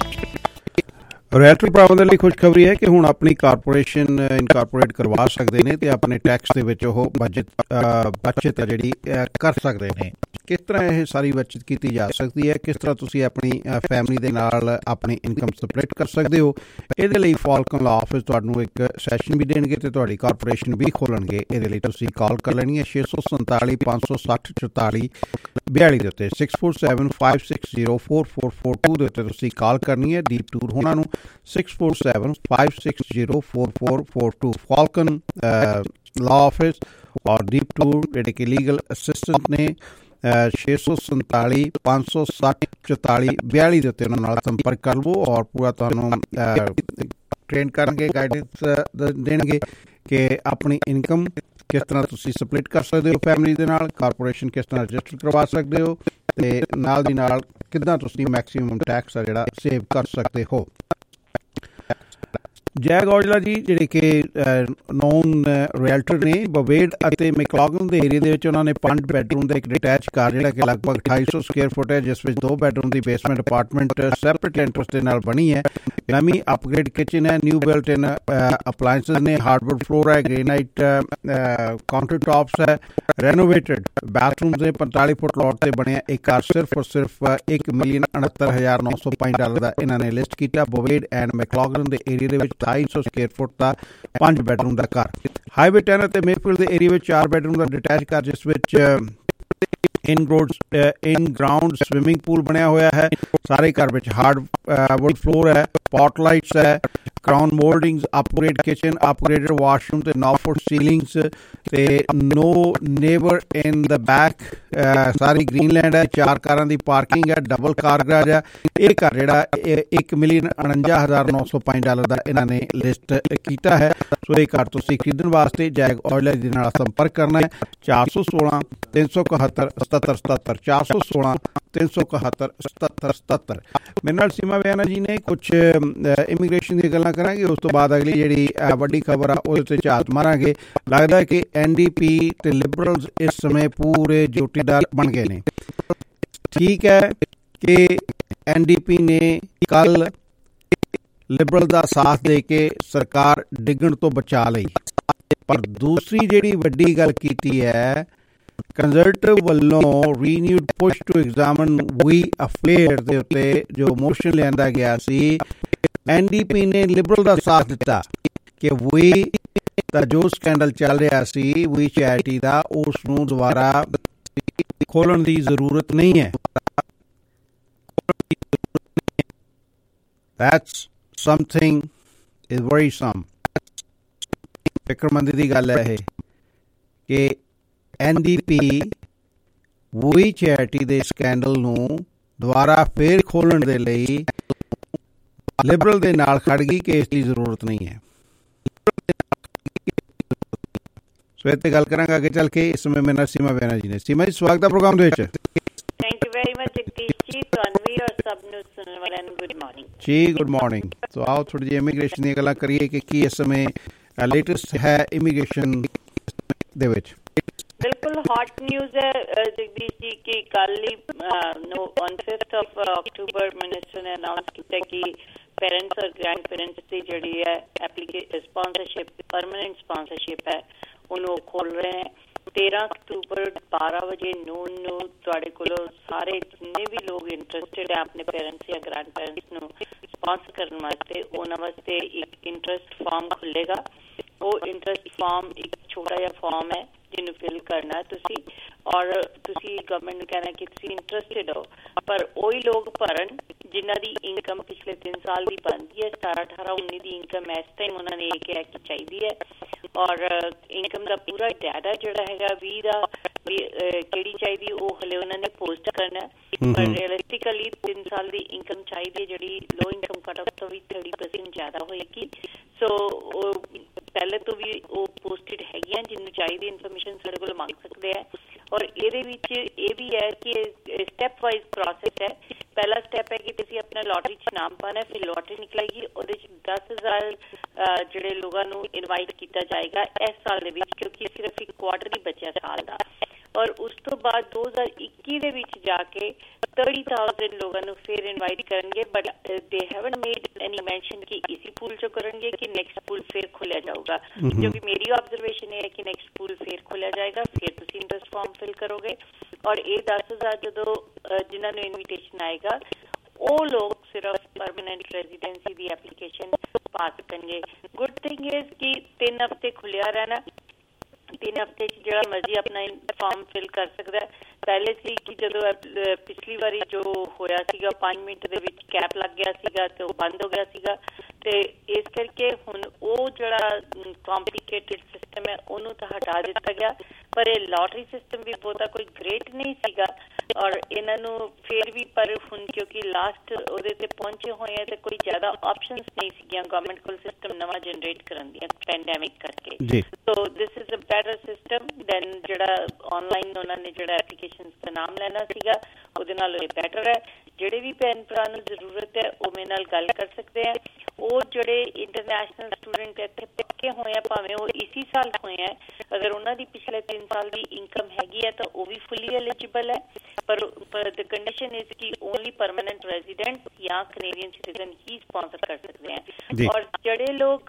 ਰੋਇਲਟੀ ਭਰਾਵਾਂ ਦੇ ਲਈ ਖੁਸ਼ਖਬਰੀ ਹੈ ਕਿ ਹੁਣ ਆਪਣੀ corporation incorporate ਕਰਵਾ ਸਕਦੇ ਨੇ ਤੇ ਆਪਣੇ ਟੈਕਸ ਦੇ ਵਿੱਚ ਉਹ ਬਜਟ ਬਚਤ ਹੈ ਜਿਹੜੀ ਕਰ ਸਕਦੇ ਨੇ। ਕਿਸ ਤਰ੍ਹਾਂ ਇਹ ਸਾਰੀ ਬਚਤ ਕੀਤੀ ਜਾ ਸਕਦੀ ਹੈ, ਕਿਸ ਤਰ੍ਹਾਂ ਤੁਸੀਂ ਆਪਣੀ ਫੈਮਿਲੀ ਦੇ ਨਾਲ ਆਪਣੀ ਇਨਕਮ ਸਪਲਿਟ ਕਰ ਸਕਦੇ ਹੋ, ਇਹਦੇ ਲਈ ਫਾਲਕਨ ਲਾਅ ਆਫਿਸ ਤੁਹਾਨੂੰ ਇੱਕ ਸੈਸ਼ਨ ਵੀ ਦੇਣਗੇ ਤੇ ਤੁਹਾਡੀ ਕਾਰਪੋਰੇਸ਼ਨ ਵੀ ਖੋਲਣਗੇ। ਇਹਦੇ ਲਈ ਤੁਸੀਂ ਕਾਲ ਕਰ ਲੈਣੀ ਹੈ ਛੇ ਸੌ ਸੰਤਾਲੀ ਪੰਜ ਸੌ ਸੱਠ ਚੁਤਾਲੀ ਬਿਆਲੀ ਦੇ ਉੱਤੇ six four seven five six zero four four four two ਦੇ ਉੱਤੇ ਤੁਸੀਂ ਕਾਲ ਕਰਨੀ ਹੈ। ਡੀਪ ਟੂਰ ਉਹਨਾਂ ਨੂੰ six four seven five six zero four four four two Falcon law office ਔਰ ਡੀਪ ਟੂਰ ਜਿਹੜੇ ਕਿ ਲੀਗਲ ਅਸਿਸਟੈਂਟ ਨੇ ਛੇ ਸੌ ਸੰਤਾਲੀ ਪੰਜ ਸੌ ਸੱਠ ਚੁਤਾਲੀ ਬਿਆਲੀ ਦੇ ਉੱਤੇ ਉਹਨਾਂ ਨਾਲ ਸੰਪਰਕ ਕਰ ਲਵੋ ਔਰ ਪੂਰਾ ਤੁਹਾਨੂੰ ਟ੍ਰੇਨ ਕਰਨਗੇ, ਗਾਈਡੈਂਸ ਦੇਣਗੇ ਕਿ ਆਪਣੀ ਇਨਕਮ ਕਿਸ ਤਰ੍ਹਾਂ ਤੁਸੀਂ ਸਪਲਿਟ ਕਰ ਸਕਦੇ ਹੋ ਫੈਮਿਲੀ ਦੇ ਨਾਲ, ਕਾਰਪੋਰੇਸ਼ਨ ਕਿਸ ਤਰ੍ਹਾਂ ਰਜਿਸਟਰ ਕਰਵਾ ਸਕਦੇ ਹੋ ਤੇ ਨਾਲ ਦੀ ਨਾਲ ਕਿੱਦਾਂ ਤੁਸੀਂ ਮੈਕਸੀਮਮ ਟੈਕਸ ਆ ਜਿਹੜਾ ਸੇਵ ਕਰ ਸਕਦੇ ਹੋ। ਜੈਗ ਔਜਲਾ ਜੀ ਜਿਹੜੇ ਕਿ ਨੋਨ ਰੀਅਲਟਰ ਨੇ ਬਵੇਡ ਅਤੇ ਮੈਕਲੌਗਨ ਦੇ ਏਰੀਏ ਦੇ ਵਿੱਚ ਉਹਨਾਂ ਨੇ ਪੰਜ ਬੈਡਰੂਮ ਦਾ ਇੱਕ ਡਿਟੈਚ ਘਰ ਜਿਹੜਾ ਕਿ ਲਗਭਗ ਅਠਾਈ ਸੌ ਸਕੁਅਰ ਫੁੱਟ ਹੈ, ਜਿਸ ਵਿੱਚ ਦੋ ਬੈਡਰੂਮ ਦੀ ਬੇਸਮੈਂਟ ਅਪਾਰਟਮੈਂਟ ਸੈਪਰੇਟ ਐਂਟਰਸ ਦੇ ਨਾਲ ਬਣੀ ਹੈ। ਨਵੀਂ ਅਪਗ੍ਰੇਡ ਕਿਚਨ ਹੈ, ਨਿਊ ਬਿਲਟ ਇਨ ਅਪਲਾਇੰਸਿਸ ਨੇ, ਹਾਰਡਵੁੱਡ ਫਲੋਰ ਹੈ, ਗ੍ਰੇਨਾਈਟ ਕਾਊਂਟਰ ਟॉप्स है, रेनोवेटेड बाथरूम्स ने, पैंताली फुट लॉट से बनया एक घर सिर्फ और सिर्फ एक मिलियन उनहत्तर हज़ार नौ सौ पाँच डॉलर का इन्होंने लिस्ट किया। बोवेड एंड मैकलॉगन के एरिया के ढाई सौ स्क्वेयर फुट का पांच बैडरूम का घर। हाईवे टेन और मेफील्ड के एरिया में चार बैडरूम का डिटैच घर जिस इन ग्रोड इन ग्राउंड स्विमिंग पूल बनया हुआ है। सारे घर में हार्ड वुड फ्लोर है, पॉट लाइट्स है, crown mouldings, upgrade kitchen, upgraded washroom ते नौ फुट सीलिंग्स ते no neighbour in the back. सारी ग्रीनलैंड है, चार कारां दी पार्किंग है, डबल कार गराज है। ये घर जिहड़ा एक मिलियन उनंजा हज़ार नौ सौ पाँच डॉलर का इन्हों ने लिस्ट किया है। सो ये घर तुसीं खरीदण वास्ते जैग ऑयला जी नाल संपर्क करना है चार सौ सोलह तीन सौ इकहत्तर सतहत्तर सतहत्तर चार सौ सोलह तीन सौ इकहत्तर सतहत्तर सतहत्तर। मेरे नाल सीमा बयाना जी ने कुछ इमीग्रेशन दी गल्लां करांगे, उस तो बाद अगली जिहड़ी वड्डी खबर आ उहदे ते झात मारांगे। लगदा है कि एन डी पी ते लिबरल्स इस समय पूरे जोटीदार बन गए ने। ठीक है कि एन डी पी ने कल लिबरल का साथ दे के सरकार डिगण तो बचा लई, पर दूसरी जिहड़ी वड्डी गल कीती है कंजरवेटिव वालों रीन्यूड पुश टू एग्जामिन वी अफेयर दे उत्ते जो मोशन लियांदा गया सी, एन डी पी ने लिबरल का साथ दिता कि वी दा जो स्कैंडल चल रहा सी वी चैरिटी का उसनूं दोबारा खोलण की जरूरत नहीं है। That's something is worrisome। फिक्रमंदी की गल है कि एन डी पी वही चैरिटी के स्कैंडल नूं दोबारा फिर खोलण दे लई लिबरल दे नाल खड़ गई कि इसकी जरूरत नहीं है। सो इत्ते गल करांगे अगे चल के। इस समय मेरे नाल सीमा बेना जी ने। सीमा जी स्वागत है प्रोग्राम दे विच। Thank you very much Jagdish ji, Tanveer और सब नूं सुनने वाले नूं गुड मॉर्निंग जी। Good morning. तो आओ थोड़ी जी इमीग्रेशन दी गल्लां करिए कि की इस समय लेटेस्ट है इमीग्रेशन दे विच। बिल्कुल हॉट न्यूज़ है जगदीश जी की कल ही no on fifth of October minister ने अनाउंस किया कि पेरेंट्स और ग्रैंड पेरेंट्स की जिहड़ी है एप्लीकेशन स्पॉन्सरशिप परमानेंट स्पॉन्सरशिप है उन्होंने खोल रहे हैं। तेरह अक्टूबर बारह बजे नून नू तुहाडे कोलों सारे जिन्ने भी लोग इंटरस्टेड है अपने पेरेंट्स या ग्रैंड पेरेंट्स नू स्पॉन्सर करने वास्ते उन्हां वास्ते एक इंटरस्ट फॉर्म खुलेगा। वो इंटरस्ट फॉर्म एक छोटा जिहा फॉर्म है जिन्हों फिल करना है तुसी और तुसी गवर्नमेंट ने कहना कि तुसी इंटरस्टेड हो, पर वही लोग भरन जिन्हां दी इनकम पिछले तीन साल की बनती है। सतारह अठारह उन्नी की इनकम इस टाइम उन्होंने ये कहा कि चाहिए है और इनकम का पूरा डाटा जोड़ा है भी केड़ी चाहिए वो हले उन्होंने पोस्ट करना है, पर रियलिस्टिकली तीन साल की इनकम चाहिए जी लो इनकम कट ऑफ तो भी थर्टी परसेंट ज्यादा होएगी। सो पहले तो भी वो पोस्टेड है जिन्होंने चाहिए इनफॉर्मेशन साढ़े को मंग सकते हैं। और ये भी है कि स्टैप वाइज प्रोसैस है। पहला स्टैप है कि तुसी अपना लॉटरी च नाम पाना, फिर लॉटरी निकलेगी और दस हजार जोड़े लोगों इनवाइट किया जाएगा इस साल दे विच, क्योंकि सिर्फ एक क्वार्टर ही बचा साल का। और उस तो बाद दो हजार इक्की दे विच जाके थर्टी थाउजेंड लोगों फिर इनवाइट करेंगे, but they haven't made any mention कि इसी पूल चो करेंगे कि नेक्स्ट पूल फिर खोलिया जाऊगा। क्योंकि मेरी ऑब्जर्वेशन है कि नेक्स्ट पूल फिर खोलिया जाएगा, फिर तुसी इंटरेस्ट फॉर्म फिल करोगे और ये दस हजार जो जिन्होंने इन्विटेशन आएगा वो लोग सिर्फ परमानेंट रेजिडेंसी की एप्लीकेशन पा सकेंगे। गुड थिंग इज कि तीन हफ्ते खुलिया रहना, तीन हफ्ते जो मर्जी अपना फॉर्म फिल कर सकता है। पहले सी कि जो पिछली बारी जो होया सीगा पांच मिनट दे विच कैप लग गया सीगा तो बंद हो गया सीगा, ते इस करके हुण वो जड़ा कॉम्प्लिकेटेड सिस्टम है उन्होंने तो हटा दिता गया। पर ये लॉटरी सिस्टम भी बहुता कोई ग्रेट नहीं सीगा और इन्हों फिर भी पर हुण क्योंकि लास्ट उहदे ते पहुंचे हुए हैं तो कोई ज्यादा ऑप्शंस नहीं सीगियां गवर्नमेंट को सिस्टम नवा जनरेट करन दी पैंडेमिक करके। तो this is a better system than जड़ा ऑनलाइन उन्होंने जड़ा एप्लीकेशन का नाम लेना सीगा उहदे नाल ये बेटर है। जिहड़े भी भैन भरा नूं जरूरत है वो मेरे नाल गल कर सकते हैं। वो जोड़े इंटरनेट ਇੰਟਰਨੈਸ਼ਨਲ ਸਟੂਡੈਂਟ ਇੱਥੇ ਪੱਕੇ ਹੋਏ ਆ, ਭਾਵੇਂ ਉਹ ਇਸੀ ਸਾਲ ਹੋਏ ਆ, ਅਗਰ ਉਹਨਾਂ ਦੀ ਪਿਛਲੇ ਤਿੰਨ ਸਾਲ ਦੀ ਇਨਕਮ ਹੈਗੀ ਹੈ ਤਾਂ ਉਹ ਵੀ ਫੁੱਲੀ ਐਲੀਜੀਬਲ ਹੈ। ਪਰ ਦ ਕੰਡੀਸ਼ਨ ਇਜ਼ ਕਿ ਓਨਲੀ ਪਰਮਾਨੈਂਟ ਰੈਜ਼ੀਡੈਂਟ ਜਾਂ ਕੈਨੇਡੀਅਨ ਸਿਟੀਜ਼ਨ ਹੀ ਸਪਾਂਸਰ ਕਰ ਸਕਦੇ ਹੈ। ਔਰ ਜਿਹੜੇ ਲੋਕ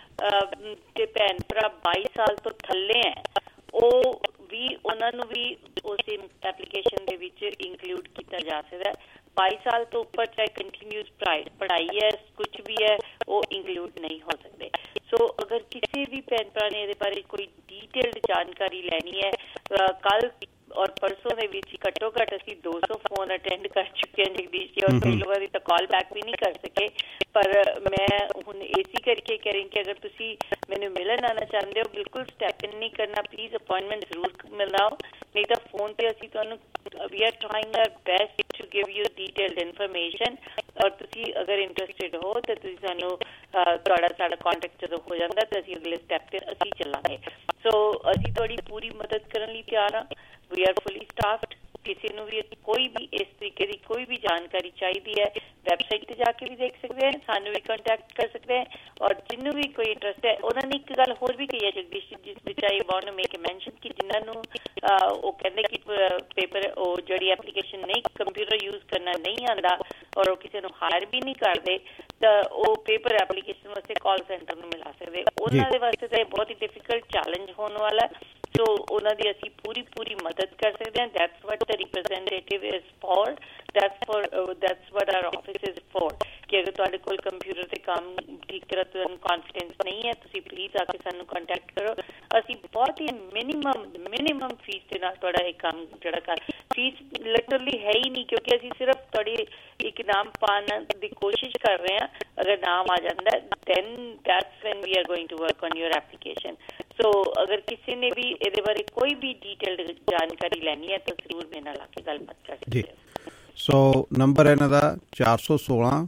ਤੇ ਭੈਣ ਭਰਾ ਬਾਈ ਸਾਲ ਤੋਂ ਥੱਲੇ ਹੈ ਉਹ ਵੀ ਉਹਨਾਂ ਨੂੰ ਵੀ ਉਸ ਐਪਲੀਕੇਸ਼ਨ ਦੇ ਵਿੱਚ ਇੰਕਲੂਡ ਕੀਤਾ ਜਾ ਸਕਦਾ। ਬਾਈ ਸਾਲ ਤੋਂ ਉੱਪਰ ਚਾਹੇ ਕੰਟੀਨਿਊਸ ਪੜ੍ਹਾਈ ਹੈ, ਕੁਛ ਵੀ ਹੈ, ਉਹ ਇੰਕਲੂਡ ਨਹੀਂ ਹੋ ਸਕਦੇ। ਸੋ ਅਗਰ ਕਿਸੇ ਵੀ ਭੈਣ ਭਰਾ ਨੇ ਇਹਦੇ ਬਾਰੇ ਕੋਈ ਡੀਟੇਲਡ ਜਾਣਕਾਰੀ ਲੈਣੀ ਹੈ, ਕੱਲ ਔਰ ਪਰਸੋਂ ਦੇ ਵਿੱਚ ਘੱਟੋ ਘੱਟ ਅਸੀਂ ਦੋ ਸੌ ਫੋਨ ਅਟੈਂਡ ਕਰ ਚੁੱਕੇ ਹਾਂ ਜਗਦੀਸ਼ ਜੀ, ਔਰ ਕਈ ਲੋਕਾਂ ਦੀ ਤਾਂ ਕਾਲ ਬੈਕ ਵੀ ਨਹੀਂ ਕਰ ਸਕੇ। ਪਰ ਮੈਂ ਹੁਣ ਇਸੇ ਕਰਕੇ ਕਹਿ ਰਹੀ ਕਿ ਅਗਰ ਤੁਸੀਂ ਮੈਨੂੰ ਮਿਲਣ ਆਉਣਾ ਚਾਹੁੰਦੇ ਹੋ, ਬਿਲਕੁਲ ਸਟੈਪ ਇਨ ਨਹੀਂ ਕਰਨਾ, ਪਲੀਜ਼ ਅਪੁਆਇੰਟਮੈਂਟ ਜ਼ਰੂਰ ਮਿਲਾਓ, ਨਹੀਂ ਤਾਂ ਫੋਨ ਤੇ ਅਸੀਂ ਤੁਹਾਨੂੰ we are trying our best to give you detailed information. ਔਰ ਤੁਸੀਂ ਅਗਰ ਇੰਟਰਸਟਿਡ ਹੋ ਤਾਂ ਤੁਸੀਂ ਸਾਨੂੰ ਤੁਹਾਡਾ ਸਾਡਾ ਕਾਂਟੈਕਟ ਜਦੋਂ ਹੋ ਜਾਂਦਾ ਤਾਂ ਅਸੀਂ ਅਗਲੇ ਸਟੈਪ ਤੇ ਅਸੀਂ ਚੱਲਾਂਗੇ। ਸੋ ਅਸੀਂ ਤੁਹਾਡੀ ਪੂਰੀ ਮਦਦ ਕਰਨ ਲਈ ਤਿਆਰ ਹਾਂ। We are fully staffed. ਕਿਸੇ ਨੂੰ ਵੀ ਕੋਈ ਵੀ ਇਸ ਤਰੀਕੇ ਦੀ ਕੋਈ ਵੀ ਜਾਣਕਾਰੀ ਚਾਹੀਦੀ ਹੈ, ਵੈਬਸਾਈਟ ਤੇ ਜਾ ਕੇ ਵੀ ਦੇਖ ਸਕਦੇ ਹੈ, ਸਾਨੂੰ ਵੀ ਕੰਟੈਕਟ ਕਰ ਸਕਦੇ ਹੈ। ਔਰ ਜਿਹਨੂੰ ਵੀ ਕੋਈ ਇੰਟਰਸਟ ਹੈ, ਉਹਨਾਂ ਨੇ ਇੱਕ ਗੱਲ ਹੋਰ ਵੀ ਕਹੀ ਹੈ ਜਗਦੀਸ਼, ਜਿਸ ਵਿੱਚ I want to make a mention ਕਿ ਜਿਨ੍ਹਾਂ ਨੂੰ ਉਹ ਕਹਿੰਦੇ ਕਿ ਪੇਪਰ ਉਹ ਜਿਹੜੀ ਐਪਲੀਕੇਸ਼ਨ ਨਹੀਂ ਕੰਪਿਊਟਰ ਯੂਜ਼ ਕਰਨਾ ਨਹੀਂ ਆਉਂਦਾ ਔਰ ਉਹ ਕਿਸੇ ਨੂੰ ਹਾਇਰ ਵੀ ਨਹੀਂ ਕਰਦੇ ਤਾਂ ਉਹ ਪੇਪਰ ਐਪਲੀਕੇਸ਼ਨ ਵਾਸਤੇ ਕਾਲ ਸੈਂਟਰ ਨੂੰ ਮਿਲਾ ਸਕਦੇ। ਉਹਨਾਂ ਦੇ ਵਾਸਤੇ ਤਾਂ ਇਹ ਬਹੁਤ ਹੀ ਡਿਫਿਕਲਟ ਚੈਲੰਜ ਹੋਣ ਵਾਲਾ, ਸੋ ਉਹਨਾਂ ਦੀ ਅਸੀਂ ਪੂਰੀ ਪੂਰੀ ਮਦਦ ਕਰ ਸਕਦੇ ਹਾਂ। That's what the representative is for, that's for that's what our office is for ਕਿ ਅਗਰ ਤੁਹਾਡੇ ਕੋਲ ਕੰਪਿਊਟਰ ਤੇ ਕੰਮ ਠੀਕ ਤਰ੍ਹਾਂ ਤੁਹਾਨੂੰ ਕੌਨਫੀਡੈਂਸ ਨਹੀਂ ਹੈ, ਤੁਸੀਂ ਪਲੀਜ਼ ਆ ਕੇ ਸਾਨੂੰ ਕੰਟੈਕਟ ਕਰੋ। ਅਸੀਂ ਬਹੁਤ ਹੀ ਮਿਨੀਮਮ ਮਿਨੀਮਮ ਫੀਸ ਦੇ ਨਾਲ ਤੁਹਾਡਾ ਇਹ ਕੰਮ ਜਿਹੜਾ ਕਰ, ਫੀਸ ਲਿਟਰਲੀ ਹੈ ਹੀ ਨਹੀਂ, ਕਿਉਂਕਿ ਅਸੀਂ ਸਿਰਫ ਤੁਹਾਡੀ ਇੱਕ ਨਾਮ ਪਾਉਣ ਦੀ ਕੋਸ਼ਿਸ਼ ਕਰ ਰਹੇ ਹਾਂ। ਅਗਰ ਨਾਮ ਆ ਜਾਂਦਾ then that's when we are going to work on your application. So ਅਗਰ ਕਿਸੇ ਨੇ ਵੀ ਇਹਦੇ ਬਾਰੇ ਕੋਈ ਵੀ ਡੀਟੇਲਡ ਜਾਣਕਾਰੀ ਲੈਣੀ ਹੈ ਤਾਂ ਜ਼ਰੂਰ ਮੇਰੇ ਨਾਲ ਆ ਕੇ ਗੱਲਬਾਤ ਕਰ ਸਕਦੇ ਹੋ। ਸੋ ਨੰਬਰ ਹੈ ਇਹਨਾਂ ਦਾ ਚਾਰ ਸੌ ਸੋਲਾਂ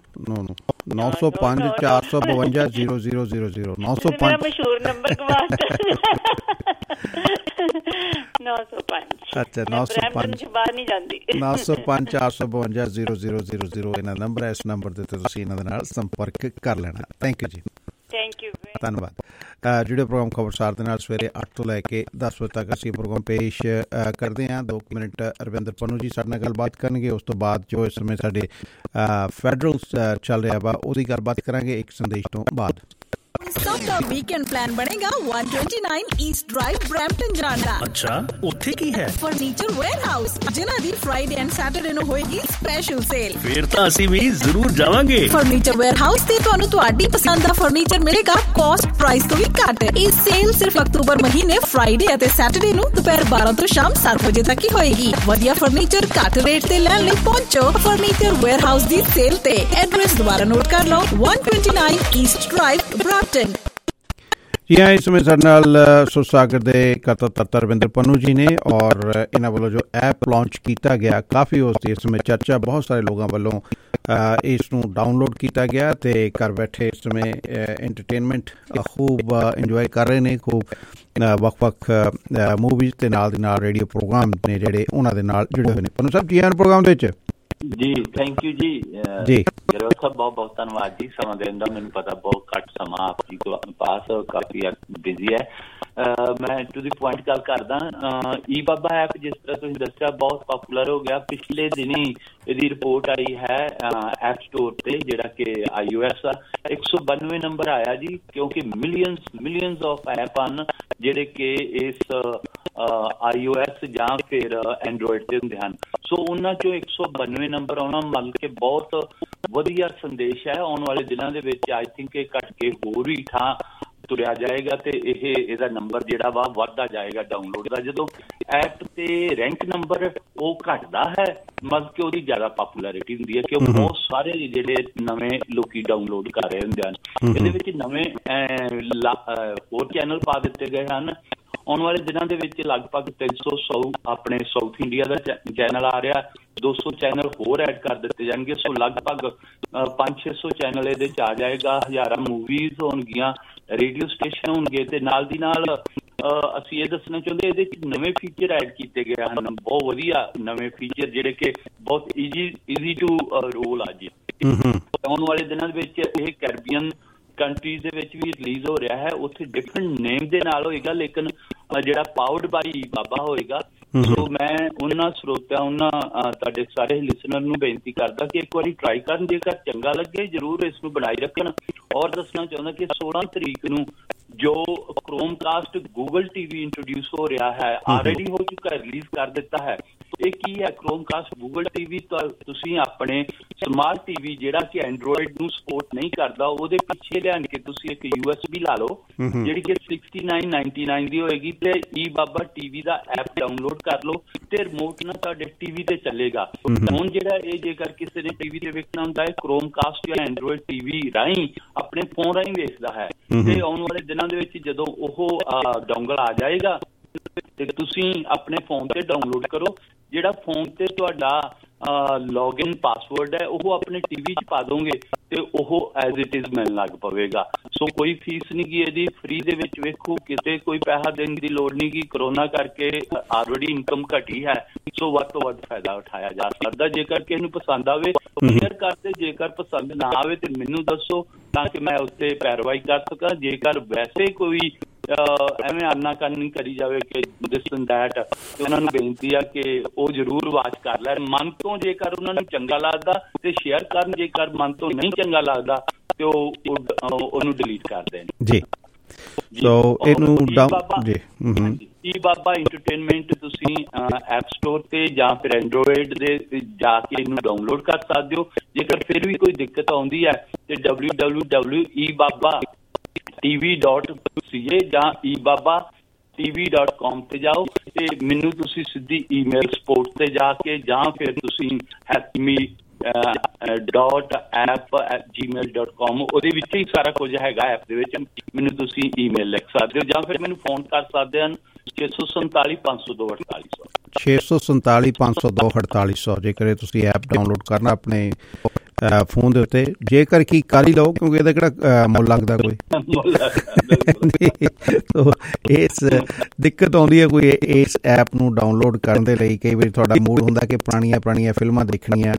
ਨੌ ਸੌ ਪੰਜ ਚਾਰ ਸੌ ਬਵੰਜਾ ਜ਼ੀਰੋ ਜ਼ੀਰੋ ਜ਼ੀਰੋ ਜ਼ੀਰੋ ਨੌ ਸੌ ਪੰਜ ਮਸ਼ਹੂਰ ਨੰਬਰ ਨੌ ਸੌ ਪੰਜ ਅੱਛਾ ਨੌ ਸੌ ਪੰਜ ਬਾਹਰ ਨਹੀਂ ਜਾਂਦੀ ਨੌ ਸੌ ਪੰਜ ਚਾਰ ਸੌ ਬਵੰਜਾ ਜ਼ੀਰੋ ਜ਼ੀਰੋ ਜ਼ੀਰੋ ਜ਼ੀਰੋ ਇਹਨਾਂ ਨੰਬਰ ਹੈ। ਇਸ ਨੰਬਰ ਦੇ ਉੱਤੇ ਤੁਸੀਂ ਇਹਨਾਂ ਦੇ ਨਾਲ ਸੰਪਰਕ ਕਰ ਲੈਣਾ। ਥੈਂਕ ਯੂ ਜੀ, ਥੈਂਕ ਯੂ, ਧੰਨਵਾਦ। ਜਿਹੜੇ ਪ੍ਰੋਗਰਾਮ ਖਬਰਸਾਰ ਦੇ ਨਾਲ ਸਵੇਰੇ ਅੱਠ ਤੋਂ ਲੈ ਕੇ ਦਸ ਵਜੇ ਤੱਕ ਅਸੀਂ ਪ੍ਰੋਗਰਾਮ ਪੇਸ਼ ਕਰਦੇ ਹਾਂ। ਦੋ ਮਿੰਟ ਰਵਿੰਦਰ ਪੰਨੂ ਜੀ ਸਾਡੇ ਨਾਲ ਗੱਲਬਾਤ ਕਰਨਗੇ। ਉਸ ਤੋਂ ਬਾਅਦ ਜੋ ਇਸ ਸਮੇਂ ਸਾਡੇ ਫੈਡਰਲ ਚੱਲ ਰਿਹਾ ਵਾ ਉਹਦੀ ਗੱਲਬਾਤ ਕਰਾਂਗੇ ਇੱਕ ਸੰਦੇਸ਼ ਤੋਂ ਬਾਅਦ। ਸਭ ਦਾ ਵੀਕਐਂਡ ਪਲਾਨ ਬਣੇਗਾ ਇੱਕ ਸੌ ਉਨੱਤੀ ਈਸਟ ਡਰਾਈਵ ਬਰੈਂਪਟਨ ਜਾਣ ਦਾ। ਅੱਛਾ, ਉੱਥੇ ਕੀ ਹੈ? ਫਰਨੀਚਰ ਵੇਅਰਹਾਊਸ, ਜਿਨ੍ਹਾਂ ਦੀ ਫਰਾਈਡੇ ਐਂਡ ਸੈਟਰਡੇ ਨੂੰ ਹੋਏਗੀ ਸਪੈਸ਼ਲ ਸੇਲ। ਫਿਰ ਤਾਂ ਅਸੀਂ ਵੀ ਜ਼ਰੂਰ ਜਾਵਾਂਗੇ। ਫਰਨੀਚਰ ਵੇਅਰਹਾਊਸ ਤੇ ਤੁਹਾਨੂੰ ਤੁਹਾਡੀ ਪਸੰਦ ਦਾ ਫਰਨੀਚਰ ਮਿਲੇਗਾ ਕੋਸਟ ਪ੍ਰਾਈਸ ਤੋਂ ਵੀ ਘੱਟ। ਇਹ ਸੇਲ ਸਿਰਫ ਅਕਤੂਬਰ ਮਹੀਨੇ ਫਰਾਈਡੇ ਅਤੇ ਸੈਟਰਡੇ ਨੂੰ ਦੁਪਹਿਰ ਬਾਰਾਂ ਤੋਂ ਸ਼ਾਮ ਸੱਤ ਵਜੇ ਤੱਕ ਹੀ ਹੋਏਗੀ। ਵਧੀਆ ਫਰਨੀਚਰ ਘੱਟ ਰੇਟ ਤੇ ਲੈਣ ਲਈ ਪਹੁੰਚੋ ਫਰਨੀਚਰ ਵੇਅਰਹਾਊਸ ਦੀ ਸੇਲ ਤੇ। ਐਡਰੈਸ ਦੁਬਾਰਾ ਨੋਟ ਕਰ ਲਓ, ਇੱਕ ਸੌ ਉਨੱਤੀ ਈਸਟ ਡਰਾਈਵ ਬਰੈਂਪਟਨ। ਜੀ ਹਾਂ, ਇਸ ਸਮੇਂ ਸਾਡੇ ਨਾਲ ਸੁਸਾਗਰ ਦੇ ਕਰਤਾ ਰਵਿੰਦਰ ਪੰਨੂ ਜੀ ਨੇ ਔਰ ਇਹਨਾਂ ਵੱਲੋਂ ਜੋ ਐਪ ਲਾਂਚ ਕੀਤਾ ਗਿਆ ਕਾਫੀ ਉਸ ਦੀ ਇਸ ਸਮੇਂ ਚਰਚਾ, ਬਹੁਤ ਸਾਰੇ ਲੋਕਾਂ ਵੱਲੋਂ ਇਸ ਨੂੰ ਡਾਊਨਲੋਡ ਕੀਤਾ ਗਿਆ ਤੇ ਘਰ ਬੈਠੇ ਇਸ ਸਮੇਂ ਐਂਟਰਟੇਨਮੈਂਟ ਖੂਬ ਇੰਜੋਏ ਕਰ ਰਹੇ ਨੇ। ਖੂਬ ਵੱਖ ਵੱਖ ਮੂਵੀਜ਼ ਦੇ ਨਾਲ ਦੇ ਨਾਲ ਰੇਡੀਓ ਪ੍ਰੋਗਰਾਮ ਨੇ ਜਿਹੜੇ ਉਹਨਾਂ ਦੇ ਨਾਲ ਜੁੜੇ ਹੋਏ ਨੇ। ਪੰਨੂ ਸਾਹਿਬ ਜੀ ਆਨ ਪ੍ਰੋਗਰਾਮ ਦੇ ਵਿੱਚ। ਜੀ ਥੈਂਕ ਯੂ ਜੀ ਜੀ ਗਰਵ ਸਾਹਿਬ, ਬਹੁਤ ਬਹੁਤ ਧੰਨਵਾਦ ਜੀ ਸਮਾਂ ਦੇਣ ਦਾ। ਮੈਨੂੰ ਪਤਾ ਬਹੁਤ ਘੱਟ ਸਮਾਂ ਆਪ ਜੀ ਕੋਲ ਪਾਸ, ਕਾਫੀ ਬਿਜ਼ੀ ਹੈ। ਮੈਂ ਟੂ ਦੀ ਪੁਆਇੰਟ ਗੱਲ ਕਰਦਾ। ਈ ਬਾਬਾ ਐਪ ਜਿਸ ਤਰ੍ਹਾਂ ਤੁਸੀਂ ਦੱਸਿਆ ਬਹੁਤ ਪਾਪੂਲਰ ਹੋ ਗਿਆ। ਪਿਛਲੇ ਦਿਨੀ ਇਹਦੀ ਰਿਪੋਰਟ ਆਈ ਹੈ ਐਪ ਸਟੋਰ ਤੇ, ਜਿਹੜਾ ਕਿ ਆਈ ਓ ਐਸ ਆ। ਇੱਕ ਸੌ ਬਾਨਵੇਂ ਨੰਬਰ ਆਇਆ ਜੀ, ਕਿਉਂਕਿ ਮਿਲੀਅਨਸ ਮਿਲੀਅਨਸ ਆਫ ਐਪ ਹਨ ਜਿਹੜੇ ਕਿ ਇਸ ਆਈ ਓ ਐਸ ਜਾਂ ਫਿਰ ਐਂਡਰੋਇਡ ਤੇ ਹੁੰਦੇ ਹਨ। ਸੋ ਉਹਨਾਂ ਚੋਂ ਇੱਕ ਸੌ ਬਾਨਵੇਂ ਨੰਬਰ ਆਉਣਾ ਮਤਲਬ ਕਿ ਬਹੁਤ ਵਧੀਆ ਸੰਦੇਸ਼ ਹੈ। ਆਉਣ ਵਾਲੇ ਦਿਨਾਂ ਦੇ ਵਿੱਚ ਆਈ ਥਿੰਕ ਇਹ ਘੱਟ ਕੇ ਹੋਰ ਵੀ ਥਾਂ ਤੁਰਿਆ ਜਾਏਗਾ ਤੇ ਇਹ ਇਹਦਾ ਨੰਬਰ ਜਿਹੜਾ ਵਾ ਵੱਧਦਾ ਜਾਏਗਾ ਡਾਊਨਲੋਡ ਦਾ। ਜਦੋਂ ਐਪ ਤੇ ਰੈਂਕ ਨੰਬਰ ਉਹ ਘਟਦਾ ਹੈ ਮਤਲਬ ਕਿ ਉਹਦੀ ਜ਼ਿਆਦਾ ਪਾਪੂਲੈਰਿਟੀ ਹੁੰਦੀ ਹੈ, ਕਿਉਂਕਿ ਬਹੁਤ ਸਾਰੇ ਜਿਹੜੇ ਨਵੇਂ ਲੋਕੀ ਡਾਊਨਲੋਡ ਕਰ ਰਹੇ ਹੁੰਦੇ ਹਨ। ਇਹਦੇ ਵਿੱਚ ਨਵੇਂ ਹੋਰ ਚੈਨਲ ਪਾ ਦਿੱਤੇ ਗਏ ਹਨ। ਆਉਣ ਵਾਲੇ ਦਿਨਾਂ ਦੇ ਵਿੱਚ ਲਗਭਗ ਤਿੰਨ ਸੌ ਸੌ ਆਪਣੇ ਸਾਊਥ ਇੰਡੀਆ ਦਾ ਚੈਨਲ ਆ ਰਿਹਾ, ਦੋ ਸੌ ਚੈਨਲ ਹੋਰ ਐਡ ਕਰ ਦਿੱਤੇ ਜਾਣਗੇ। ਸੋ ਲਗਭਗ ਪੰਜ ਛੇ ਸੌ ਚੈਨਲ ਇਹਦੇ 'ਚ ਆ ਜਾਏਗਾ। ਹਜ਼ਾਰਾਂ ਮੂਵੀਜ਼ ਹੋਣਗੀਆਂ, ਰੇਡੀਓ ਸਟੇਸ਼ਨ ਹੋਣਗੇ ਤੇ ਨਾਲ ਦੀ ਨਾਲ ਅਸੀਂ ਇਹ ਦੱਸਣਾ ਚਾਹੁੰਦੇ ਇਹਦੇ 'ਚ ਨਵੇਂ ਫੀਚਰ ਐਡ ਕੀਤੇ ਗਏ ਹਨ, ਬਹੁਤ ਵਧੀਆ ਨਵੇਂ ਫੀਚਰ ਜਿਹੜੇ ਕਿ ਬਹੁਤ ਈਜ਼ੀ ਈਜ਼ੀ ਟੂ ਰੋਲ ਆ ਜੀ। ਆਉਣ ਵਾਲੇ ਦਿਨਾਂ ਦੇ ਵਿੱਚ ਇਹ ਕੈਰੀਬੀਅਨ ਕੰਟਰੀਜ਼ ਦੇ ਵਿੱਚ ਵੀ ਰਿਲੀਜ਼ ਹੋ ਰਿਹਾ ਹੈ, ਉੱਥੇ ਡਿਫਰੈਂਟ ਨੇਮ ਦੇ ਨਾਲ ਹੋਏਗਾ, ਲੇਕਿਨ ਜਿਹੜਾ ਪਾਵਰਡ ਬਾਈ ਬਾਬਾ ਹੋਏਗਾ। ਸੋ ਮੈਂ ਉਹਨਾਂ ਸਰੋਤਿਆਂ ਉਹਨਾਂ ਤੁਹਾਡੇ ਸਾਰੇ ਲਿਸਨਰ ਨੂੰ ਬੇਨਤੀ ਕਰਦਾ ਕਿ ਇੱਕ ਵਾਰੀ ਟਰਾਈ ਕਰਨ, ਜੇਕਰ ਚੰਗਾ ਲੱਗੇ ਜ਼ਰੂਰ ਇਸ ਨੂੰ ਬਣਾਈ ਰੱਖਣ। ਔਰ ਦੱਸਣਾ ਚਾਹੁੰਦਾ ਕਿ ਸੋਲਾਂ ਤਰੀਕ ਨੂੰ ਜੋ ਕ੍ਰੋਮਕਾਸਟ ਗੂਗਲ ਟੀਵੀ ਇੰਟਰੋਡਿਊਸ ਹੋ ਰਿਹਾ ਹੈ, ਆਲਰੇਡੀ ਹੋ ਚੁੱਕਾ, ਰਿਲੀਜ਼ ਕਰ ਦਿੱਤਾ ਹੈ। ਇਹ ਕੀ ਹੈ ਕ੍ਰੋਮਕਾਸਟ ਗੂਗਲ ਟੀਵੀ? ਤੁਸੀਂ ਆਪਣੇ ਸਮਾਰਟ ਟੀਵੀ ਜਿਹੜਾ ਕਿ ਐਂਡਰੋਇਡ ਨੂੰ ਸਪੋਰਟ ਨਹੀਂ ਕਰਦਾ, ਉਹਦੇ ਪਿੱਛੇ ਲਿਆਣ ਕੇ ਤੁਸੀਂ ਇੱਕ ਯੂ ਐਸ ਬੀ ਲਾ ਲਓ ਜਿਹੜੀ ਕਿ ਸਿਕਸਟੀ ਨਾਈਨ ਨਾਈਨਟੀ ਨਾਈਨ ਦੀ ਹੋਏਗੀ, ਤੇ ਈ ਬਾਬਾ ਟੀਵੀ ਦਾ ਐਪ ਡਾਊਨਲੋਡ ਕਰ ਲਓ ਤੇ ਰਿਮੋਟ ਨਾਲ ਤੁਹਾਡੇ ਟੀਵੀ ਤੇ ਚੱਲੇਗਾ। ਹੁਣ ਜਿਹੜਾ ਇਹ ਜੇਕਰ ਕਿਸੇ ਨੇ ਟੀਵੀ ਤੇ ਵੇਖਣਾ ਹੁੰਦਾ ਹੈ, ਕ੍ਰੋਮਕਾਸਟ ਜਾਂ ਐਂਡਰੋਇਡ ਟੀਵੀ ਰਾਹੀਂ ਆਪਣੇ ਫੋਨ ਰਾਹੀਂ ਵੇਖਦਾ ਹੈ, ਤੇ ਆਉਣ ਵਾਲੇ ਦਿਨਾਂ ਦੇ ਵਿੱਚ ਜਦੋਂ ਉਹ ਡੋਂਗਲ ਆ ਜਾਏਗਾ ਤੇ ਤੁਸੀਂ ਆਪਣੇ ਫੋਨ ਤੇ ਡਾਊਨਲੋਡ ਕਰੋ। ਜਿਹੜਾ ਫੋਨ ਤੇ ਤੁਹਾਡਾ ਲੌਗਇਨ ਪਾਸਵਰਡ ਹੈ ਉਹ ਆਪਣੇ ਟੀਵੀ 'ਚ ਪਾ ਦੋਗੇ ਤੇ ਉਹ ਐਜ਼ ਇਟ ਇਜ਼ ਮਿਲਣ ਲੱਗ ਪਵੇਗਾ। ਸੋ ਕੋਈ ਫੀਸ ਨਹੀਂ ਗੀ ਇਹਦੀ, ਫ੍ਰੀ ਦੇ ਵਿੱਚ ਵੇਖੋ, ਕਿਤੇ ਕੋਈ ਪੈਸਾ ਦੇਣ ਦੀ ਲੋੜ ਨਹੀਂ ਗੀ। ਕਰੋਨਾ ਕਰਕੇ ਆਲਰੇਡੀ ਇਨਕਮ ਘਟੀ ਹੈ, ਸੋ ਵੱਧ ਤੋਂ ਵੱਧ ਫਾਇਦਾ ਉਠਾਇਆ ਜਾ ਸਕਦਾ। ਜੇਕਰ ਕਿਸੇ ਨੂੰ ਪਸੰਦ ਆਵੇ ਸ਼ੇਅਰ ਕਰਦੇ, ਜੇਕਰ ਪਸੰਦ ਨਾ ਆਵੇ ਤੇ ਮੈਨੂੰ ਦੱਸੋ ਤਾਂ ਕਿ ਮੈਂ ਉੱਤੇ ਪੈਰਵਾਈ ਕਰ ਸਕਾਂ। ਜੇਕਰ ਵੈਸੇ ਕੋਈ ਐਵੇਂ ਆਨਾ ਕਾਨੀ ਕਰੀ ਜਾਵੇ ਕਿ ਦਿਸ ਐਂਡ ਦੈਟ, ਤੇ ਉਹਨਾਂ ਨੂੰ ਬੇਨਤੀ ਆ ਕਿ ਉਹ ਜ਼ਰੂਰ ਵਾਚ ਕਰ ਲੈਣ ਮਨ ਤੋਂ। ਜੇਕਰ ਉਹਨਾਂ ਨੂੰ ਚੰਗਾ ਲੱਗਦਾ ਤੇ ਸ਼ੇਅਰ ਕਰਨ, ਜੇਕਰ ਮਨ ਤੋਂ ਨਹੀਂ ਚੰਗਾ ਲੱਗਦਾ ਤੇ ਉਹ ਉਹਨੂੰ ਡਿਲੀਟ ਕਰ ਦੇਣ ਜੀ। ਸੋ ਇਹਨੂੰ ਜੀ ਈ ਬਾਬਾ ਇੰਟਰਟੇਨਮੈਂਟ ਤੁਸੀਂ ਐਪ ਸਟੋਰ ਤੇ ਜਾਂ ਫਿਰ ਐਂਡਰੋਇਡ ਦੇ ਜਾ ਕੇ ਇਹਨੂੰ ਡਾਊਨਲੋਡ ਕਰ ਸਕਦੇ ਹੋ। ਜੇਕਰ ਫਿਰ ਵੀ ਕੋਈ ਦਿੱਕਤ ਆਉਂਦੀ ਹੈ ਤੇ W W W E Baba TV dot C A ਜਾਂ E Baba TV dot com ਤੇ ਜਾਓ ਤੇ ਮੈਨੂੰ ਤੁਸੀਂ ਸਿੱਧੀ ਈਮੇਲ ਸਪੋਰਟ ਤੇ ਜਾ ਕੇ ਜਾਂ ਫਿਰ ਤੁਸੀਂ ਹੈਪਮੀ dot app at Gmail dot com ਉਹਦੇ ਵਿੱਚ ਹੀ ਸਾਰਾ ਕੁਝ ਹੈਗਾ। ਐਪ ਦੇ ਵਿੱਚ ਮੈਨੂੰ ਤੁਸੀਂ ਈਮੇਲ ਲਿਖ ਸਕਦੇ ਹੋ ਜਾਂ ਫਿਰ ਮੈਨੂੰ ਫੋਨ ਕਰ ਸਕਦੇ ਹਨ ਛੇ ਸੌ ਸੰਤਾਲੀ ਪੰਜ ਸੌ ਦੋ ਅਠਤਾਲੀ ਸੌ ਛੇ ਸੌ ਸੰਤਾਲੀ ਪੰਜ ਸੌ ਦੋ ਅਠਤਾਲੀ ਸੌ ਜੇਕਰ ਤੁਸੀਂ ਐਪ ਡਾਊਨਲੋਡ ਕਰਨਾ ਆਪਣੇ ਫੋਨ ਦੇ ਉੱਤੇ। ਜੇਕਰ ਕੀ ਕਰ ਹੀ ਲਓ ਕਿਉਂਕਿ ਇਹਦਾ ਕਿਹੜਾ ਮੁੱਲ ਲੱਗਦਾ ਕੋਈ, ਇਸ ਦਿੱਕਤ ਆਉਂਦੀ ਹੈ ਕੋਈ ਇਸ ਐਪ ਨੂੰ ਡਾਊਨਲੋਡ ਕਰਨ ਦੇ ਲਈ। ਕਈ ਵਾਰੀ ਤੁਹਾਡਾ ਮੂਡ ਹੁੰਦਾ ਕਿ ਪੁਰਾਣੀਆਂ ਪੁਰਾਣੀਆਂ ਫਿਲਮਾਂ ਦੇਖਣੀਆਂ,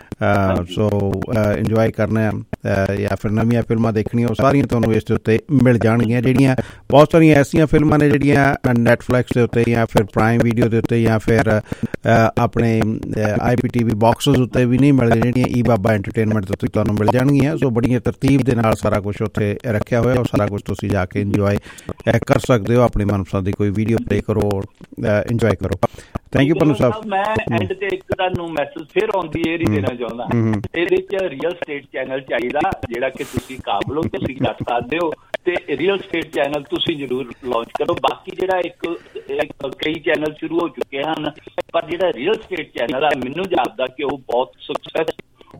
ਸੋ ਇੰਜੋਏ ਕਰਨਾ ਜਾਂ ਫਿਰ ਨਵੀਆਂ ਫਿਲਮਾਂ ਦੇਖਣੀਆਂ, ਉਹ ਸਾਰੀਆਂ ਤੁਹਾਨੂੰ ਇਸ ਦੇ ਉੱਤੇ ਮਿਲ ਜਾਣਗੀਆਂ। ਜਿਹੜੀਆਂ ਬਹੁਤ ਸਾਰੀਆਂ ਐਸੀਆਂ ਫਿਲਮਾਂ ਨੇ ਜਿਹੜੀਆਂ ਨੈਟਫਲਿਕਸ ਦੇ ਉੱਤੇ ਜਾਂ ਫਿਰ ਪ੍ਰਾਈਮ ਵੀਡੀਓ ਦੇ ਉੱਤੇ ਜਾਂ ਫਿਰ ਆਪਣੇ ਆਈ ਪੀ ਟੀ ਵੀ ਬਾਕਸਿਸ ਉੱਤੇ ਵੀ ਨਹੀਂ ਮਿਲਦੀਆਂ, ਜਿਹੜੀਆਂ ਈ ਬਾਬਾ ਐਂਟਰਟੇਨਮੈਂਟ ਉੱਤੇ ਤੁਹਾਨੂੰ ਮਿਲ ਜਾਣਗੀਆਂ। ਸੋ ਬੜੀਆਂ ਤਰਤੀਬ ਦੇ ਨਾਲ ਸਾਰਾ ਕੁਛ ਉੱਥੇ ਰੱਖਿਆ ਹੋਇਆ, ਉਹ ਸਾਰਾ ਕੁਛ ਤੁਸੀਂ ਜਾ ਕੇ ਇੰਜੋਏ ਕਰ ਸਕਦੇ ਹੋ। ਆਪਣੀ ਮਨਪਸੰਦ ਦੀ ਕੋਈ ਵੀਡੀਓ ਪਲੇ ਕਰੋ, ਇੰਜੋਏ ਕਰੋ। Thank you Pannu Sahib. ਮੈਂ ਐਂਡ ਤੇ ਇੱਕ ਤੁਹਾਨੂੰ ਮੈਸੇਜ ਫਿਰ ਆਉਂਦੀ ਇਹ ਹੀ ਦੇਣਾ ਚਾਹੁੰਦਾ, ਇਹਦੇ ਚ ਰੀਅਲ ਸਟੇਟ ਚੈਨਲ ਚਾਹੀਦਾ ਜਿਹੜਾ ਕਿ ਤੁਸੀਂ ਕਾਬਲ ਹੋ ਤੁਸੀਂ ਕਰ ਸਕਦੇ ਹੋ, ਤੇ ਰੀਅਲ ਸਟੇਟ ਚੈਨਲ ਤੁਸੀਂ ਜ਼ਰੂਰ ਲਾਂਚ ਕਰੋ। ਬਾਕੀ ਜਿਹੜਾ ਇੱਕ ਕਈ ਚੈਨਲ ਸ਼ੁਰੂ ਹੋ ਚੁੱਕੇ ਹਨ, ਪਰ ਜਿਹੜਾ ਰੀਅਲ ਸਟੇਟ ਚੈਨਲ ਆ ਮੈਨੂੰ ਜਾਪਦਾ ਕਿ ਉਹ ਬਹੁਤ ਸਕਸੈਸ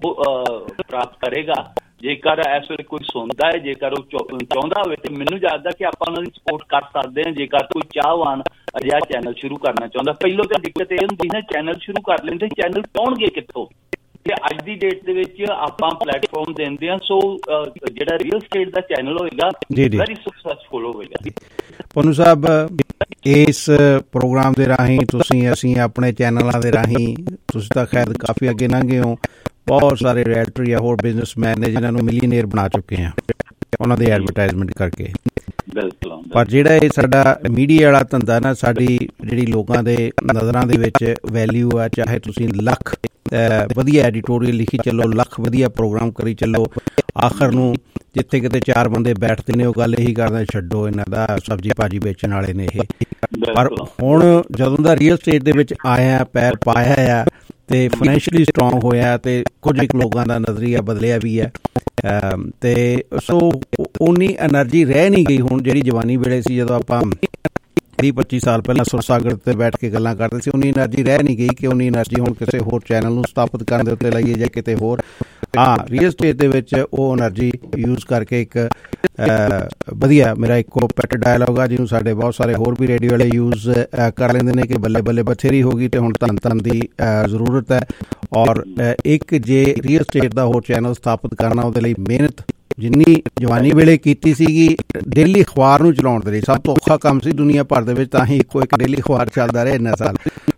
ਪ੍ਰਾਪਤ ਕਰੇਗਾ। ਜੇਕਰ ਇਸ ਵੇਲੇ ਕੋਈ ਸੁਣਦਾ ਹੈ, ਜੇਕਰ ਉਹ ਚਾਹੁੰਦਾ ਹੋਵੇ ਤੇ ਮੈਨੂੰ ਜਾਪਦਾ ਕਿ ਆਪਾਂ ਉਹਨਾਂ ਦੀ ਸਪੋਰਟ ਕਰ ਸਕਦੇ ਹਾਂ। ਜੇਕਰ ਕੋਈ ਚਾਹਵਾਨ ਅਜਿਹਾ ਚੈਨਲ ਸ਼ੁਰੂ ਕਰਨਾ ਚਾਹੁੰਦਾ, ਪਹਿਲੋਂ ਤਾਂ ਦਿੱਕਤ ਇਹ ਹੁੰਦੀ ਨਾ ਚੈਨਲ ਸ਼ੁਰੂ ਕਰ ਲੈਂਦੇ, ਚੈਨਲ ਪਾਉਣਗੇ ਕਿੱਥੋਂ? ਤੇ ਅੱਜ ਦੀ ਡੇਟ ਦੇ ਵਿੱਚ ਆਪਾਂ ਪਲੇਟਫਾਰਮ ਦਿੰਦੇ ਹਾਂ। ਸੋ ਜਿਹੜਾ ਰੀਅਲ ਸਟੇਟ ਦਾ ਚੈਨਲ ਹੋਏਗਾ ਵੈਰੀ ਸਕਸੈਸਫੁਲ ਹੋਵੇਗਾ। ਪੰਨੂ ਸਾਹਿਬ, ਇਸ ਪ੍ਰੋਗਰਾਮ ਦੇ ਰਾਹੀਂ ਤੁਸੀਂ ਅਸੀਂ ਆਪਣੇ ਚੈਨਲਾਂ ਦੇ ਰਾਹੀਂ ਤੁਸੀਂ ਤਾਂ ਖੈਰ ਕਾਫੀ ਅੱਗੇ ਲੰਘੇ ਹੋ। ਬਹੁਤ ਸਾਰੇ ਰਾਈਟਰ ਜਾਂ ਹੋਰ ਬਿਜ਼ਨਸਮੈਨ ਨੇ ਜਿਨ੍ਹਾਂ ਨੂੰ ਮਿਲੀਅਨੇਅਰ ਬਣਾ ਚੁੱਕੇ ਆ ਉਹਨਾਂ ਦੇ ਐਡਵਰਟਾਈਜ਼ਮੈਂਟ ਕਰਕੇ। ਪਰ ਜਿਹੜਾ ਇਹ ਸਾਡਾ ਮੀਡੀਆ ਵਾਲਾ ਧੰਦਾ ਨਾ, ਸਾਡੀ ਜਿਹੜੀ ਲੋਕਾਂ ਦੇ ਨਜ਼ਰਾਂ ਦੇ ਵਿੱਚ ਵੈਲਿਊ ਆ, ਚਾਹੇ ਤੁਸੀਂ ਲੱਖ ਵਧੀਆ ਐਡੀਟੋਰੀਅਲ ਲਿਖੀ ਚੱਲੋ, ਲੱਖ ਵਧੀਆ ਪ੍ਰੋਗਰਾਮ ਕਰੀ ਚੱਲੋ, ਆਖਰ ਨੂੰ ਜਿੱਥੇ ਕਿਤੇ ਚਾਰ ਬੰਦੇ ਬੈਠਦੇ ਨੇ ਉਹ ਗੱਲ ਇਹੀ ਕਰਦੇ ਛੱਡੋ ਇਹਨਾਂ ਦਾ ਸਬਜ਼ੀ ਭਾਜੀ ਵੇਚਣ ਵਾਲੇ ਨੇ ਇਹ। ਪਰ ਹੁਣ ਜਦੋਂ ਦਾ ਰੀਅਲ ਸਟੇਟ ਦੇ ਵਿੱਚ ਆਇਆ, ਪੈਰ ਪਾਇਆ ਆ ਤੇ ਫਾਈਨੈਂਸ਼ੀਅਲੀ ਸਟਰੋਂਗ ਹੋਇਆ ਤੇ ਕੁਝ ਇੱਕ ਲੋਕਾਂ ਦਾ ਨਜ਼ਰੀਆ ਬਦਲਿਆ ਵੀ ਹੈ। ਤੇ ਸੋ ਉਨੀ ਐਨਰਜੀ ਰਹਿ ਨਹੀਂ ਗਈ ਹੁਣ ਜਿਹੜੀ ਜਵਾਨੀ ਵੇਲੇ ਸੀ, ਜਦੋਂ ਆਪਾਂ ਵੀਹ ਪੱਚੀ ਸਾਲ ਪਹਿਲਾਂ ਸੁਰਸਾਗਰ ਤੇ ਬੈਠ ਕੇ ਗੱਲਾਂ ਕਰਦੇ ਸੀ। ਉਨੀ ਐਨਰਜੀ ਰਹਿ ਨਹੀਂ ਗਈ ਕਿ ਉਨੀ ਐਨਰਜੀ ਹੁਣ ਕਿਸੇ ਹੋਰ ਚੈਨਲ ਨੂੰ ਸਥਾਪਿਤ ਕਰਨ ਦੇ ਉੱਤੇ ਲਾਈਏ ਜਾਂ ਕਿਤੇ ਹੋਰ। ਹਾਂ, ਰੀਅਲ ਸਟੇਟ ਦੇ ਵਿੱਚ ਉਹ ਐਨਰਜੀ ਯੂਜ਼ ਕਰਕੇ ਇੱਕ ਵਧੀਆ, ਮੇਰਾ ਇੱਕੋ ਪੈਟ ਡਾਇਲੋਗ ਆ ਜਿਹਨੂੰ ਸਾਡੇ ਬਹੁਤ ਸਾਰੇ ਹੋਰ ਵੀ ਰੇਡੀਓ ਵਾਲੇ ਯੂਜ਼ ਕਰ ਲੈਂਦੇ ਨੇ ਕਿ ਬੱਲੇ ਬੱਲੇ ਬਥੇਰੀ ਹੋ ਗਈ ਤੇ ਹੁਣ ਧੰਨ ਧੰਨ ਦੀ ਜ਼ਰੂਰਤ ਹੈ। ਔਰ ਇੱਕ ਜੇ ਰੀਅਲ ਸਟੇਟ ਦਾ ਹੋਰ ਚੈਨਲ ਸਥਾਪਿਤ ਕਰਨਾ, ਉਹਦੇ ਲਈ ਮਿਹਨਤ ਜਿੰਨੀ ਜਵਾਨੀ ਵੇਲੇ ਕੀਤੀ ਸੀਗੀ, ਡੇਲੀ ਅਖਬਾਰ ਨੂੰ ਚਲਾਉਣ ਦੇ ਲਈ ਸਭ ਤੋਂ ਔਖਾ ਕੰਮ ਸੀ ਦੁਨੀਆ ਭਰ ਦੇ ਵਿੱਚ, ਤਾਂ ਹੀ ਇੱਕੋ ਇੱਕ ਡੇਲੀ ਅਖਬਾਰ ਚੱਲਦਾ ਰਿਹਾ ਇੰਨਾ ਸਾਲ।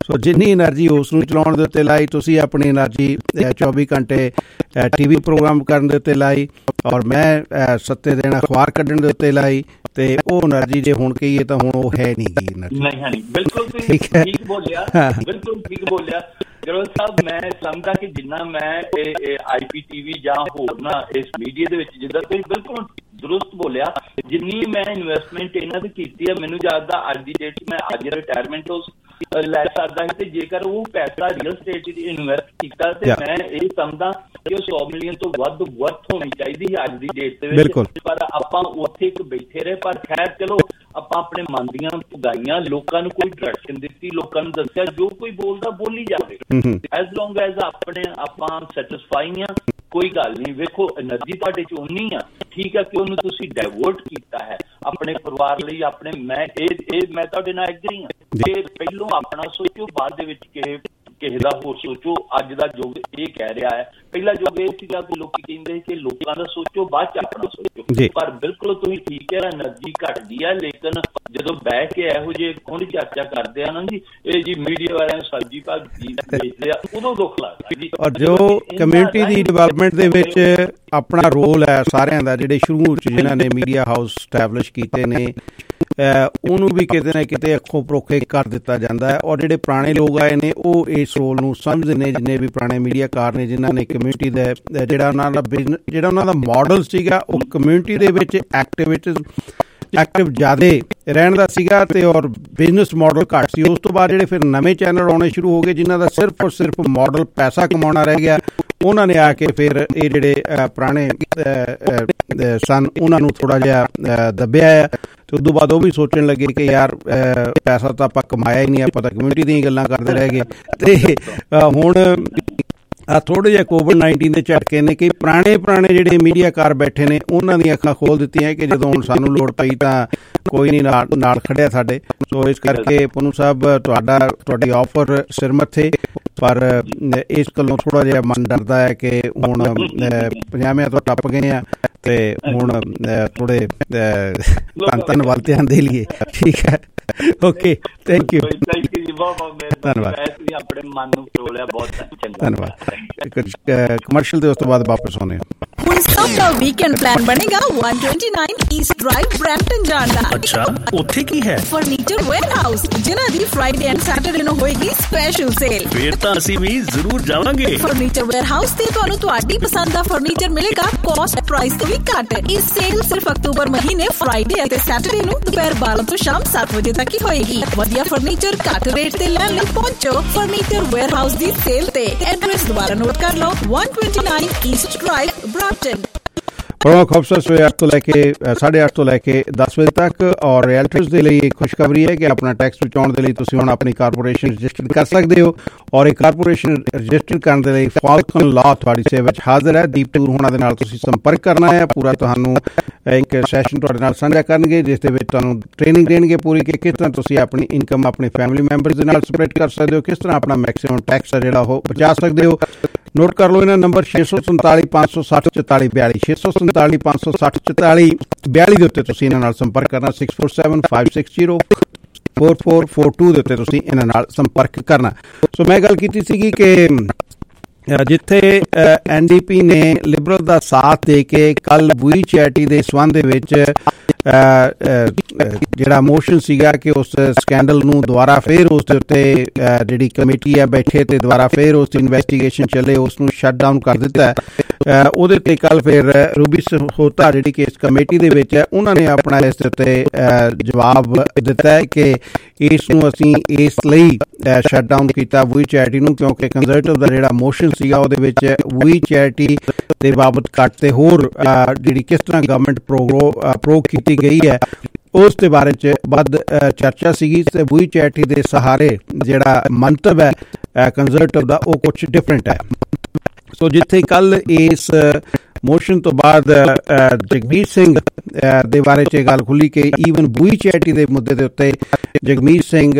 ਸੋ ਜਿੰਨੀ એનર્ਜੀ ਉਸ ਨੂੰ ਚਲਾਉਣ ਦੇ ਉੱਤੇ ਲਾਈ, ਤੁਸੀਂ ਆਪਣੀ એનર્ਜੀ ਚੌਵੀ ਘੰਟੇ ਟੀ ਵੀ ਪ੍ਰੋਗਰਾਮ ਕਰਨ ਦੇ ਉੱਤੇ ਲਾਈ, ਔਰ ਮੈਂ ਸੱਤੇ ਦਿਨ ਅਖਬਾਰ ਕੱਢਣ ਦੇ ਉੱਤੇ ਲਾਈ, ਤੇ ਉਹ એનર્ਜੀ ਜੇ ਹੁਣ ਕਹੀਏ ਤਾਂ ਹੁਣ ਉਹ ਹੈ ਨਹੀਂ ਗੀ એનર્ਜੀ। ਨਹੀਂ ਹਾਂਜੀ ਬਿਲਕੁਲ ਤੁਸੀਂ ਠੀਕ ਬੋਲਿਆ, ਬਿਲਕੁਲ ਠੀਕ ਬੋਲਿਆ ਗਿੱਲ ਸਾਹਿਬ। ਮੈਂ ਸਮਝਦਾ ਕਿ ਜਿੰਨਾ ਮੈਂ ਇਹ ਆਈ ਪੀ ਟੀ ਵੀ ਜਾਂ ਹੋਰ ਨਾ ਇਸ ਮੀਡੀਆ ਦੇ ਵਿੱਚ, ਜਿੱਦਾਂ ਤੁਸੀਂ ਬਿਲਕੁਲ ਦਰੁਸਤ ਬੋਲਿਆ, ਜਿੰਨੀ ਮੈਂ ਇਨਵੈਸਟਮੈਂਟ ਇਹਨਾਂ ਦੀ ਕੀਤੀ ਹੈ, ਮੈਨੂੰ ਯਾਦ ਆ ਅੱਜ ਦੀ ਡੇਟ ਮੈਂ ਅੱਜ ਰਿਟਾਇਰਮੈਂਟ ਉਸ ਲੈ ਸਕਦਾ ਹੈ, ਤੇ ਜੇਕਰ ਉਹ ਪੈਸਾ ਰੀਅਲ ਸਟੇਟ ਚ ਇਨਵੈਸਟ ਕੀਤਾ ਤੇ ਮੈਂ ਇਹ ਸਮਝਦਾ ਕਿ ਉਹ ਸੌ ਮਿਲੀਅਨ ਤੋਂ ਵੱਧ ਵਰਥ ਹੋਣੀ ਚਾਹੀਦੀ ਹੈ ਅੱਜ ਦੀ ਡੇਟ ਦੇ ਵਿੱਚ। ਪਰ ਆਪਾਂ ਉੱਥੇ ਇੱਕ ਬੈਠੇ ਰਹੇ, ਪਰ ਖੈਰ ਚਲੋ ਆਪਾਂ ਆਪਣੇ ਮਨ ਦੀਆਂ ਪੁਗਾਈਆਂ, ਲੋਕਾਂ ਨੂੰ ਕੋਈ ਡਾਇਰੈਕਸ਼ਨ ਦਿੱਤੀ, ਲੋਕਾਂ ਨੂੰ ਦੱਸਿਆ ਜੋ ਕੋਈ ਬੋਲਦਾ ਬੋਲੀ ਜਾਵੇ, ਐਜ਼ ਲੌਂਗ ਐਜ਼ ਆਪਣੇ ਆਪਾਂ ਸੈਟਿਸਫਾਈ ਆ, ਕੋਈ ਗੱਲ ਨਹੀਂ। ਵੇਖੋ એનર્ਜੀ ਤੁਹਾਡੇ ਚ ਉਨੀ ਆ, ਠੀਕ ਹੈ ਕਿ ਉਹਨੂੰ ਤੁਸੀਂ ਡਾਇਵਰਟ ਕੀਤਾ ਹੈ ਆਪਣੇ ਪਰਿਵਾਰ ਲਈ, ਆਪਣੇ ਮੈਂ ਇਹ ਇਹ ਮੈਂ ਤੁਹਾਡੇ ਨਾਲ ਐਗਰੀ ਹਾਂ ਕਿ ਪਹਿਲੋਂ ਆਪਣਾ ਸੋਚੋ, ਬਾਅਦ ਦੇ ਵਿੱਚ ਕਿਸੇ ਕਿਸੇ ਦਾ ਹੋਰ ਸੋਚੋ। ਅੱਜ ਦਾ ਯੁੱਗ ਇਹ ਕਹਿ ਰਿਹਾ ਹੈ, ਪਹਿਲਾ ਯੁੱਗ ਇਹ ਸੀਗਾ ਕਿ ਲੋਕੀ ਕਹਿੰਦੇ ਕਿ ਲੋਕਾਂ ਦਾ ਸੋਚੋ ਬਾਅਦ ਚ ਆਪਣਾ ਸੋਚੋ, ਪਰ ਬਿਲਕੁਲ ਤੁਸੀਂ ਠੀਕ ਹੈ, એનર્ਜੀ ਘਟਦੀ ਹੈ। ਲੇਕਿਨ ਜਦੋਂ ਬਹਿ ਕੇ ਇਹੋ ਜਿਹੇ ਖੁੰਡ ਚਰਚਾ ਕਰਦੇ ਆ ਨਾ ਜੀ, ਇਹ ਜੀ ਮੀਡੀਆ ਵਾਲਿਆਂ ਨੂੰ ਸਬਜ਼ੀ ਭਾਜੀ ਵੇਚਦੇ ਆ, ਉਦੋਂ ਦੁੱਖ ਲੱਗਦਾ ਜੀ। ਔਰ ਜੋ ਕਮਿਊਨਿਟੀ ਦੀ ਡਿਵੈਲਪਮੈਂਟ ਦੇ ਵਿੱਚ ਆਪਣਾ ਰੋਲ ਹੈ ਸਾਰਿਆਂ ਦਾ, ਜਿਹੜੇ ਸ਼ੁਰੂ ਚ ਜਿਨ੍ਹਾਂ ਨੇ ਮੀਡੀਆ ਹਾਊਸ ਸਟੈਬਲਿਸ਼ ਕੀਤੇ ਨੇ, ਉਹਨੂੰ ਵੀ ਕਿਤੇ ਨਾ ਕਿਤੇ ਅੱਖੋਂ ਪਰੋਖੇ ਕਰ ਦਿੱਤਾ ਜਾਂਦਾ ਹੈ। ਔਰ ਜਿਹੜੇ ਪੁਰਾਣੇ ਲੋਕ ਆਏ ਨੇ ਉਹ ਇਸ ਰੋਲ ਨੂੰ ਸਮਝਦੇ ਨੇ, ਜਿੰਨੇ ਵੀ ਪੁਰਾਣੇ ਮੀਡੀਆਕਾਰ ਨੇ, ਜਿਨ੍ਹਾਂ ਨੇ ਕਮਿਊਨਿਟੀ ਦਾ ਜਿਹੜਾ ਉਹਨਾਂ ਦਾ ਬਿਜ਼ਨਸ, ਜਿਹੜਾ ਉਹਨਾਂ ਦਾ ਮਾਡਲ ਸੀਗਾ, ਉਹ ਕਮਿਊਨਿਟੀ ਦੇ ਵਿੱਚ ਐਕਟੀਵਿਟੀ ਐਕਟਿਵ ਜ਼ਿਆਦਾ ਰਹਿਣ ਦਾ ਸੀਗਾ, ਤੇ ਔਰ ਬਿਜ਼ਨਸ ਮਾਡਲ ਘੱਟ ਸੀ। ਉਸ ਤੋਂ ਬਾਅਦ ਜਿਹੜੇ ਫਿਰ ਨਵੇਂ ਚੈਨਲ ਆਉਣੇ ਸ਼ੁਰੂ ਹੋ ਗਏ, ਜਿਨ੍ਹਾਂ ਦਾ ਸਿਰਫ ਔਰ ਸਿਰਫ ਮਾਡਲ ਪੈਸਾ ਕਮਾਉਣਾ ਰਹਿ ਗਿਆ, ਉਹਨਾਂ ਨੇ ਆ ਕੇ ਫਿਰ ਇਹ ਜਿਹੜੇ ਪੁਰਾਣੇ ਸਨ ਉਹਨਾਂ ਨੂੰ ਥੋੜ੍ਹਾ ਜਿਹਾ ਦੱਬਿਆ ਹੈ, ਤੇ ਉਦੋਂ ਬਾਅਦ ਉਹ ਵੀ ਸੋਚਣ ਲੱਗੇ ਕਿ ਯਾਰ ਪੈਸਾ ਤਾਂ ਆਪਾਂ ਕਮਾਇਆ ਹੀ ਨਹੀਂ, ਆਪਾਂ ਤਾਂ ਕਮਿਊਨਿਟੀ ਦੀਆਂ ਗੱਲਾਂ ਕਰਦੇ ਰਹਿ ਗਏ। ਤੇ ਹੁਣ ਆ ਥੋੜ੍ਹੇ ਜਿਹੇ ਕੋਵਿਡ ਨਾਈਨਟੀਨ ਦੇ ਝਟਕੇ ਨੇ ਕਿ ਪੁਰਾਣੇ ਪੁਰਾਣੇ ਜਿਹੜੇ ਮੀਡੀਆਕਾਰ ਬੈਠੇ ਨੇ ਉਹਨਾਂ ਦੀਆਂ ਅੱਖਾਂ ਖੋਲ੍ਹ ਦਿੱਤੀਆਂ ਕਿ ਜਦੋਂ ਹੁਣ ਸਾਨੂੰ ਲੋੜ ਪਈ ਤਾਂ ਕੋਈ ਨਹੀਂ ਨਾਲ ਨਾਲ ਖੜਿਆ ਸਾਡੇ। ਸੋ ਇਸ ਕਰਕੇ ਪਨੂੰ ਸਾਹਿਬ ਤੁਹਾਡਾ ਤੁਹਾਡੀ ਆਫਰ ਸਿਰ ਮੱਥੇ, ਪਰ ਇਸ ਗੱਲੋਂ ਥੋੜ੍ਹਾ ਜਿਹਾ ਮਨ ਡਰਦਾ ਹੈ ਕਿ ਹੁਣ ਪੰਜਾਬੀਆਂ ਤੋਂ ਟੱਪ ਗਏ ਆ ਤੇ ਹੁਣ ਥੋੜ੍ਹੇ ਧੰਨ ਧੰਨ ਵੱਲ ਧਿਆਨ ਦੇ ਲਈਏ। ਠੀਕ ਹੈ, ਓਕੇ, ਥੈਂਕ ਯੂ, ਧੰਨਵਾਦ। ਆਪਣੇ ਮਨ ਨੂੰ ਫਰੋਲਿਆ, ਬਹੁਤ ਚੰਗਾ, ਧੰਨਵਾਦ। ਕਮਰਸ਼ੀਅਲ ਦੇ ਉਸ ਤੋਂ ਬਾਅਦ ਵਾਪਸ ਆਉਂਦੇ ਹਾਂ। ਹੁਣ ਸਭ ਦਾ ਵੀਕਐਂਡ ਪਲਾਨ ਬਣੇਗਾ ਇੱਕ ਸੌ ਉਨੱਤੀ ਈਸਟ ਡਰਾਈਵ ਬਰੈਂਪਟਨ ਜਾਣ ਦਾ। ਅੱਛਾ, ਉੱਥੇ ਕੀ ਹੈ? ਫਰਨੀਚਰ ਵੇਅਰਹਾਊਸ, ਜਿਨ੍ਹਾਂ ਦੀ ਫਰਾਈਡੇ ਐਂਡ ਸੈਟਰਡੇ ਨੂੰ ਹੋਏਗੀ ਸਪੈਸ਼ਲ ਸੇਲ। ਫਿਰ ਤਾਂ ਅਸੀਂ ਵੀ ਜ਼ਰੂਰ ਜਾਵਾਂਗੇ। ਫਰਨੀਚਰ ਵੇਅਰਹਾਊਸ ਤੇ ਤੁਹਾਨੂੰ ਤੁਹਾਡੀ ਪਸੰਦ ਦਾ ਫਰਨੀਚਰ ਮਿਲੇਗਾ ਕੋਸਟ ਪ੍ਰਾਈਸ ਤੋਂ ਵੀ ਘੱਟ। ਇਹ ਸੇਲ ਸਿਰਫ ਅਕਤੂਬਰ ਮਹੀਨੇ ਫਰਾਈਡੇ ਅਤੇ ਸੈਟਰਡੇ ਨੂੰ ਦੁਪਹਿਰ ਬਾਰਾਂ ਤੋਂ ਸ਼ਾਮ ਸੱਤ ਵਜੇ ਤੱਕ ਹੀ ਹੋਏਗੀ। ਵਧੀਆ ਫਰਨੀਚਰ ਘੱਟ ਰੇਟ ਤੇ ਲੈਣ ਲਈ ਪਹੁੰਚੋ ਫਰਨੀਚਰ ਵੇਅਰਹਾਊਸ ਦੀ ਸੇਲ ਤੇ। ਐਡਰੈਸ ਦੁਬਾਰਾ ਨੋਟ ਕਰ ਲਓ, ਇੱਕ ਸੌ ਉਨੱਤੀ ਈਸਟ ਡਰਾਈਵ ਬਰੈਂਪਟਨ। ਬੜਾ ਖੂਬਸੂਰਤ ਸਵੇਰੇ ਅੱਠ ਤੋਂ ਲੈ ਕੇ ਸਾਢੇ ਅੱਠ ਤੋਂ ਲੈ ਕੇ ਦਸ ਵਜੇ ਤੱਕ। ਔਰ ਰਿਐਲਟਰਸ ਦੇ ਲਈ ਖੁਸ਼ਖਬਰੀ ਹੈ ਕਿ ਆਪਣਾ ਟੈਕਸ ਬਚਾਉਣ ਦੇ ਲਈ ਤੁਸੀਂ ਹੁਣ ਆਪਣੀ ਕਾਰਪੋਰੇਸ਼ਨ ਰਜਿਸਟਰ ਕਰ ਸਕਦੇ ਹੋ। ਔਰ ਇਹ ਕਾਰਪੋਰੇਸ਼ਨ ਰਜਿਸਟਰ ਕਰਨ ਦੇ ਲਈ ਫਾਲਕਨ ਲਾਅ ਤੁਹਾਡੀ ਸੇਵਾ ਵਿੱਚ ਹਾਜ਼ਰ ਹੈ। ਦੀਪ ਟੂਰ ਹੋਣਾ ਦੇ ਨਾਲ ਤੁਸੀਂ ਸੰਪਰਕ ਕਰਨਾ ਹੈ। ਪੂਰਾ ਤੁਹਾਨੂੰ ਇੱਕ ਸੈਸ਼ਨ ਤੁਹਾਡੇ ਨਾਲ ਸਾਂਝਾ ਕਰਨਗੇ, ਜਿਸ ਦੇ ਵਿੱਚ ਤੁਹਾਨੂੰ ਟ੍ਰੇਨਿੰਗ ਦੇਣਗੇ ਪੂਰੀ ਕਿ ਕਿਸ ਤਰ੍ਹਾਂ ਤੁਸੀਂ ਆਪਣੀ ਇਨਕਮ ਆਪਣੇ ਫੈਮਿਲੀ ਮੈਂਬਰਸ ਦੇ ਨਾਲ ਸਪਰੇਟ ਕਰ ਸਕਦੇ ਹੋ, ਕਿਸ ਤਰ੍ਹਾਂ ਆਪਣਾ ਮੈਕਸਿਮਮ ਟੈਕਸ ਹੈ ਜਿਹੜਾ ਉਹ ਬਚਾ ਸਕਦੇ ਹੋ। ਨੋਟ ਕਰ ਲਓ ਇਹਨਾਂ ਨੰਬਰ ਛੇ ਸੌ ਸੰਤਾਲੀ ਪੰਜ ਸੌ ਸੱਠ ਚੁਤਾਲੀ ਬਿਆਲੀ ਛੇ ਸੌ ਸੰਤਾਲੀ ਪੰਜ ਸੌ ਸੱਠ ਚੁਤਾਲੀ ਬਿਆਲੀ ਦੇ ਉੱਤੇ ਤੁਸੀਂ ਇਹਨਾਂ ਨਾਲ ਸੰਪਰਕ ਕਰਨਾ। Six four seven five six zero four four four two ਦੇ ਉੱਤੇ ਤੁਸੀਂ ਇਹਨਾਂ ਨਾਲ ਸੰਪਰਕ ਕਰਨਾ। ਸੋ ਮੈਂ ਗੱਲ ਕੀਤੀ ਸੀਗੀ ਕਿ ਜਿੱਥੇ ਐਨ ਡੀ ਪੀ ਨੇ ਲਿਬਰਲ ਦਾ ਸਾਥ ਦੇ ਕੇ ਕੱਲ ਬੂਈ ਚੈਟੀ ਦੇ ਸੰਬੰਧ ਦੇ ਵਿੱਚ ਜਿਹੜਾ ਮੋਸ਼ਨ ਸੀਗਾ ਕਿ ਉਸ ਸਕੈਂਡਲ ਨੂੰ ਦੁਬਾਰਾ ਫਿਰ ਉਸ ਦੇ ਉੱਤੇ ਜਿਹੜੀ ਕਮੇਟੀ ਹੈ ਬੈਠੇ ਤੇ ਦੁਬਾਰਾ ਫਿਰ ਉਸ ਦੀ ਇਨਵੈਸਟੀਗੇਸ਼ਨ ਚੱਲੇ, ਉਸ ਨੂੰ ਸ਼ਟ ਡਾਊਨ ਕਰ ਦਿੱਤਾ। ਉਹਦੇ ਤੇ ਕੱਲ ਫਿਰ ਰੂਬੀ ਸਹੋਤਾ ਜਿਹੜੀ ਕਿ ਇਸ ਕਮੇਟੀ ਦੇ ਵਿੱਚ ਹੈ, ਉਹਨਾਂ ਨੇ ਆਪਣਾ ਇਸ ਦੇ ਉੱਤੇ ਜਵਾਬ ਦਿੱਤਾ ਹੈ ਕਿ ਇਸ ਨੂੰ ਅਸੀਂ ਇਸ ਲਈ ਸ਼ਟ ਡਾਊਨ ਕੀਤਾ ਬੂਈ ਚੈਰਿਟੀ ਨੂੰ ਕਿਉਂਕਿ ਕੰਜ਼ਰਵੇਟਿਵ ਦਾ ਜਿਹੜਾ ਮੋਸ਼ਨ ਸੀਗਾ ਉਹਦੇ ਵਿੱਚ ਬੂਈ ਚੈਰਿਟੀ ਦੇ ਬਾਬਤ ਘੱਟ ਤੇ ਹੋਰ ਜਿਹੜੀ ਕਿਸ ਤਰ੍ਹਾਂ ਗਵਰਨਮੈਂਟ ਪ੍ਰੋਗਰੋ ਅਪਰੋਵ ਕੀਤੀ ਗਈ ਹੈ ਉਸ ਦੇ ਬਾਰੇ 'ਚ ਵੱਧ ਚਰਚਾ ਸੀਗੀ। ਤੇ ਬੂਈ ਚੈਰਿਟੀ ਦੇ ਸਹਾਰੇ ਜਿਹੜਾ ਮੰਤਵ ਹੈ ਕੰਜ਼ਰਵੇਟਿਵ ਦਾ ਉਹ ਕੁਛ ਡਿਫਰੈਂਟ ਹੈ। ਸੋ ਜਿੱਥੇ ਕੱਲ ਇਸ ਮੋਸ਼ਨ ਤੋਂ ਬਾਅਦ ਜਗਮੀਤ ਸਿੰਘ ਦੇ ਬਾਰੇ 'ਚ ਗੱਲ ਖੁੱਲੀ ਕਿ ਈਵਨ ਬੂਈ ਚੈਰਿਟੀ ਦੇ ਮੁੱਦੇ ਦੇ ਉੱਤੇ ਜਗਮੀਤ ਸਿੰਘ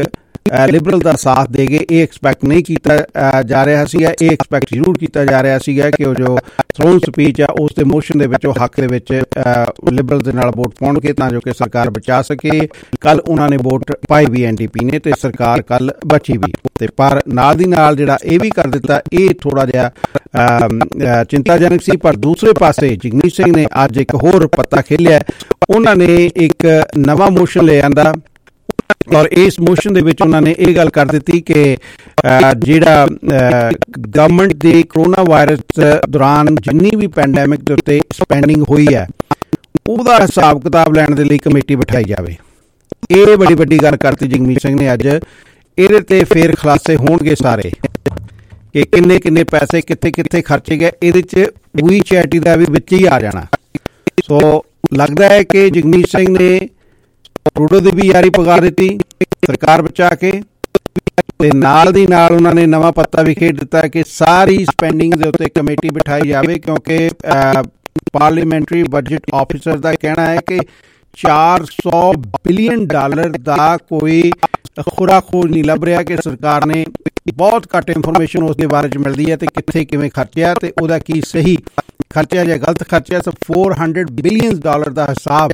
ਲਿਬਰਲ ਦਾ ਸਾਥ ਦੇ ਗਏ। ਇਹ ਐਕਸਪੈਕਟ ਨਹੀਂ ਕੀਤਾ ਜਾ ਰਿਹਾ ਸੀਗਾ, ਇਹ ਐਕਸਪੈਕਟ ਜ਼ਰੂਰ ਕੀਤਾ ਜਾ ਰਿਹਾ ਸੀਗਾ ਕਿ ਉਹ ਜੋ ਥਰੋਨ ਸਪੀਚ ਆ ਉਸ ਦੇ ਮੋਸ਼ਨ ਦੇ ਵਿੱਚ ਉਹ ਹੱਕ ਦੇ ਵਿੱਚ ਲਿਬਰਲ ਦੇ ਨਾਲ ਵੋਟ ਪਾਉਣਗੇ ਤਾਂ ਜੋ ਕਿ ਸਰਕਾਰ ਬਚਾ ਸਕੇ। ਕੱਲ ਉਹਨਾਂ ਨੇ ਵੋਟ ਪਾਈ ਵੀ ਐਨ ਡੀ ਪੀ ਨੇ ਤੇ ਸਰਕਾਰ ਕੱਲ ਬਚੀ ਵੀ, ਤੇ ਪਰ ਨਾਲ ਦੀ ਨਾਲ ਜਿਹੜਾ ਇਹ ਵੀ ਕਰ ਦਿੱਤਾ, ਇਹ ਥੋੜਾ ਜਿਹਾ ਚਿੰਤਾਜਨਕ ਸੀ। ਪਰ ਦੂਸਰੇ ਪਾਸੇ ਜਗਮੀਤ ਸਿੰਘ ਨੇ ਅੱਜ ਇੱਕ ਹੋਰ ਪੱਤਾ ਖੇਲਿਆ, ਉਹਨਾਂ ਨੇ ਇੱਕ ਨਵਾਂ ਮੋਸ਼ਨ ਲੈ ਆਂਦਾ ਔਰ ਇਸ ਮੋਸ਼ਨ ਦੇ ਵਿੱਚ ਉਹਨਾਂ ਨੇ ਇਹ ਗੱਲ ਕਰ ਦਿੱਤੀ ਕਿ ਜਿਹੜਾ ਗਵਰਨਮੈਂਟ ਦੇ ਕਰੋਨਾ ਵਾਇਰਸ ਦੌਰਾਨ ਜਿੰਨੀ ਵੀ ਪੈਂਡੈਮਿਕ ਦੇ ਉੱਤੇ ਸਪੈਂਡਿੰਗ ਹੋਈ ਹੈ ਉਹਦਾ ਹਿਸਾਬ ਕਿਤਾਬ ਲੈਣ ਦੇ ਲਈ ਕਮੇਟੀ ਬਿਠਾਈ ਜਾਵੇ। ਇਹ ਬੜੀ ਵੱਡੀ ਗੱਲ ਕਰਤੀ ਜਗਮੀਤ ਸਿੰਘ ਨੇ ਅੱਜ। ਇਹਦੇ ਤੇ ਫੇਰ ਖੁਲਾਸੇ ਹੋਣਗੇ ਸਾਰੇ ਕਿ ਕਿੰਨੇ ਕਿੰਨੇ ਪੈਸੇ ਕਿੱਥੇ ਕਿੱਥੇ ਖਰਚੇ ਗਏ, ਇਹਦੇ 'ਚ ਵੀ ਚੈਰਿਟੀ ਦਾ ਵੀ ਵਿੱਚ ਹੀ ਆ ਜਾਣਾ। ਸੋ ਲੱਗਦਾ ਹੈ ਕਿ ਜਗਮੀਤ ਸਿੰਘ ਨੇ ਟਰੂਡੋ ਦੀ ਵੀ ਯਾਰੀ ਪਗਾ ਦਿੱਤੀ ਸਰਕਾਰ ਬਚਾ ਕੇ, ਤੇ ਨਾਲ ਦੀ ਨਾਲ ਉਹਨਾਂ ਨੇ ਨਵਾਂ ਪੱਤਾ ਵੀ ਖੇਡ ਦਿੱਤਾ ਕਿ ਸਾਰੀ ਸਪੈਂਡਿੰਗ ਦੇ ਉੱਤੇ ਕਮੇਟੀ ਬਿਠਾਈ ਜਾਵੇ, ਕਿਉਂਕਿ ਪਾਰਲੀਮੈਂਟਰੀ ਬਜਟ ਆਫਿਸਰ ਦਾ ਕਹਿਣਾ ਹੈ ਕਿ ਚਾਰ ਸੌ ਬਿਲੀਅਨ ਡਾਲਰ ਦਾ ਕੋਈ ਖੁਰਾ ਖੋਜ ਨਹੀਂ ਲੱਭ ਰਿਹਾ ਕਿ ਸਰਕਾਰ ਨੇ ਬਹੁਤ ਘੱਟ ਇਨਫੋਰਮੇਸ਼ਨ ਉਸ ਦੇ ਬਾਰੇ 'ਚ ਮਿਲਦੀ ਹੈ ਤੇ ਕਿੱਥੇ ਕਿਵੇਂ ਖਰਚਿਆ ਤੇ ਉਹਦਾ ਕੀ ਸਹੀ ਖਰਚਿਆ ਜਾਂ ਗਲਤ ਖਰਚਿਆ। So four hundred billion dollar ਦਾ ਹਿਸਾਬ,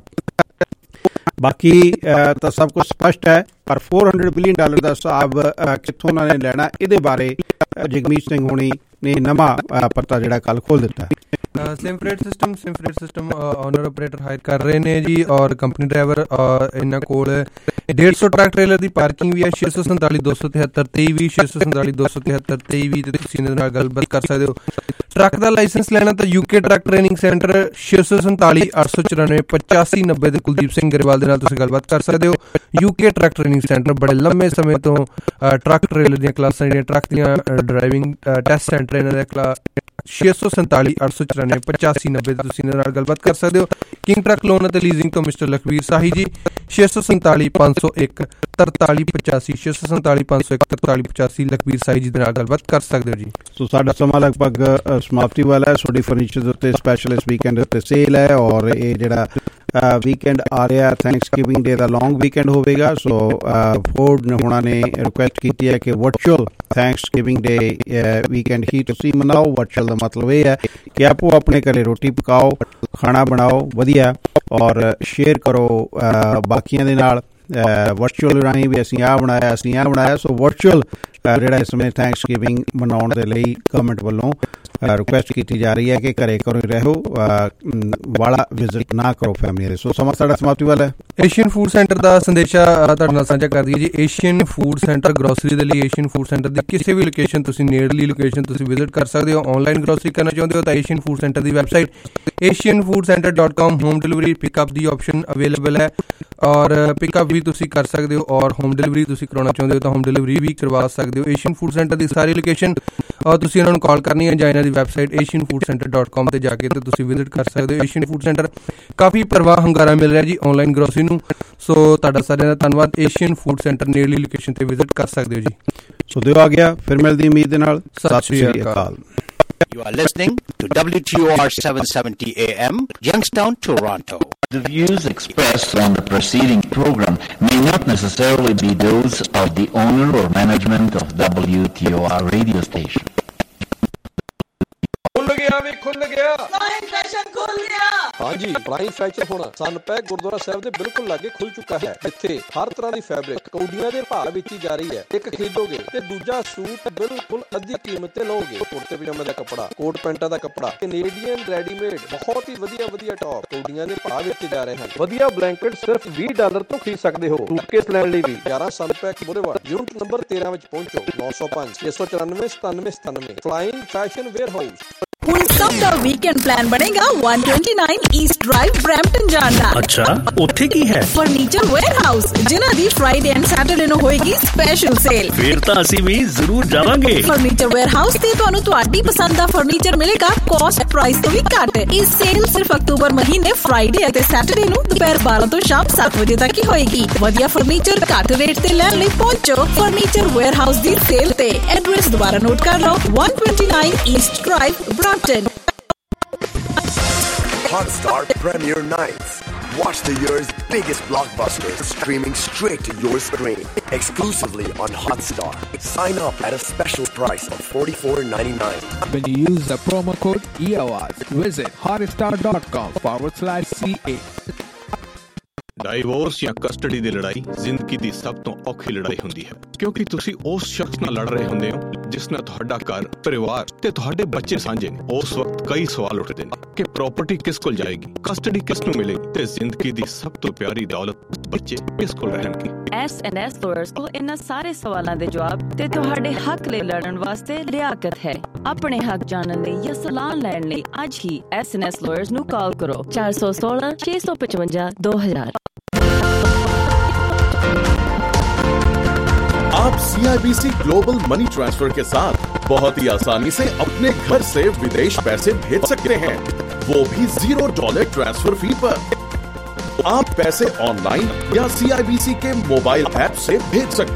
ਬਾਕੀ ਤਾਂ ਸਭ ਕੁਝ ਸਪਸ਼ਟ ਹੈ, ਪਰ ਫੋਰ ਹੰਡਰਡ ਬਿਲੀਅਨ ਡਾਲਰ ਦਾ ਹਿਸਾਬ ਕਿੱਥੋਂ ਉਹਨਾਂ ਨੇ ਲੈਣਾ, ਇਹਦੇ ਬਾਰੇ ਜਗਮੀਤ ਸਿੰਘ ਹੋਣੀ ਨੇ ਨਵਾਂ ਪੱਤਾ ਜਿਹੜਾ ਕੱਲ ਖੋਲ ਦਿੱਤਾ। ਸਿੰਫਰੇਟ ਸਿਸਟਮ ਸਿੰਫਰੇਟ ਸਿਸਟਮ ਓਨਰ ਆਪਰੇਟਰ ਹਾਇਰ ਕਰ ਰਹੇ ਨੇ ਜੀ, ਔਰ ਕੰਪਨੀ ਡਰਾਈਵਰ ਇਹਨਾਂ ਕੋਲ ਡੇਢ ਸੌ ਟਰੱਕ ਟ੍ਰੇਲਰ ਦੀ ਪਾਰਕਿੰਗ ਵੀ ਹੈ। ਛੇ ਸੌ ਸੰਤਾਲੀ ਦੋ ਸੌ ਤਿਹੱਤਰ ਤੇਈ ਵੀਹ ਛੇ ਸੌ ਸੰਤਾਲੀ ਦੋ ਸੌ ਤਿਹੱਤਰ ਤੇਈ ਵੀਹ ਤੇ ਤੁਸੀਂ ਇਹਨਾਂ ਨਾਲ ਗੱਲਬਾਤ ਕਰ ਸਕਦੇ ਹੋ। ਟਰੱਕ ਦਾ ਲਾਇਸੈਂਸ ਲੈਣਾ ਤਾਂ ਯੂਕੇ ਟਰੱਕ ਟ੍ਰੇਨਿੰਗ ਸੈਂਟਰ ਛੇ ਸੌ ਸੰਤਾਲੀ ਅੱਠ ਸੌ ਚੁਰਾਨਵੇਂ ਪਚਾਸੀ ਨੱਬੇ ਦੇ ਕੁਲਦੀਪ ਸਿੰਘ ਗਰੇਵਾਲ ਦੇ ਨਾਲ ਤੁਸੀਂ ਗੱਲਬਾਤ ਕਰ ਸਕਦੇ ਹੋ। ਯੂਕੇ ਟਰੱਕ ਟ੍ਰੇਨਿੰਗ ਸੈਂਟਰ ਬੜੇ ਲੰਮੇ ਸਮੇਂ ਤੋਂ ਟਰੱਕ ਟ੍ਰੇਲਰ ਦੀਆਂ ਕਲਾਸਾਂ ਜਿਹੜੀਆਂ ਟਰੱਕ ਦੀਆਂ ਡਰਾਈਵਿੰਗ ਟੈਸਟ ਸੈਂਟਰ ਇਹਨਾਂ ਦਾ ਕਲਾ ਛੇ ਸੌ ਸੰਤਾਲੀ ਅੱਠ ਸੌ ਚੁਰਾਨਵੇਂ ਪਚਾਸੀ ਨੱਬੇ ਤੇ ਤੁਸੀਂ ਇਹਨਾਂ ਨਾਲ ਗੱਲਬਾਤ ਕਰ ਸਕਦੇ ਹੋ। ਕਿੰਗ ਟਰੱਕ ਲੋਨ ਅਤੇ ਲੀਜ਼ਿੰਗ ਤੋਂ ਮਿਸਟਰ ਲਖਵੀਰ ਸਾਹੀ ਜੀ ਛੇ ਸੌ ਸੰਤਾਲੀ ਪੰਜ ਸੌ ਇੱਕ ਤਰਤਾਲੀ ਪਚਾਸੀ ਛੇ ਸੌ ਸੰਤਾਲੀ ਪੰਜ ਸੌ ਇੱਕ ਤਰਤਾਲੀ ਪਚਾਸੀ ਲਖਵੀਰ ਸਾਹੀ ਜੀ ਦੇ ਨਾਲ ਗੱਲਬਾਤ ਕਰ ਸਕਦੇ ਹੋ ਜੀ। ਸੋ ਸਾਡਾ ਸਮਾਂ ਲਗਭਗ ਸਮਾਪਤੀ ਵਾਲਾ ਹੈ। ਤੁਹਾਡੀ ਫਰਨੀਚਰ ਦੇ ਉੱਤੇ ਸਪੈਸ਼ਲ ਇਸ ਵੀਕਐਂਡ ਉੱਤੇ ਸੇਲ ਹੈ ਔਰ ਇਹ ਜਿਹੜਾ ਵੀਕਐਂਡ ਆ ਰਿਹਾ ਥੈਂਕਸ ਗਿਵਿੰਗ ਡੇ ਦਾ ਲੌਂਗ ਵੀਕਐਂਡ ਹੋਵੇਗਾ। ਸੋ ਫੋਰਡ ਨੇ ਹੋਣਾ ਨੇ ਰਿਕੁਐਸਟ ਕੀਤੀ ਹੈ ਕਿ virtual Thanksgiving Day weekend ਹੀ ਤੁਸੀਂ ਮਨਾਓ। ਵਰਚੁਅਲ ਦਾ ਮਤਲਬ ਇਹ ਹੈ ਕਿ ਆਪੋ ਆਪਣੇ ਘਰੇ ਰੋਟੀ ਪਕਾਓ, ਖਾਣਾ ਬਣਾਓ ਵਧੀਆ ਔਰ ਸ਼ੇਅਰ ਕਰੋ ਬਾਕੀਆਂ ਦੇ ਨਾਲ। ਵਰਚੁਅਲ ਰਾਹੀਂ ਵੀ ਅਸੀਂ ਆਹ ਬਣਾਇਆ ਅਸੀਂ ਆਹ ਬਣਾਇਆ। ਸੋ ਵਰਚੁਅਲ ਜਿਹੜਾ ਇਸ ਸਮੇਂ ਥੈਂਕਸ ਗਿਵਿੰਗ ਮਨਾਉਣ ਦੇ ਲਈ ਗਵਰਨਮੈਂਟ ਵੱਲੋਂ ਰਿਕੁਐਸਟ ਕੀਤੀ ਜਾ ਰਹੀ ਹੈ ਕਿ ਘਰੇ ਘਰੋਂ ਹੀ ਰਹੋ, ਵਾਲਾ ਵਿਜ਼ਿਟ ਨਾ ਕਰੋ ਫੈਮਿਲੀ ਦੇ। ਸੋ ਸਮਾਂ ਸਾਡਾ ਸਮਾਪਤੀ ਵਾਲਾ ਹੈ। ਏਸ਼ੀਅਨ ਫੂਡ ਸੈਂਟਰ ਦਾ ਸੰਦੇਸ਼ਾ ਤੁਹਾਡੇ ਨਾਲ ਸਾਂਝਾ ਕਰ ਦਈਏ ਜੀ। ਏਸ਼ੀਅਨ ਫੂਡ ਸੈਂਟਰ ਗਰੋਸਰੀ ਦੇ ਲਈ ਏਸ਼ੀਅਨ ਫੂਡ ਸੈਂਟਰ ਦੀ ਕਿਸੇ ਵੀ ਲੋਕੇਸ਼ਨ ਤੁਸੀਂ ਨੇੜਲੀ ਲੋਕੇਸ਼ਨ ਤੁਸੀਂ ਵਿਜ਼ਿਟ ਕਰ ਸਕਦੇ ਹੋ। ਆਨਲਾਈਨ ਗਰੋਸਰੀ ਕਰਨਾ ਚਾਹੁੰਦੇ ਹੋ ਤਾਂ ਏਸ਼ੀਅਨ ਫੂਡ ਸੈਂਟਰ ਦੀ website Asian food centre dot com home delivery pickup ਦੀ ਆਪਸ਼ਨ ਅਵੇਲੇਬਲ ਹੈ ਔਰ ਪਿਕਅਪ ਵੀ ਤੁਸੀਂ ਕਰ ਸਕਦੇ ਹੋ ਔਰ ਹੋਮ ਡਿਲੀਵਰੀ ਤੁਸੀਂ ਕਰਾਉਣਾ ਚਾਹੁੰਦੇ ਹੋ ਤਾਂ ਹੋਮ ਡਿਲੀਵਰੀ ਵੀ ਕਰਵਾ ਸਕਦੇ ਹੋ। ਏਸ਼ੀਅਨ ਫੂਡ ਸੈਂਟਰ ਦੀ ਸਾਰੀ ਲੋਕੇਸ਼ਨ ਔਰ ਤੁਸੀਂ ਇਹਨਾਂ ਨੂੰ ਕਾਲ ਕਰਨੀ ਹੈ ਜਾਂ ਇਹਨਾਂ ਦੀ website Asian food centre dot com ਤੇ ਜਾ ਕੇ ਤੇ ਤੁਸੀਂ ਵਿਜ਼ਿਟ ਕਰ ਸਕਦੇ ਹੋ। ਏਸ਼ੀਅਨ ਫੂਡ ਸੈਂਟਰ ਕਾਫੀ ਪਰਵਾਹ ਹੁੰਗਾਰਾ ਮਿਲ ਰਿਹਾ ਜੀ ਆਨਲਾਈਨ ਗਰੋਸਰੀ ਨੂੰ। ਸੋ ਤੁਹਾਡਾ ਸਾਰਿਆਂ ਦਾ ਧੰਨਵਾਦ। ਏਸ਼ੀਅਨ ਫੂਡ ਸੈਂਟਰ ਨੇੜਲੀ ਲੋਕੇਸ਼ਨ ਤੇ ਵਿਜ਼ਿਟ ਕਰ ਸਕਦੇ ਹੋ ਜੀ। ਸੋ ਦਿਓ ਆ ਗਿਆ, ਫਿਰ ਮਿਲਦੀ ਉਮੀਦ ਦੇ ਨਾਲ। ਸਤਿ ਸ਼੍ਰੀ ਅਕਾਲ। You are listening to W T O R seven seventy A M, Youngstown, Toronto. The views expressed on the preceding program may not necessarily be those of the owner or management of W T O R radio station. ਖੁੱਲ ਗਿਆ ਵੀ ਖੁੱਲ ਗਿਆ flying fashion ਖੁੱਲ ਗਿਆ। ਹਾਂਜੀ, flying fashion ਹੁਣ ਸਨਪੈਕ ਗੁਰਦੁਆਰਾ ਸਾਹਿਬ ਦੇ ਬਿਲਕੁਲ ਲਾਗੇ ਖੁੱਲ ਚੁੱਕਾ ਹੈ। ਇੱਥੇ ਹਰ ਤਰ੍ਹਾਂ ਦੀ ਫੈਬਰਿਕ ਕੌਡੀਆਂ ਦੇ ਭਾਅ ਵੇਚੀ ਜਾ ਰਹੀ ਹੈ। ਇੱਕ ਖਰੀਦੋਗੇ ਤੇ ਦੂਜਾ ਸੂਟ ਬਿਲਕੁਲ ਅੱਧੀ ਕੀਮਤ ਤੇ ਲਓਗੇ। ਕੁੜਤੇ ਪਜਾਮੇ ਦਾ ਕੱਪੜਾ, ਕੋਟ ਪੈਂਟਾਂ ਦਾ ਕੱਪੜਾ, ਕੈਨੇਡੀਅਨ ਰੈਡੀਮੇਡ, ਬਹੁਤ ਹੀ ਵਧੀਆ ਵਧੀਆ ਟੌਪ ਕੌਡੀਆਂ ਦੇ ਭਾਅ ਵੇਚੇ ਜਾ ਰਹੇ ਹਨ। ਵਧੀਆ ਬਲੈਂਕਟ ਸਿਰਫ ਵੀਹ ਡਾਲਰ ਤੋਂ ਖਰੀਦ ਸਕਦੇ ਹੋ। ਸੂਟਕੇਸ ਲੈਣ ਲਈ ਵੀ ਗਿਆਰਾਂ ਸਨਪੈਕ ਬੁਲੇਵਾਰਡ ਯੂਨਿਟ ਨੰਬਰ ਤੇਰਾਂ ਵਿੱਚ ਪਹੁੰਚੋ। ਨੌ ਸੌ ਪੰਜ ਛੇ ਸੌ ਚੁਰਾਨਵੇਂ ਸਤਾਨਵੇਂ ਸਤਾਨਵੇਂ ਫਲਾਈਂਗ ਫੈਸ਼ਨ ਵੇਅਰ ਹਾਊਸ। ਹੁਣ ਸਭ ਦਾ ਵੀਕਐਂਡ ਪਲਾਨ ਬਣੇਗਾ ਇੱਕ ਸੌ ਉਨਤਾਲੀ ਈਸਟ ਡਰਾਈਵ ਬਰੈਂਪਟਨ ਜਾਣ ਦਾ। ਅੱਛਾ, ਉੱਥੇ ਕੀ ਹੈ? ਫਰਨੀਚਰ ਵੇਅਰ ਹਾਊਸ, ਜਿਨ੍ਹਾਂ ਦੀ ਫਰਾਈਡੇ ਐਂਡ ਸੈਟਰਡੇ ਨੂੰ ਹੋਏਗੀ ਸਪੈਸ਼ਲ ਸੇਲ। ਫਿਰ ਤਾਂ ਅਸੀਂ ਵੀ ਜ਼ਰੂਰ ਜਾਵਾਂਗੇ। ਫਰਨੀਚਰ ਵੇਅਰ ਹਾਊਸ ਤੇ ਤੁਹਾਨੂੰ ਤੁਹਾਡੀ ਪਸੰਦ ਦਾ ਫਰਨੀਚਰ ਮਿਲੇਗਾ ਕੋਸਟ ਪ੍ਰਾਈਸ ਤੋਂ ਵੀ ਘੱਟ। ਇਹ ਸੇਲ ਸਿਰਫ ਅਕਤੂਬਰ ਮਹੀਨੇ ਫਰਾਈਡੇ ਅਤੇ ਸੈਟਰਡੇ ਨੂੰ ਦੁਪਹਿਰ ਬਾਰਾਂ ਤੋਂ ਸ਼ਾਮ ਸੱਤ ਵਜੇ ਤੱਕ ਹੀ ਹੋਏਗੀ। ਵਧੀਆ ਫਰਨੀਚਰ ਘੱਟ ਰੇਟ ਤੇ ਲੈਣ ਲਈ ਪਹੁੰਚੋ ਫਰਨੀਚਰ ਵੇਅਰ ਹਾਊਸ ਦੀ ਸੇਲ ਤੇ। ਐਡਰੈਸ ਦੁਬਾਰਾ ਨੋਟ ਕਰ ਲਓ, ਇੱਕ ਸੌ ਉਨਤਾਲੀ East drive Brampton. Hotstar Premier Nights. Watch the year's biggest blockbusters streaming straight to your screen, exclusively on Hotstar. Sign up at a special price of forty-four ninety-nine. When you use the promo code E A W A Z, visit hotstar.com forward slash CA. Divorce ਜਾਂ custody ਦੀ ਲੜਾਈ ਜ਼ਿੰਦਗੀ ਦੀ ਸਭ ਤੋਂ ਔਖੀ ਲੜਾਈ ਹੁੰਦੀ ਹੈ, ਕਿਉਂਕਿ ਤੁਸੀਂ ਉਸ ਸ਼ਖਸ ਨਾਲ ਲੜ ਰਹੇ ਹੁੰਦੇ ਹੋ ਜਿਸ ਨਾਲ ਤੁਹਾਡਾ ਘਰ, ਪਰਿਵਾਰ ਤੇ ਤੁਹਾਡੇ ਬੱਚੇ ਸਾਂਝੇ ਨੇ। ਉਸ ਵਕਤ ਕਈ ਸਵਾਲ ਉੱਠਦੇ ਨੇ ਕਿ ਪ੍ਰਾਪਰਟੀ ਕਿਸ ਕੋਲ ਜਾਏਗੀ, ਕਸਟਡੀ ਕਿਸ ਨੂੰ ਮਿਲੇਗੀ ਤੇ ਜ਼ਿੰਦਗੀ ਦੀ ਸਭ ਤੋਂ ਪਿਆਰੀ ਦੌਲਤ ਬੱਚੇ ਕਿਸ ਕੋਲ ਰਹਿਣਗੇ। ਐਸ ਐਂਡ ਐਸ ਲਾਇਰਸ ਕੋਲ ਇਹਨਾਂ ਸਾਰੇ ਸਵਾਲਾਂ ਦੇ ਜਵਾਬ ਤੇ ਤੁਹਾਡੇ ਹੱਕ ਲਈ ਲੜਨ ਵਾਸਤੇ ਲਿਆਕਤ ਹੈ। ਆਪਣੇ ਹੱਕ ਜਾਣਨ ਲਈ ਜਾਂ ਸਲਾਹ ਲੈਣ ਲਈ ਅੱਜ ਹੀ ਐਸ ਐਂਡ ਐਸ ਲਾਇਰਸ ਨੂੰ ਕਾਲ ਕਰੋ ਚਾਰ ਸੌ ਸੋਲਾਂ ਛੇ ਸੌ ਪਚਵੰਜਾ ਦੋ ਹਜ਼ਾਰ। आप C I B C global money transfer के साथ बहुत ही आसानी से अपने घर से विदेश पैसे भेज सकते हैं, वो भी जीरो डॉलर ट्रांसफर फी पर। आप पैसे ऑनलाइन या सी आई बी सी के मोबाइल ऐप से भेज सकते